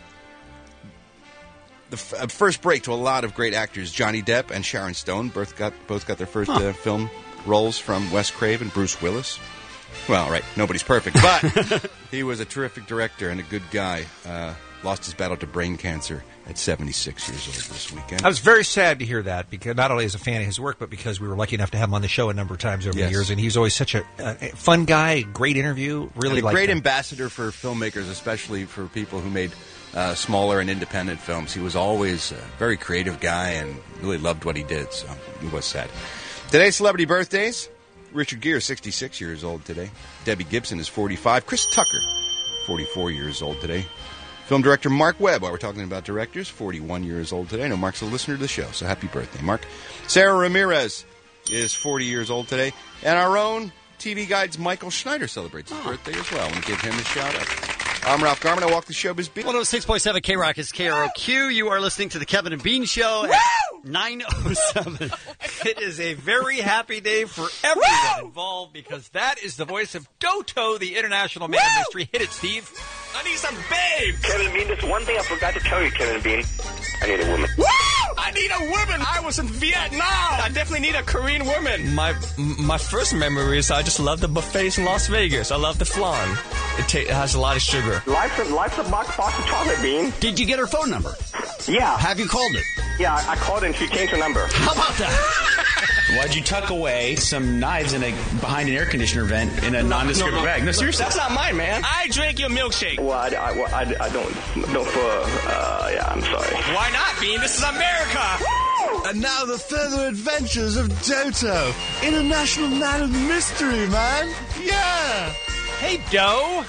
the f- uh, first break to a lot of great actors. Johnny Depp and Sharon Stone both got, both got their first Huh. uh, film roles from Wes Craven. Bruce Willis. Well, right, nobody's perfect, but he was a terrific director and a good guy. Uh, lost his battle to brain cancer at seventy-six years old this weekend. I was very sad to hear that, because not only as a fan of his work, but because we were lucky enough to have him on the show a number of times over Yes. the years, and he's always such a, a fun guy, great interview, really and a liked great him. ambassador for filmmakers, especially for people who made uh, smaller and independent films. He was always a very creative guy and really loved what he did, so it was sad. Today's celebrity birthdays. Richard Gere, sixty-six years old today. Debbie Gibson is forty-five. Chris Tucker, forty-four years old today. Film director Mark Webb, while we're talking about directors, forty-one years old today. I know Mark's a listener to the show, so happy birthday, Mark. Sarah Ramirez is forty years old today. And our own T V Guide's Michael Schneider celebrates his birthday as well. I want to give him a shout out. I'm Ralph Garman. I walk the showbiz beat. one oh six point seven K Rock is K R O Q. You are listening to the Kevin and Bean Show at nine oh seven. It is a very happy day for everyone involved, because that is the voice of Doto, the international man of mystery. Hit it, Steve. I need some babes. Kevin Bean, there's one thing I forgot to tell you, Kevin Bean. I need a woman. Woo! I need a woman. I was in Vietnam. I definitely need a Korean woman. My my first memory is I just love the buffets in Las Vegas. I love the flan. It, ta- it has a lot of sugar. Life's a, life's a box, box of chocolate, Bean. Did you get her phone number? Yeah. Have you called it? Yeah, I, I called and she changed her number. How about that? Why'd you tuck away some knives in a behind an air conditioner vent in a nondescript no, no. bag? No, seriously. That's not mine, man. I drank your milkshake. Well, I, I, well, I, I don't, don't for, uh, yeah, I'm sorry. Why not, Bean? This is America. And now the further adventures of Doto, international man of mystery, man. Yeah. Hey, Doe.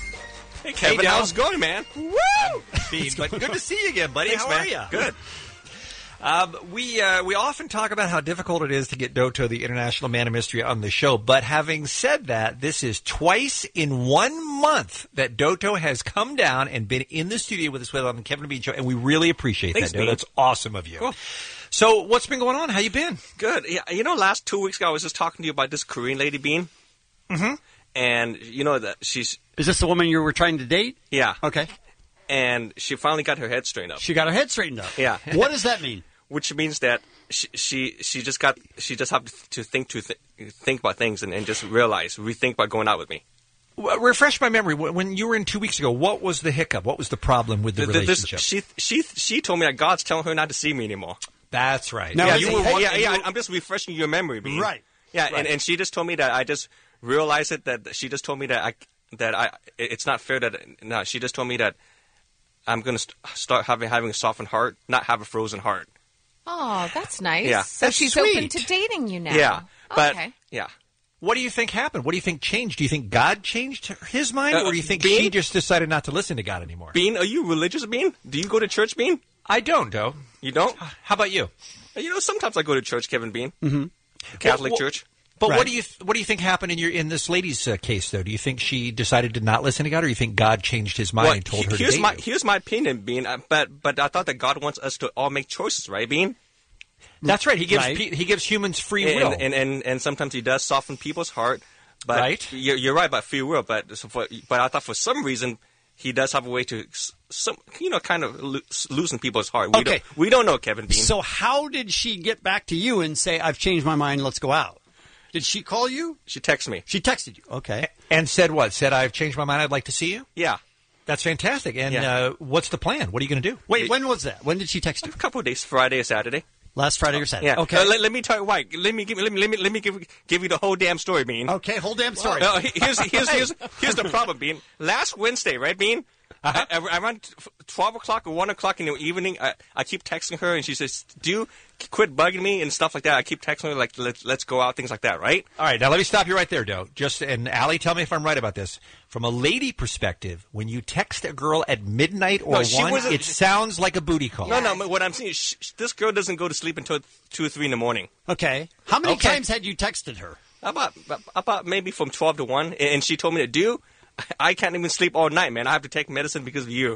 Hey, Kevin. Doe. How's it going, man? Woo! Bean, but good to see you again, buddy. Thanks, How man. are you? Good. Um, we uh, we often talk about how difficult it is to get Doto, the international man of mystery, on the show. But having said that, this is twice in one month that Doto has come down and been in the studio with us with on the Kevin and Bean Show, and we really appreciate Thanks, that, Doto. Bean. That's awesome of you. Cool. So, what's been going on? How you been? Good. Yeah, you know, last two weeks ago, I was just talking to you about this Korean lady, Bean. Mm-hmm. And you know that she's. Is this the woman you were trying to date? Yeah. Okay. And she finally got her head straightened up. She got her head straightened up. Yeah. What does that mean? Which means that she she, she just got she just have to think to th- think about things and, and just realize rethink about going out with me. Well, refresh my memory. When you were in two weeks ago, what was the hiccup? What was the problem with the Th- th- this- relationship? she she she told me that God's telling her not to see me anymore. That's right. Yeah, Yeah, you you were, were- yeah, you yeah. were- I'm just refreshing your memory, Bean. Right. Yeah, Right. And, and she just told me that I just realized it. That she just told me that I that I it's not fair that no. She just told me that I'm going to st- start having having a softened heart, not have a frozen heart. Oh, that's nice. Yeah. So That's she's sweet. open to dating you now. Yeah, but okay. yeah. What do you think happened? What do you think changed? Do you think God changed his mind, Uh, or do you think Bean? she just decided not to listen to God anymore? Bean, are you religious, Bean? Do you go to church, Bean? I don't, Doe. You don't? How about you? You know, sometimes I go to church, Kevin Bean. Mm-hmm. Catholic Well, well, church. But Right. what do you th- what do you think happened in your in this lady's uh, case, though? Do you think she decided to not listen to God, or do you think God changed his mind Well, and told he- her to here's date my you? here's my opinion, Bean. uh, But but I thought that God wants us to all make choices, right, Bean? That's right. He gives Right. pe- he gives humans free and, will. and, and and sometimes he does soften people's heart. But Right. You're, you're right about free will. But so for, but I thought for some reason he does have a way to s- some you know kind of loo- loosen people's heart. We Okay. don't, we don't know, Kevin Bean. So how did she get back to you and say, I've changed my mind, let's go out? Did she call you? She texted me. She texted you. Okay. And said what? Said, I've changed my mind. I'd like to see you? Yeah. That's fantastic. And Yeah. uh, what's the plan? What are you going to do? Wait, when was that? When did she text you? A couple of days, Friday or Saturday. Last Friday or Saturday? Yeah. Okay. Uh, let, let me tell you why. Let me give let me let me let me give give you the whole damn story, Bean. Okay, whole damn story. No, here's here's here's here's the problem, Bean. Last Wednesday, right, Bean? Uh-huh. I, I, around twelve o'clock or one o'clock in the evening, I, I keep texting her, and she says, "Do you quit bugging me and stuff like that?" I keep texting her like, "Let's let's go out," things like that, right? All right, now let me stop you right there, Doe. Just and Allie, tell me if I'm right about this. From a lady perspective, when you text a girl at midnight or No, she one, wasn't- it sounds like a booty call. No, no. What I'm saying is, sh- sh- this girl doesn't go to sleep until two or three in the morning. Okay. How many Okay. times had you texted her? About about maybe from twelve to one, and she told me to do. I can't even sleep all night, man. I have to take medicine because of you.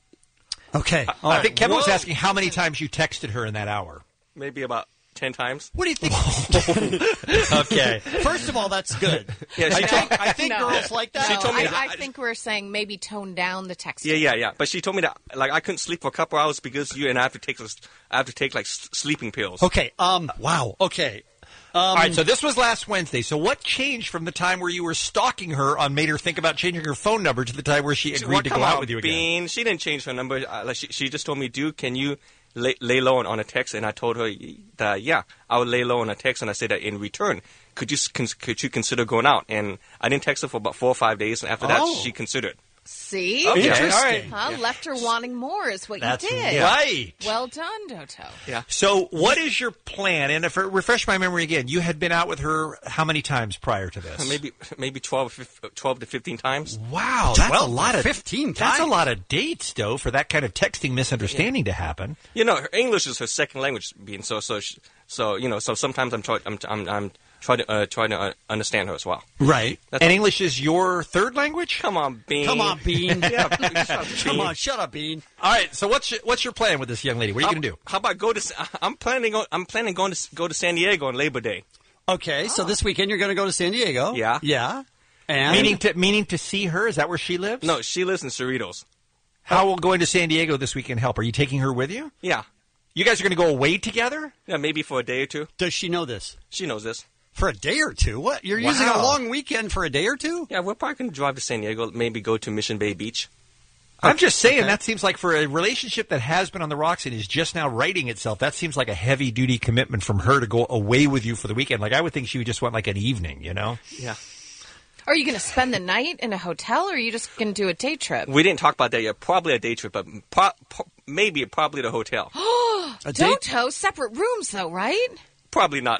Okay. I think Kevin was Whoa. asking how many times you texted her in that hour. Maybe about ten times. What do you think? Okay. First of all, that's good. Yeah, I she think, told- I think No. girls like that. No, told me I, that- I think we're saying maybe tone down the texting. Yeah, yeah, yeah. But she told me that like I couldn't sleep for a couple hours because of you, and I have to take this- I have to take like s- sleeping pills. Okay. Um. Wow. Okay. Um, All right, so this was last Wednesday. So what changed from the time where you were stalking her on made her think about changing her phone number to the time where she agreed Well, to come go out on, with you again? Bean. She didn't change her number. Uh, like she, she just told me, dude, can you lay, lay low on, on a text? And I told her that yeah, I would lay low on a text, and I said that in return, could you s- con- could you consider going out? And I didn't text her for about four or five days, and after that, Oh. she considered. See? Okay, Interesting. all right. Huh? Left her wanting more is what That's you did. Right. Well done, Doto. Yeah. So what is your plan? And if refresh my memory again, you had been out with her how many times prior to this? Maybe maybe twelve, fif- twelve to fifteen times. Wow, that's twelve a lot to of fifteen That's a times. lot of dates, though, for that kind of texting misunderstanding to happen. You know, her English is her second language, Bean. So so she, so you know, so sometimes I'm trying I'm I'm, I'm trying to uh, trying to uh, understand her as well. Right. That's And all. English is your third language? Come on, Bean. Come on, Bean. Yeah, shut up, Come Bean. on, shut up, Bean. All right, so what's your, what's your plan with this young lady? What are you How- going to do? How about go to? I'm planning on. I'm planning going to go to San Diego on Labor Day. Okay, so this weekend you're going to go to San Diego. Yeah. Yeah. And Meaning to meaning to see her? Is that where she lives? No, she lives in Cerritos. How will going to San Diego this weekend help? Are you taking her with you? Yeah, You guys are going to go away together? yeah, maybe for a day or two. does she know this? She knows this. For a day or two? What? You're Wow. using a long weekend for a day or two? Yeah, we're probably going to drive to San Diego. Maybe go to Mission Bay Beach. I'm just saying Okay. that seems like for a relationship that has been on the rocks and is just now righting itself, that seems like a heavy duty commitment from her to go away with you for the weekend. Like I would think she would just want like an evening, you know? Yeah. Are you going to spend the night in a hotel, or are you just going to do a day trip? We didn't talk about that yet. Probably a day trip, but pro- pro- maybe probably the hotel. A date? Doto, separate rooms, though, right? Probably not.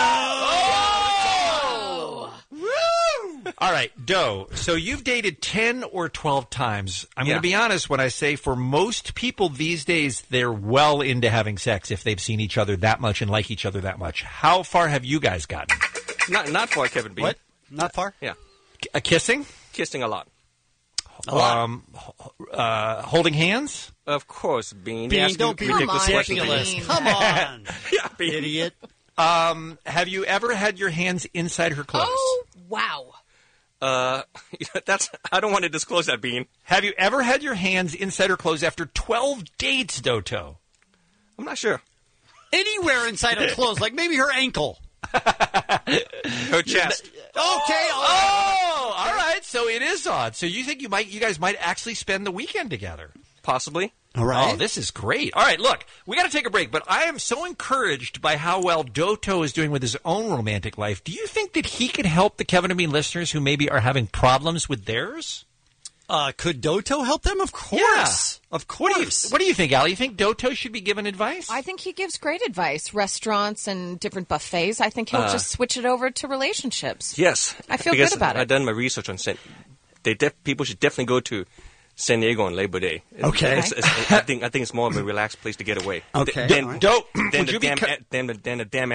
All right, Doe. So you've dated ten or twelve times. I'm Yeah. going to be honest when I say for most people these days, they're well into having sex if they've seen each other that much and like each other that much. How far have you guys gotten? Not not for Kevin Bean. What? Not far? Yeah, A kissing? kissing a lot. A lot. Um, uh, holding hands? Of course, Bean. Bean, You ask me don't be ridiculous Come on, questions. ridiculous. Bean. Come on, Yeah, Bean. idiot. Um, have you ever had your hands inside her clothes? Oh, wow. Uh, that's. I don't want to disclose that, Bean. Have you ever had your hands inside her clothes after twelve dates, Doto? I'm not sure. Anywhere inside her clothes, like maybe her ankle. Her chest. Okay. all Oh, all right. So it is odd. So you think you might, you guys might actually spend the weekend together? Possibly. All right. Oh, this is great. All right, look, we got to take a break, but I am so encouraged by how well Doto is doing with his own romantic life. Do you think that he could help the Kevin and Bean listeners who maybe are having problems with theirs? Uh, could Doto help them? Of course. Of What do you, course. what do you think, Al? You think Doto should be given advice? I think he gives great advice. Restaurants and different buffets. I think he'll Uh, just switch it over to relationships. Yes. I feel because good about it. I've done my research on San. They def- people should definitely go to San Diego on Labor Day. Okay. It's, it's, I think I think it's more of a relaxed place to get away. Okay. Than, All right. Do- than, would the you be damn, co- than, the, than the damn L A.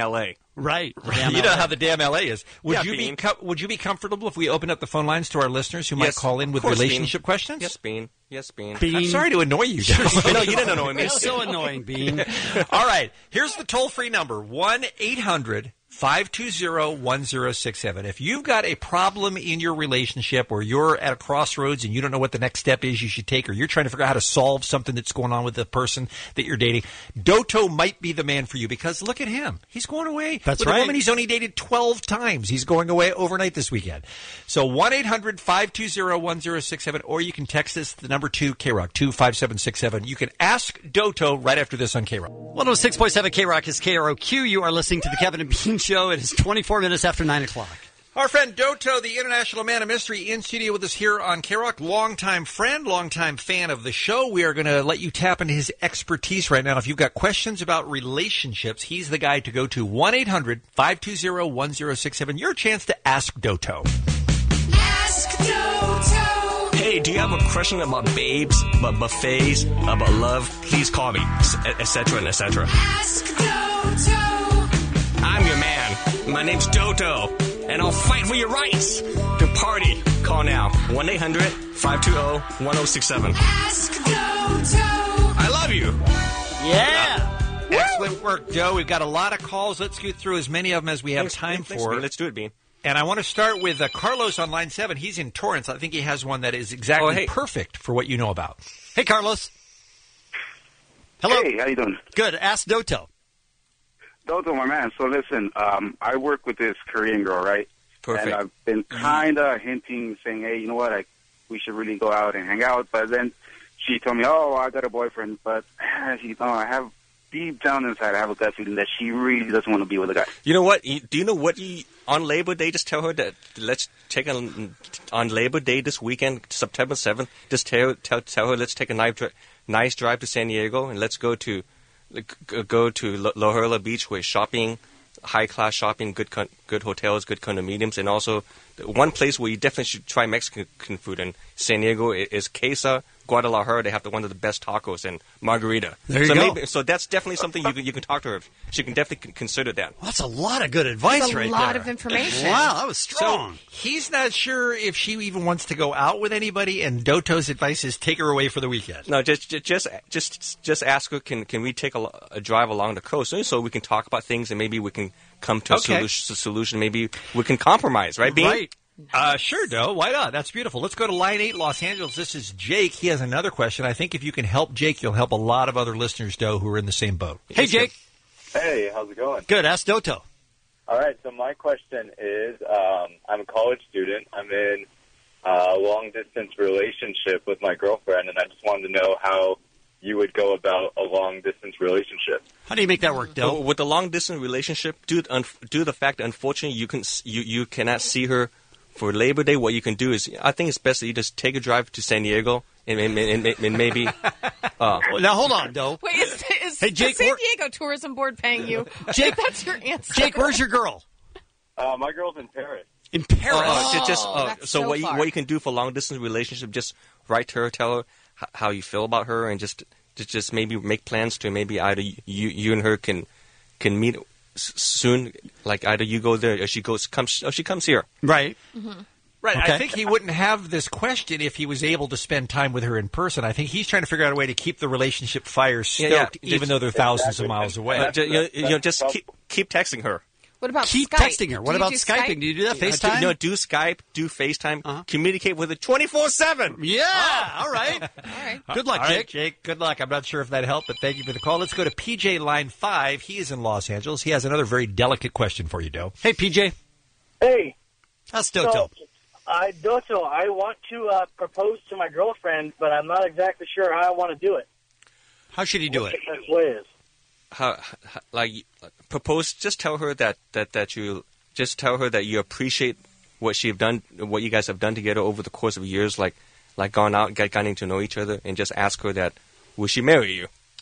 Right. You know how the damn L A is. Would Yeah, you Bean. be co- Would you be comfortable if we opened up the phone lines to our listeners who Yes, might call in of with course, Bean. relationship questions? Yes, Bean. Yes, Bean. I'm sorry to annoy you guys. No, you didn't annoy me. It's so annoying, Bean. All right. Here's the toll-free number, one eight hundred five two zero one zero six seven. If you've got a problem in your relationship or you're at a crossroads and you don't know what the next step is you should take, or you're trying to figure out how to solve something that's going on with the person that you're dating, Doto might be the man for you, because look at him. He's going away That's with right. a woman he's only dated twelve times. He's going away overnight this weekend. So one eight hundred five two zero one zero six seven, or you can text us the number two, K Rock, two five seven six seven. You can ask Doto right after this on K Rock. one oh six point seven K Rock is K R O Q. You are listening to the Kevin and Bean Show. It is twenty-four minutes after nine o'clock. Our friend Doto, the international man of mystery, in studio with us here on K-Rock. Longtime friend, longtime fan of the show. We are going to let you tap into his expertise right now. If you've got questions about relationships, he's the guy to go to. one eight hundred five two zero one zero six seven. Your chance to ask Doto. Ask Doto. Hey, do you have a question about babes, about buffets, about love? Please call me, et cetera, and et cetera. Ask Doto. I'm your man. My name's Doto, and I'll fight for your rights to party. Call now, one eight hundred five two zero one zero six seven. Ask Doto. I love you. Yeah. Excellent work, Joe. We've got a lot of calls. Let's get through as many of them as we have Thanks, time thanks, for. Bean. Let's do it, Bean. And I want to start with uh, Carlos on line seven. He's in Torrance. I think he has one that is exactly Oh, hey. perfect for what you know about. Hey, Carlos. Hello. Hey, how you doing? Good. Ask Doto. Doto, my man. So listen, um, I work with this Korean girl, right? Perfect. And I've been kind of hinting, saying, hey, you know what, I, we should really go out and hang out. But then she told me, oh, I got a boyfriend. But, you know, I have, deep down inside, I have a gut feeling that she really doesn't want to be with a guy. You know what? You, do you know what? You, on Labor Day, just tell her that let's take a, on Labor Day this weekend, September seventh. Just tell tell, tell her let's take a nice, dri- nice drive to San Diego and let's go to g- go to La La Herla Beach, where shopping, high class shopping, good con- good hotels, good condominiums, and also the one place where you definitely should try Mexican food in San Diego is Queso Guadalajara. They have the, one of the best tacos and margarita. There you so go. Maybe, so that's definitely something you can, you can talk to her. She can definitely con- consider that. Well, that's a lot of good advice That's a right lot there. of information. Wow, that was strong. So he's not sure if she even wants to go out with anybody, and Doto's advice is take her away for the weekend. No, just ju- just just just ask her. Can can we take a, a drive along the coast so we can talk about things and maybe we can come to a Okay. solution. Solution. Maybe we can compromise, right? Bean? Right. Uh, sure, Do. Why not? That's beautiful. Let's go to line eight, Los Angeles. This is Jake. He has another question. I think if you can help Jake, you'll help a lot of other listeners, Do, who are in the same boat. Hey, Jake. Hey, how's it going? Good. Ask Doto. All right, so my question is, um, I'm a college student. I'm in a long-distance relationship with my girlfriend, and I just wanted to know how you would go about a long-distance relationship. How do you make that work, Do? Well, with the long distance relationship, due to, un- due to the fact that unfortunately you can s- you you cannot see her for Labor Day, what you can do is I think it's best that you just take a drive to San Diego and, and, and, and, and maybe. Uh, now hold on, Do. Wait, is, is Hey, Jake, the San where- Diego Tourism Board paying you? Jake- That's your answer. Jake, where's your girl? Uh, my girl's in Paris. In Paris. Uh, ju- just, Oh, uh, that's so so what you far. what you can do for long distance relationship, just write to her, tell her h- how you feel about her, and just just, just maybe make plans to maybe either you you and her can can meet s- soon. Like either you go there or she goes comes or she comes here. Right. Right. Okay. I think he wouldn't have this question if he was able to spend time with her in person. I think he's trying to figure out a way to keep the relationship fire Yeah, stoked, yeah. even though they're thousands of miles away. Uh, ju- you, know, you know, just keep keep texting her. What about Keep Skype? texting her. What Do you about do Skyping? Do you do that? Uh, do, FaceTime? no, do Skype, do FaceTime, communicate with her twenty-four seven. Yeah. All right. All right. Good luck, All right, Jake. Jake, good luck. I'm not sure if that helped, but thank you for the call. Let's go to P J line five. He is in Los Angeles. He has another very delicate question for you, Do. Hey, P J. Hey, How's Doto? so, I Doto, I want to uh, propose to my girlfriend, but I'm not exactly sure how I want to do it. How should he do it? What the best way is. How, how, like propose? Just tell her that, that, that you just tell her that you appreciate what she've done, what you guys have done together over the course of years, like like gone out, get, getting to know each other, and just ask her that will she marry you?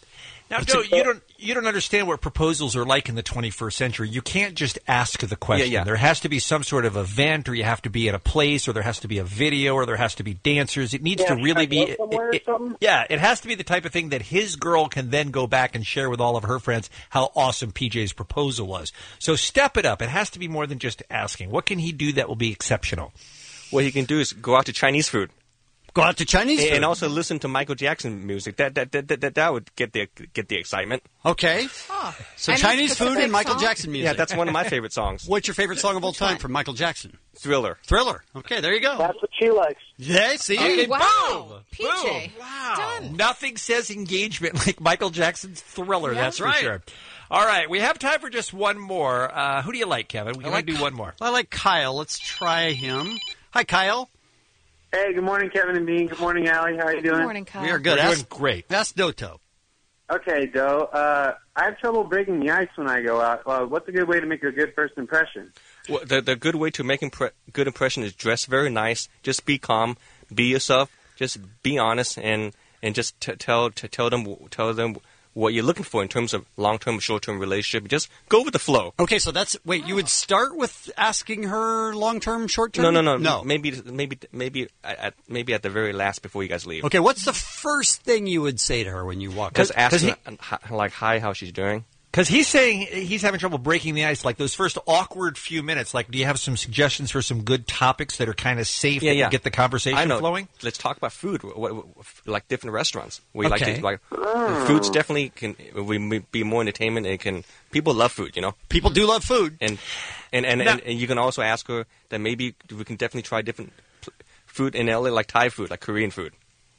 Now, Joe, you don't you don't understand what proposals are like in the twenty-first century. You can't just ask the question. Yeah, yeah. There has to be some sort of event, or you have to be at a place, or there has to be a video, or there has to be dancers. It needs Yeah, to really should I be. go somewhere or it- something? yeah, it has to be the type of thing that his girl can then go back and share with all of her friends how awesome P J's proposal was. So step it up. It has to be more than just asking. What can he do that will be exceptional? What he can do is go out to Chinese food. Go out to Chinese and, food. and also listen to Michael Jackson music. That that that that, that, that would get the get the excitement. Okay. So Any Chinese food specific and Michael song? Jackson music. Yeah, that's one of my favorite songs. What's your favorite song of all time from Michael Jackson? Thriller. Thriller. Okay, there you go. That's what she likes. Yeah, see? Okay, wow. boom. P J. Boom. Wow. Nothing says engagement like Michael Jackson's Thriller, Yeah. that's for Right. sure. All right, we have time for just one more. Uh, who do you like, Kevin? We can like- do one more. I like Kyle. Let's try him. Hi, Kyle. Hey, good morning, Kevin and Bean. Good morning, Allie. How are you doing? Good morning, Kyle. We are good. We're That's, doing great. That's Doto. Okay, Doe. Uh, I have trouble breaking the ice when I go out. Uh, what's a good way to make a good first impression? Well, the the good way to make impre- good impression is dress very nice. Just be calm. Be yourself. Just be honest and and just t- tell to tell them tell them what you're looking for in terms of long term, short term relationship. Just go with the flow. Okay, so that's wait. You would start with asking her long term, short term. No, no, no, no. Maybe, maybe, maybe, at, maybe at the very last before you guys leave. Okay, what's the first thing you would say to her when you walk? Just in? ask he- her, uh, like, hi, how she's doing. Because he's saying he's having trouble breaking the ice, like those first awkward few minutes. Like, do you have some suggestions for some good topics that are kind of safe Yeah, that yeah. will get the conversation I know. flowing? Let's talk about food, what, what, like different restaurants. We like Okay. to like foods. Definitely can we may be more entertainment. And it can people love food, you know. People do love food, and and and, Now- and, and you can also ask her that maybe we can definitely try different pl- food in L A, like Thai food, like Korean food.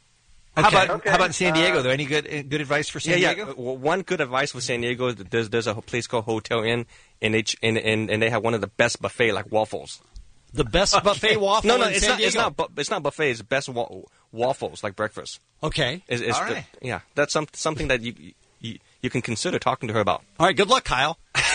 How about Okay. how about in San Diego? Uh, though, any good good advice for San yeah, Diego? yeah. Uh, One good advice for San Diego is that there's there's a place called Hotel Inn, and they ch- and, and and they have one of the best buffet like waffles. the best buffet waffle. No, no, in it's San not. It's Diego. not. Bu- it's not buffet. It's best wa- waffles like breakfast. Okay. It's, it's All the- right. yeah, that's some, something that you, you you can consider talking to her about. All right. Good luck, Kyle.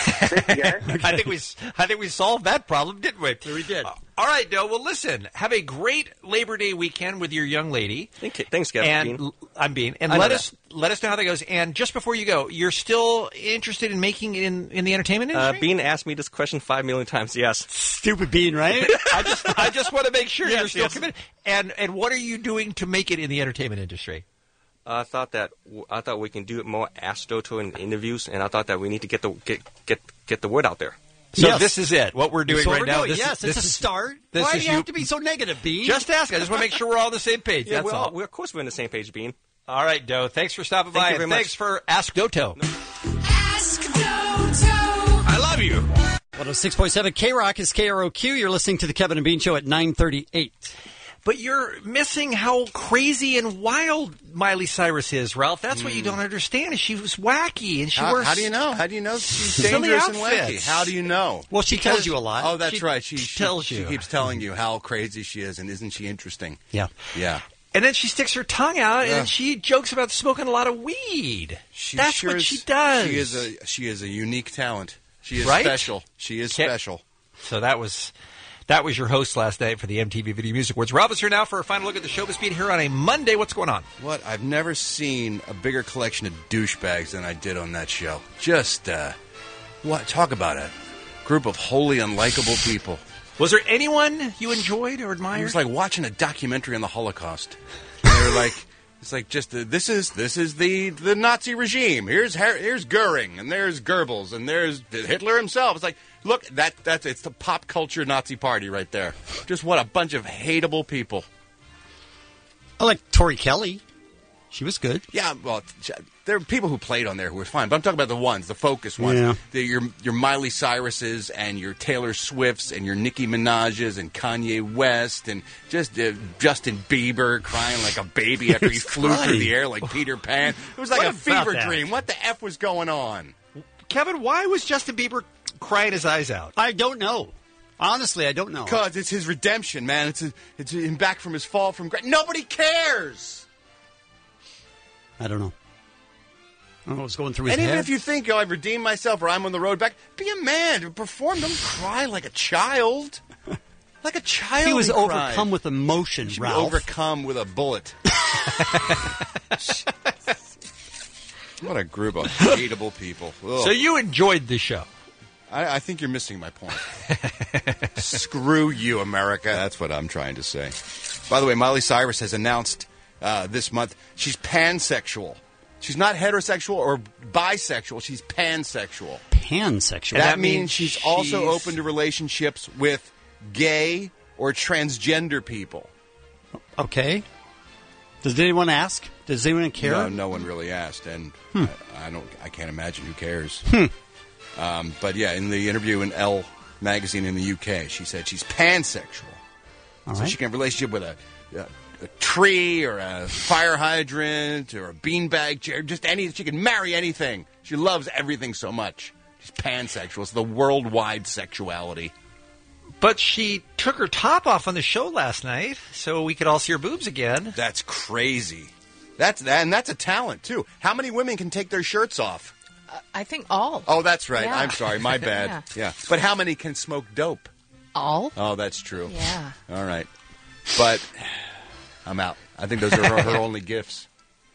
I think we I think we solved that problem, didn't we? We did. Uh, all right, Joe. Well, listen. Have a great Labor Day weekend with your young lady. Thank you. Thanks, Kevin. And Bean. l- I'm being and I know let that. us let us know how that goes. And just before you go, you're still interested in making it in, in the entertainment Uh, industry? Bean asked me this question five million times. Yes. Stupid Bean, right? I just I just want to make sure Yes, you're still yes. committed. And and what are you doing to make it in the entertainment industry? I thought that I thought we can do it more. Ask Doto in interviews, and I thought that we need to get the get get get the word out there. So Yes. this is it. What we're doing That's what right we're now. doing. This yes, is, it's this a is- start. this Why is do you you- have to be so negative, Bean? Just ask. I just want to make sure we're all on the same page. Yeah, That's we're all. all, we're, of course we're on the same page, Bean. All right, Doe. Thanks for stopping Thank by. you and very much. thanks for Ask Doto. Ask Doto. I love you. one oh six point seven K Rock is K R O Q. You're listening to the Kevin and Bean Show at nine thirty-eight. But you're missing how crazy and wild Miley Cyrus is, Ralph. That's what you don't understand. Is she was wacky and she How, wears how do you know? How do you know she's silly dangerous and wacky? outfits. How do you know? Well, she Because- tells you a lot. Oh, that's She- right. She, she she tells She you. keeps telling you how crazy she is, and isn't she interesting? Yeah. Yeah. And then she sticks her tongue out Yeah. and she jokes about smoking a lot of weed. She That's sure what is, she does. She is a she is a unique talent. She is Right? special. She is Can't- special. So that was that was your host last night for the M T V Video Music Awards. Rob is here now for a final look at the showbiz beat here on a Monday. What's going on? What? I've never seen a bigger collection of douchebags than I did on that show. Just uh, what? Talk about a group of wholly unlikable people. Was there anyone you enjoyed or It admired? was like watching a documentary on the Holocaust. And they were like, it's like just uh, this is this is the the Nazi regime. Here's Her- here's Goering, and there's Goebbels, and there's Hitler himself. It's like, look, that that's it's the pop culture Nazi party right there. Just what a bunch of hateable people. I like Tori Kelly. She was good. Yeah, well, there are people who played on there who were fine, but I'm talking about the ones, the focus ones. Yeah. The, your your Miley Cyruses and your Taylor Swifts and your Nicki Minaj's and Kanye West and just uh, Justin Bieber crying like a baby after he He's flew crying. through the air like Peter Pan. It was like What a about fever that? dream. What the F was going on? Kevin, why was Justin Bieber crying his eyes out? I don't know. Honestly, I don't know. Because it's his redemption, man. It's, a, it's him back from his fall from grace. Nobody cares. I don't know. I don't know what's going through his And even head. if you think, oh, I've redeemed myself or I'm on the road back, be a man. Perform. Don't cry like a child. Like a child. he was cried. overcome with emotion, He should be Ralph. overcome with a bullet. What a group of hateable people. Ugh. So you enjoyed the show. I, I think you're missing my point. Screw you, America. That's what I'm trying to say. By the way, Miley Cyrus has announced uh, this month she's pansexual. She's not heterosexual or bisexual. She's pansexual. Pansexual. That, That means means she's, she's- also open to relationships with gay or transgender people. Okay. Does anyone ask? Does anyone care? No, no one really asked, and Hmm. I, I don't. I can't imagine who cares. Hmm. Um, but yeah, in the interview in Elle magazine in the U K, she said she's pansexual, All so right. she can have a relationship with a, a, a tree or a fire hydrant or a beanbag chair, just any. She can marry anything. She loves everything so much. She's pansexual. It's the worldwide sexuality. But she took her top off on the show last night, so we could all see her boobs again. That's crazy. That's and that's a talent too. How many women can take their shirts off? I think all. Oh, that's right. Yeah. I'm sorry. My bad. Yeah. yeah. But how many can smoke dope? All? Oh, that's true. Yeah. All right. But I'm out. I think those are her, her only gifts.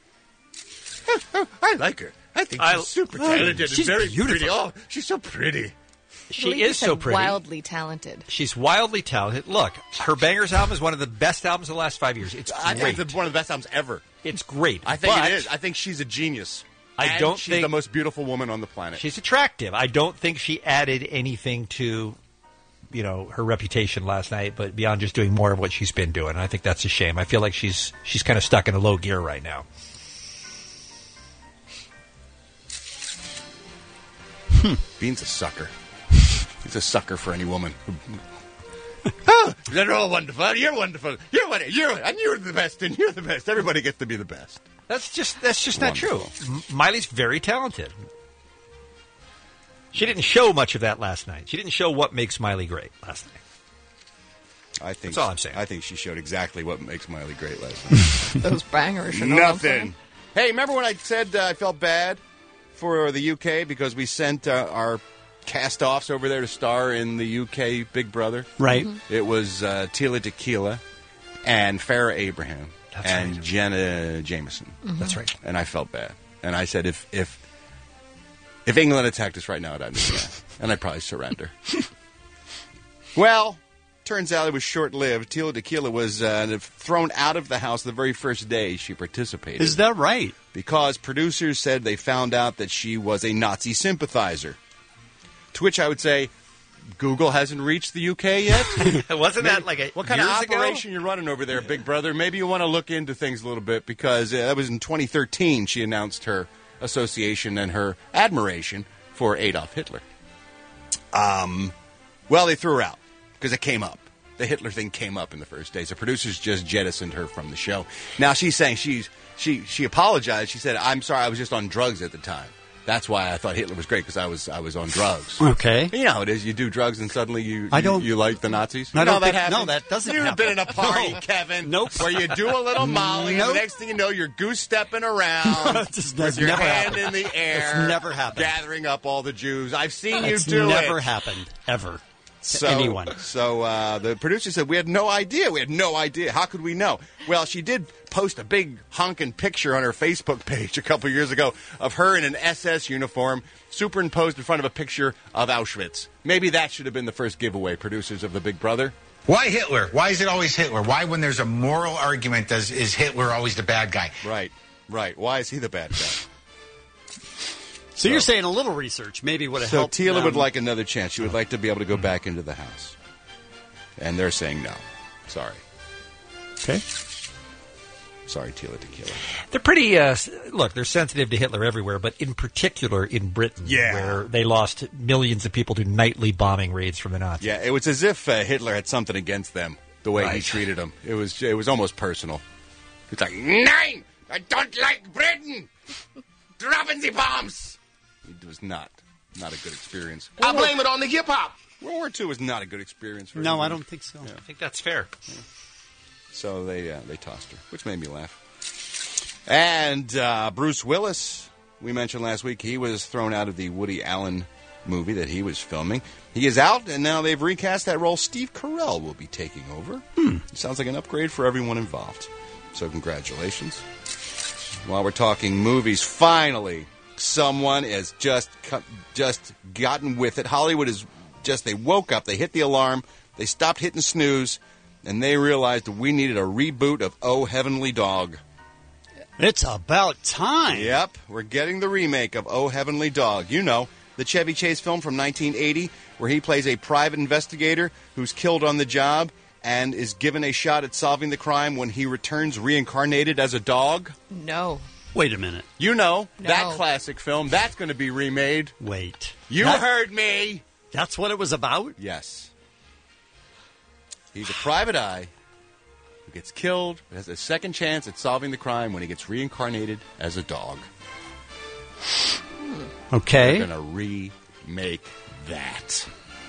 I like her. I think she's I- super Oh, talented she's and very beautiful. pretty. Oh, she's so pretty. She Believe you is so said pretty. Wildly talented. She's wildly talented. Look, her Bangers album is one of the best albums of the last five years. It's I great. think it's one of the best albums ever. It's great. I think but it is. I think she's a genius. I And don't she's think- the most beautiful woman on the planet. She's attractive. I don't think she added anything to, you know, her reputation last night, but beyond just doing more of what she's been doing. I think that's a shame. I feel like she's she's kind of stuck in a low gear right now. Bean's a sucker. He's a sucker for any woman. Oh, they're all wonderful. You're wonderful. You're wonderful. You're and you're the best. And you're the best. Everybody gets to be the best. That's just that's just not Wonderful. true. M- Miley's very talented. She didn't show much of that last night. She didn't show what makes Miley great last night. I think That's all I'm saying. I think she showed exactly what makes Miley great last night. Those bangers. You know what I'm saying? Nothing. Hey, remember when I said uh, I felt bad for the U K because we sent uh, our cast-offs over there to star in the U K Big Brother? Right. Mm-hmm. It was uh, Tila Tequila and Farrah Abraham That's and right. Jenna Jameson. Mm-hmm. That's right. And I felt bad. And I said, if if if England attacked us right now, I'd understand. And I'd probably surrender. Well, turns out it was short-lived. Tila Tequila was uh, thrown out of the house the very first day she participated. Is that right? Because producers said they found out that she was a Nazi sympathizer. To which I would say, Google hasn't reached the U K yet? Wasn't that like a What kind of years ago? operation you're running over there, Big Brother? Maybe you want to look into things a little bit because uh, that was in twenty thirteen she announced her association and her admiration for Adolf Hitler. Um, well, they threw her out because it came up. The Hitler thing came up in the first days. The producers just jettisoned her from the show. Now she's saying she's she she apologized. She said, "I'm sorry, I was just on drugs at the time. That's why I thought Hitler was great because I was I was on drugs." Okay. You know how it is. You do drugs and suddenly you I you- don't- you, like the Nazis. I You don't know that think- happens? no, that doesn't You've happen. been in a party, No. Kevin. Nope. Where you do a little Molly, and Nope. the next thing you know, you're goose stepping around Just- with that's your never hand happened. in the air. It's never happened. Gathering up all the Jews. I've seen It's you do never it. happened ever to So, anyone. So uh, the producer said, we had no idea. We had no idea. How could we know? Well, she did post a big honking picture on her Facebook page a couple years ago of her in an S S uniform superimposed in front of a picture of Auschwitz. Maybe that should have been the first giveaway, producers of the Big Brother. Why Hitler? Why is it always Hitler? Why, when there's a moral argument, does is Hitler always the bad guy? Right, right. Why is he the bad guy? So you're saying a little research maybe would have So helped. Tila them. would like another chance. She would like to be able to go back into the house. And they're saying no. Sorry. Okay. Sorry, Tila Tequila. They're pretty, uh, s- look, they're sensitive to Hitler everywhere, but in particular in Britain, Yeah. where they lost millions of people to nightly bombing raids from the Nazis. Yeah, it was as if uh, Hitler had something against them, the way he Right. treated them. It was it was almost personal. It's like, nine! I don't like Britain! Dropping the bombs! It was not. Not a good experience. I blame it on the hip hop. World War Two was not a good experience for No, anyone. I don't think so. I think that's fair. So they uh, they tossed her, which made me laugh. And uh, Bruce Willis, we mentioned last week, he was thrown out of the Woody Allen movie that he was filming. He is out, and now they've recast that role. Steve Carell will be taking over. Hmm. Sounds like an upgrade for everyone involved. So congratulations. while we're talking movies, finally, someone has just co- just gotten with it. Hollywood is just, they woke up, they hit the alarm, they stopped hitting snooze, and they realized that we needed a reboot of Oh Heavenly Dog. It's about time. Yep, we're getting the remake of Oh Heavenly Dog. You know, the Chevy Chase film from nineteen eighty, where he plays a private investigator who's killed on the job and is given a shot at solving the crime when he returns reincarnated as a dog. No. Wait a minute. You know, No. that classic film, that's going to be remade. Wait. You That- heard me. That's what it was about? Yes. He's a private eye who gets killed, but has a second chance at solving the crime when he gets reincarnated as a dog. Okay. They're going to remake that.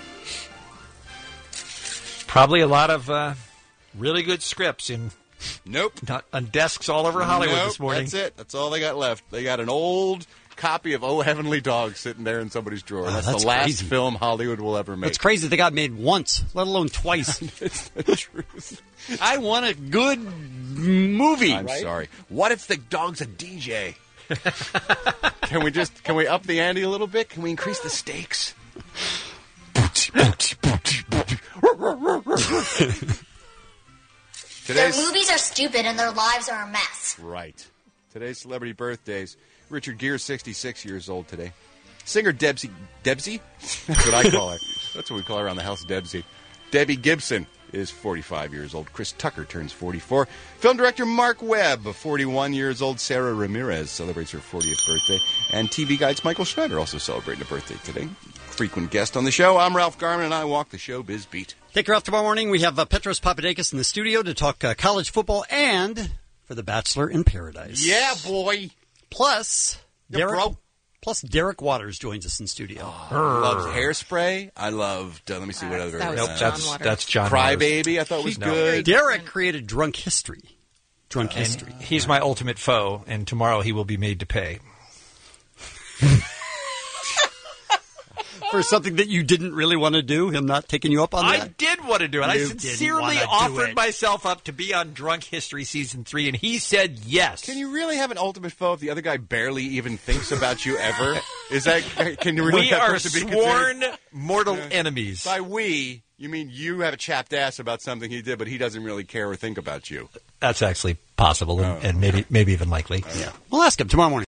Probably a lot of uh, really good scripts in Nope. not on desks all over Hollywood Nope, this morning. That's it. That's all they got left. They got an old copy of Oh Heavenly Dog sitting there in somebody's drawer. Oh, that's, that's the last crazy. film Hollywood will ever make. It's crazy they got made once, let alone twice. It's the truth. I want a good movie. I'm right? sorry. What if the dog's a D J? Can we just can we up the ante a little bit? Can we increase the stakes? Their Today's movies are stupid and their lives are a mess. right. Today's celebrity birthdays. Richard Gere, sixty-six years old today. Singer Debsy Debsy? That's what I call her. That's what we call her around the house, Debsy. Debbie Gibson is forty-five years old. Chris Tucker turns forty-four. Film director Mark Webb, forty-one years old. Sarah Ramirez celebrates her fortieth birthday. And T V Guide's Michael Schneider also celebrating a birthday today. Frequent guest on the show. I'm Ralph Garman, and I walk the showbiz beat. Take her off tomorrow morning. We have uh, Petros Papadakis in the studio to talk uh, college football and for The Bachelor in Paradise. Yeah, boy. Plus, Yeah, Derek, bro. plus Derek Waters joins us in studio. Loves Hairspray. I loved, uh, let me see what other. that was Nope, John that's Waters. that's John Crybaby, I thought was No. good. Derek created Drunk History. Drunk And History. he's my ultimate foe, and tomorrow he will be made to pay. For something that you didn't really want to do, him not taking you up on I that? did want to do it. I You didn't sincerely wanna do offered it. myself up to be on Drunk History Season three, and he said yes. Can you really have an ultimate foe if the other guy barely even thinks about you ever? Is that can you really we that are person be sworn considered- mortal Yeah. enemies. By we, you mean you have a chapped ass about something he did, but he doesn't really care or think about you. That's actually possible, and, and maybe maybe even likely. We'll ask him tomorrow morning.